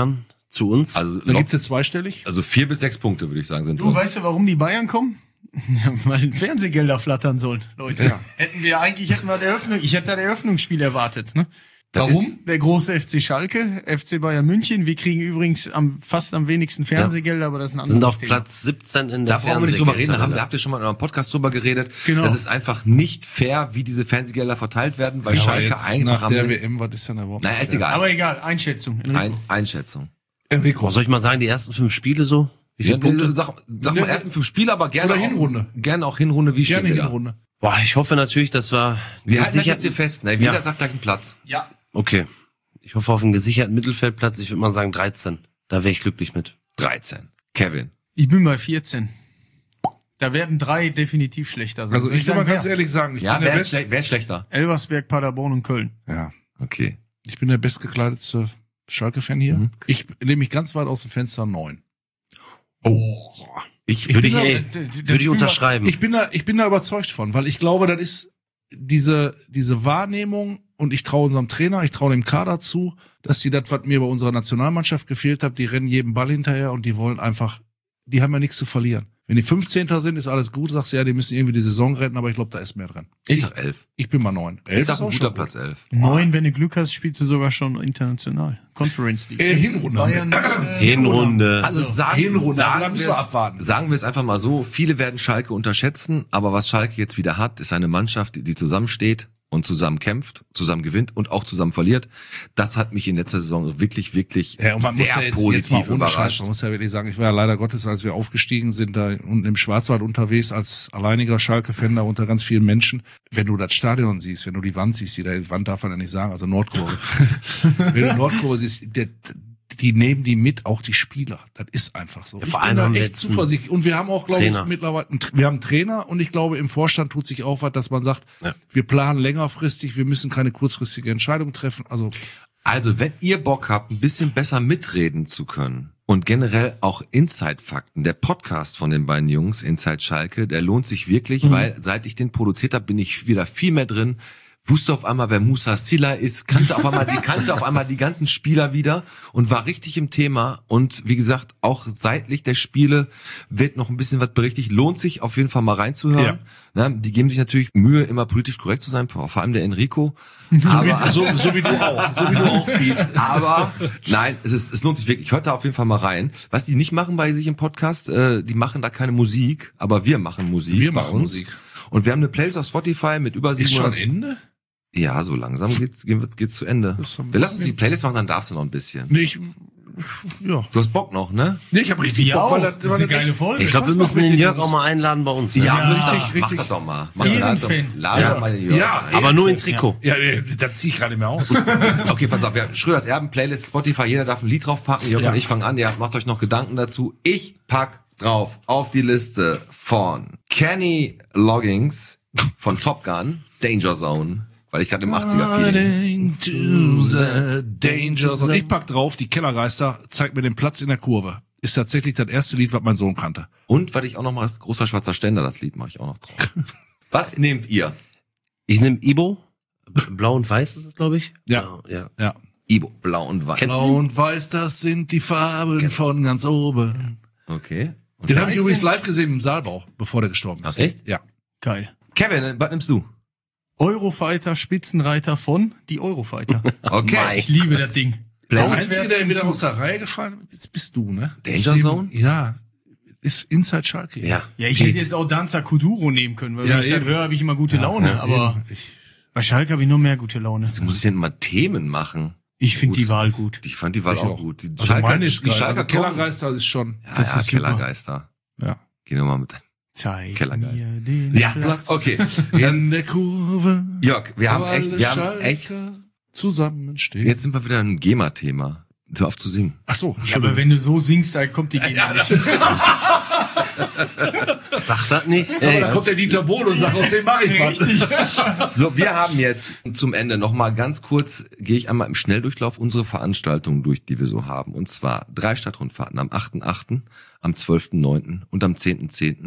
zu uns. Also, Da gibt es zweistellig. also vier bis sechs Punkte, würde ich sagen, sind Du drin. weißt ja, warum die Bayern kommen? Ja, weil Fernsehgelder flattern sollen, Leute. Ja. Hätten wir eigentlich, hätten wir der Eröffnung, ich hätte da der Eröffnungsspiel erwartet, ne? Das Warum? ist- Der große F C Schalke, F C Bayern München. Wir kriegen übrigens am, fast am wenigsten Fernsehgelder, aber das ist ein anderes sind auf Thema. Platz siebzehn in der Da brauchen wir nicht drüber reden, da haben, Fernsehgeldtabelle. da habt ihr schon mal in eurem Podcast drüber geredet. Genau. Das ist einfach nicht fair, wie diese Fernsehgelder verteilt werden, weil Aber Schalke jetzt einfach nach am der W M, was ist denn da überhaupt? Naja, ist egal. Aber egal, Einschätzung. Enrico. Ein, Einschätzung. Enrico. Soll ich mal sagen, die ersten fünf Spiele so? Wie viele Ja, Punkte? sag, sag mal Ja, ersten fünf Spiele, aber gerne oder auch, Hinrunde. Gerne auch Hinrunde, wie Gerne stehen wir da? Hinrunde. Boah, ich hoffe natürlich, dass wir Wir halten das gesichert- jetzt hier fest, ne? Jeder Ja. sagt gleich einen Platz. Ja. Okay. Ich hoffe auf einen gesicherten Mittelfeldplatz. Ich würde mal sagen dreizehn. Da wäre ich glücklich mit. dreizehn. Kevin. Ich bin bei vierzehn. Da werden drei definitiv schlechter sein. Also Soll ich will mal sagen, ganz wer? ehrlich sagen, ich Ja, bin der wer ist, Best, schle wer ist schlechter? Elversberg, Paderborn und Köln. ja, Okay. ich bin der bestgekleidetste Schalke-Fan hier. Mhm. Ich nehme mich ganz weit aus dem Fenster neun. Oh. Ich, Würde ich, bin ey, da- da- da würde ich spielen unterschreiben. Ich bin da, ich bin da überzeugt von, weil ich glaube, das ist diese, diese Wahrnehmung und ich traue unserem Trainer, ich traue dem Kader zu, dass sie das, was mir bei unserer Nationalmannschaft gefehlt hat, die rennen jedem Ball hinterher und die wollen einfach, die haben ja nichts zu verlieren. Wenn die fünfzehnter sind, ist alles gut, sagst du ja, die müssen irgendwie die Saison retten, aber ich glaube, da ist mehr drin. ich sag elf. Ich bin mal neun. Ich sag ist ein auch guter schon Platz gut. elf. Neun, wenn du Glück hast, spielst du sogar schon international. Conference League. Äh, Hinrunde. Bayern, äh, Hinrunde. Also sagen, Hinrunde, also da sagen, müssen wir wir es, abwarten. sagen wir es einfach mal so, viele werden Schalke unterschätzen, aber was Schalke jetzt wieder hat, ist eine Mannschaft, die, die zusammensteht und zusammen kämpft, zusammen gewinnt und auch zusammen verliert. Das hat mich in letzter Saison wirklich, wirklich Ja, und man sehr muss ja jetzt, positiv jetzt mal ohne Scheiß, überrascht. man muss ja wirklich sagen, ich war ja leider Gottes, als wir aufgestiegen sind, da unten im Schwarzwald unterwegs, als alleiniger Schalke-Fan da unter ganz vielen Menschen. Wenn du das Stadion siehst, wenn du die Wand siehst, die da- Wand darf man ja nicht sagen, also Nordkurve. Wenn du Nordkurve siehst, der, die nehmen die mit, auch die Spieler. Das ist einfach so. Ja, vor Ich bin allem da haben wir echt jetzt einen zuversichtlich. Und wir haben auch, glaube ich, Trainer. mittlerweile, einen, wir haben einen Trainer und ich glaube, im Vorstand tut sich auch was, dass man sagt, Ja. wir planen längerfristig, wir müssen keine kurzfristige Entscheidung treffen. Also, Also, wenn ihr Bock habt, ein bisschen besser mitreden zu können und generell auch Inside-Fakten, der Podcast von den beiden Jungs, Inside Schalke, der lohnt sich wirklich, Mhm. weil seit ich den produziert habe, bin ich wieder viel mehr drin. Wusste auf einmal, wer Musa Silla ist, kannte auf einmal die, kannte auf einmal die ganzen Spieler wieder und war richtig im Thema. Und wie gesagt, auch seitlich der Spiele wird noch ein bisschen was berichtigt. Lohnt sich auf jeden Fall mal reinzuhören. Ja. Die geben sich natürlich Mühe, immer politisch korrekt zu sein, vor allem der Enrico. Aber, so, so wie du auch. So wie du auch, Piet. aber nein, es ist, es lohnt sich wirklich. Hört da auf jeden Fall mal rein. Was die nicht machen bei sich im Podcast, äh, die machen da keine Musik, aber wir machen Musik. Wir bei machen uns. Musik. Und wir haben eine Playlist auf Spotify mit über Ist schon siebenhundert. Ende? Ja, so langsam geht's, geht's, geht's zu Ende. Das ist so ein Wir lassen uns die bisschen- Playlist machen, dann darfst du noch ein bisschen. Nee, ich, ja. Du hast Bock noch, ne? Nee, ich habe richtig Wir Bock, auch. weil Das ist eine geile echt- Folge. Ich glaube, wir Spaß müssen macht den mit Jörg den auch mal einladen bei uns. Ja, Ja, müsst ihr, richtig, mach richtig. das doch mal. Mach Ehrenfan. Lade Ja. doch mal den Jörg Ja, ein. Aber nur in Trikot. Ja, nee, da zieh ich gerade mehr aus. Okay, pass auf, wir Schröders Erben, Playlist, Spotify, jeder darf ein Lied draufpacken. Jörg Ja. und ich fangen an, ihr macht euch noch Gedanken dazu. Ich pack drauf auf die Liste von Kenny Loggins von Top Gun, Danger Zone, weil ich gerade im achtziger-Feeling. To the danger zone. Ich pack drauf, die Kellergeister zeigt mir den Platz in der Kurve. Ist tatsächlich das erste Lied, was mein Sohn kannte. Und weil ich auch noch mal als großer schwarzer Ständer, das Lied mache ich auch noch drauf. Was nehmt ihr? Ich nehme Ibo. Blau und Weiß ist es, glaube ich. Ja. ja. Ja. Ibo, blau und weiß. Kennst du Blau und weiß, das sind die Farben von ganz oben. Okay. Und Den wer habe ich ist übrigens denn? live gesehen im Saalbau, bevor der gestorben ist. Ach, echt? Ja. Geil. Kevin, was nimmst du? Eurofighter, Spitzenreiter von die Eurofighter. Okay. Ich liebe das Ding. Der Auswärts Einzige, der im wieder Zug. aus der Reihe gefallen ist, bist du, ne? Danger Ich Zone? nehme- Ja. Ist Inside Schalke. Ja. Ja, ich hätte jetzt auch Danza Kuduro nehmen können, weil Ja, wenn ich das eben. höre, habe ich immer gute Laune. Ja, aber eben. Ich, bei Schalke habe ich nur mehr gute Laune. Jetzt muss ich denn mal Themen machen. Ich finde Gut. die Wahl gut. Ich fand die Wahl Ich auch auch. gut. Die also meine ist die geil. Schalker Also kommen- Kellergeister ist schon. Ja, Das ja, ist super. Kellergeister. Ja. Gehen wir mal mit. Zeig Kellergeist. mir den Ja, Platz. okay. In der Kurve. Jörg, wir haben wo echt, alle wir haben Schalker echt, zusammenstehen. jetzt sind wir wieder ein GEMA-Thema. Hör auf zu singen. Ach so. Ja, aber wenn du so singst, dann kommt die Gene nicht. Sag das nicht. Aber Ey, da kommt der Dieter Bohlen und sagt, aus dem mache ich was. So, wir haben jetzt zum Ende noch mal ganz kurz, gehe ich einmal im Schnelldurchlauf unsere Veranstaltungen durch, die wir so haben. Und zwar drei Stadtrundfahrten am achten achten, am zwölften neunten und am zehnten zehnten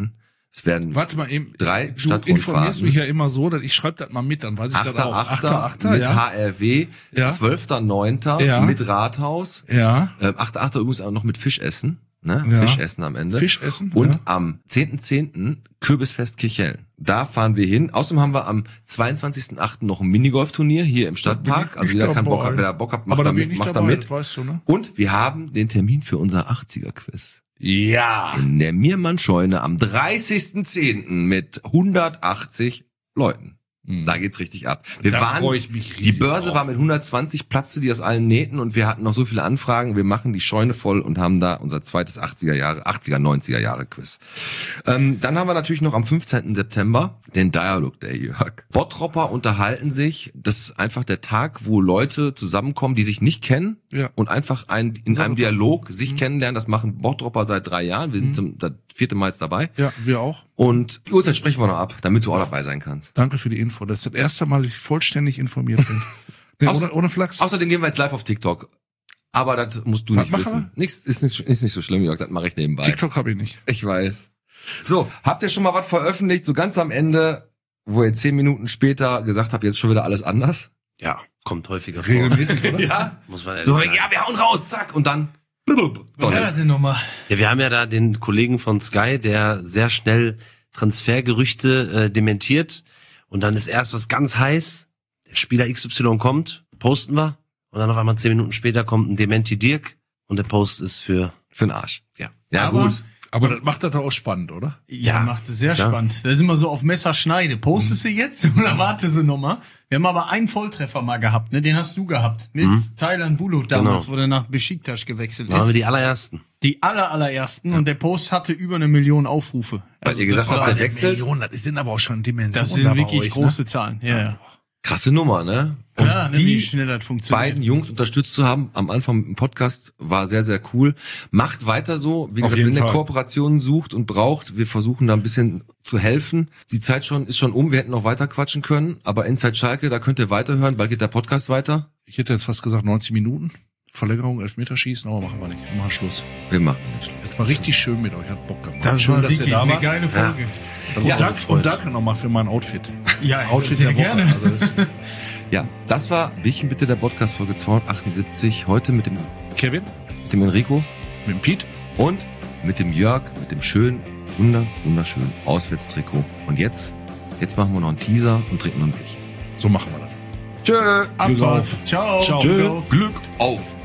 Es werden Warte mal eben. drei Du informierst Stadtrundfahrten. mich ja immer so, dass ich schreibe das mal mit, dann weiß ich das Achter auch. Achter Achter, mit ja. H R W, Ja. zwölfter Neunter Ja. mit Rathaus, Ja. ähm, Achter Achter übrigens auch noch mit Fischessen, ne? Ja. Fischessen am Ende. Fisch essen. Und ja. am zehnten zehnten Kürbisfest Kirchhellen. Da fahren wir hin. Außerdem haben wir am zweiundzwanzigsten achten noch ein Minigolfturnier hier im Stadtpark. bin Also ich jeder nicht kann Bock dabei. hat, wer da Bock hat, macht Aber da da bin mit. ich Macht da dabei, mit. das weißt du, ne? Und wir haben den Termin für unser achtziger-Quiz. Ja. In der Miermann-Scheune am dreißigsten zehnten mit hundertachtzig Leuten. Da geht's richtig ab. Wir Da waren, freu ich mich die riesig Börse drauf. war mit hundertzwanzig, platzte die aus allen Nähten und wir hatten noch so viele Anfragen. Wir machen die Scheune voll und haben da unser zweites achtziger Jahre, achtziger, neunziger Jahre Quiz. Ähm, dann haben wir natürlich noch am fünfzehnten September den Dialog Day, Jörg. Bottropper unterhalten sich. Das ist einfach der Tag, wo Leute zusammenkommen, die sich nicht kennen Ja. und einfach ein, in einem Dialog sich kennenlernen. Das machen Bottropper seit drei Jahren. Wir sind zum das vierte Mal jetzt dabei. Ja, wir auch. Und die Uhrzeit sprechen wir noch ab, damit du auch dabei sein kannst. Danke für die Info. Das ist das erste Mal, dass ich vollständig informiert bin. Nee, Aus- ohne, ohne Flachs. Außerdem gehen wir jetzt live auf TikTok. Aber das musst du Was nicht machen wissen. Nichts ist nicht, ist nicht so schlimm, Jörg, das mache ich nebenbei. TikTok habe ich nicht. Ich weiß. So, habt ihr schon mal was veröffentlicht, so ganz am Ende, wo ihr zehn Minuten später gesagt habt, jetzt schon wieder alles anders? Ja, kommt häufiger vor. Regelmäßig, oder? Ja. Muss man ehrlich So, sagen. ja, wir hauen raus, zack, und dann. Was war das denn nochmal? Ja, wir haben ja da den Kollegen von Sky, der sehr schnell Transfergerüchte äh, dementiert. Und dann ist erst was ganz heiß. Der Spieler X Y kommt, posten wir. Und dann auf einmal zehn Minuten später kommt ein Dementi Dirk. Und der Post ist für, Für den Arsch. ja. Ja, Aber- gut. Aber das macht das doch auch spannend, oder? Ja, macht es sehr Ja. spannend. Da sind wir so auf Messerschneide. Postest du jetzt oder warte sie nochmal? Wir haben aber einen Volltreffer mal gehabt, ne? Den hast du gehabt. Mit Mhm. Thailand Bulut damals, Genau. wo der nach Besiktas gewechselt Da waren wir ist. die allerersten. Die aller, allerersten. Und der Post hatte über eine Million Aufrufe. Weil ihr das gesagt habt, war- der wechselt. Millionen, das sind aber auch schon Dimensionen. Das sind da bei wirklich euch, große Zahlen. Ja, ja. Krasse Nummer, ne? Und Klar, ne, wie die schnell das funktioniert. beiden Jungs unterstützt zu haben am Anfang im Podcast war sehr, sehr cool. Macht weiter so. Wie Auf gesagt, jeden wenn ihr Fall. Kooperationen sucht und braucht, wir versuchen da ein bisschen zu helfen. Die Zeit schon ist schon um. Wir hätten noch weiter quatschen können. Aber Inside Schalke, da könnt ihr weiterhören. Bald geht der Podcast weiter. Ich hätte jetzt fast gesagt neunzig Minuten. Verlängerung, Elfmeterschießen, aber machen wir nicht. Wir machen Schluss. Wir machen nicht. Es war richtig schön mit euch, hat Bock gemacht. Das schön, war dass ihr wirklich da eine wart. geile Folge. Und, Ja. danke, und danke nochmal für mein Outfit. Ja, Outfit sehr der Woche. gerne. Also das Ja, das war Bierchen bitte der Podcast Folge zweihundertachtundsiebzig. Heute mit dem, Kevin, mit dem Enrico mit dem Pete. und mit dem Jörg, mit dem schönen, wunder, wunderschönen Auswärtstrikot. Und jetzt, jetzt machen wir noch einen Teaser und trinken noch ein Bierchen. So machen wir das. Tschö. Abfahrt. Ciao. Ciao. Glück auf. Glück auf.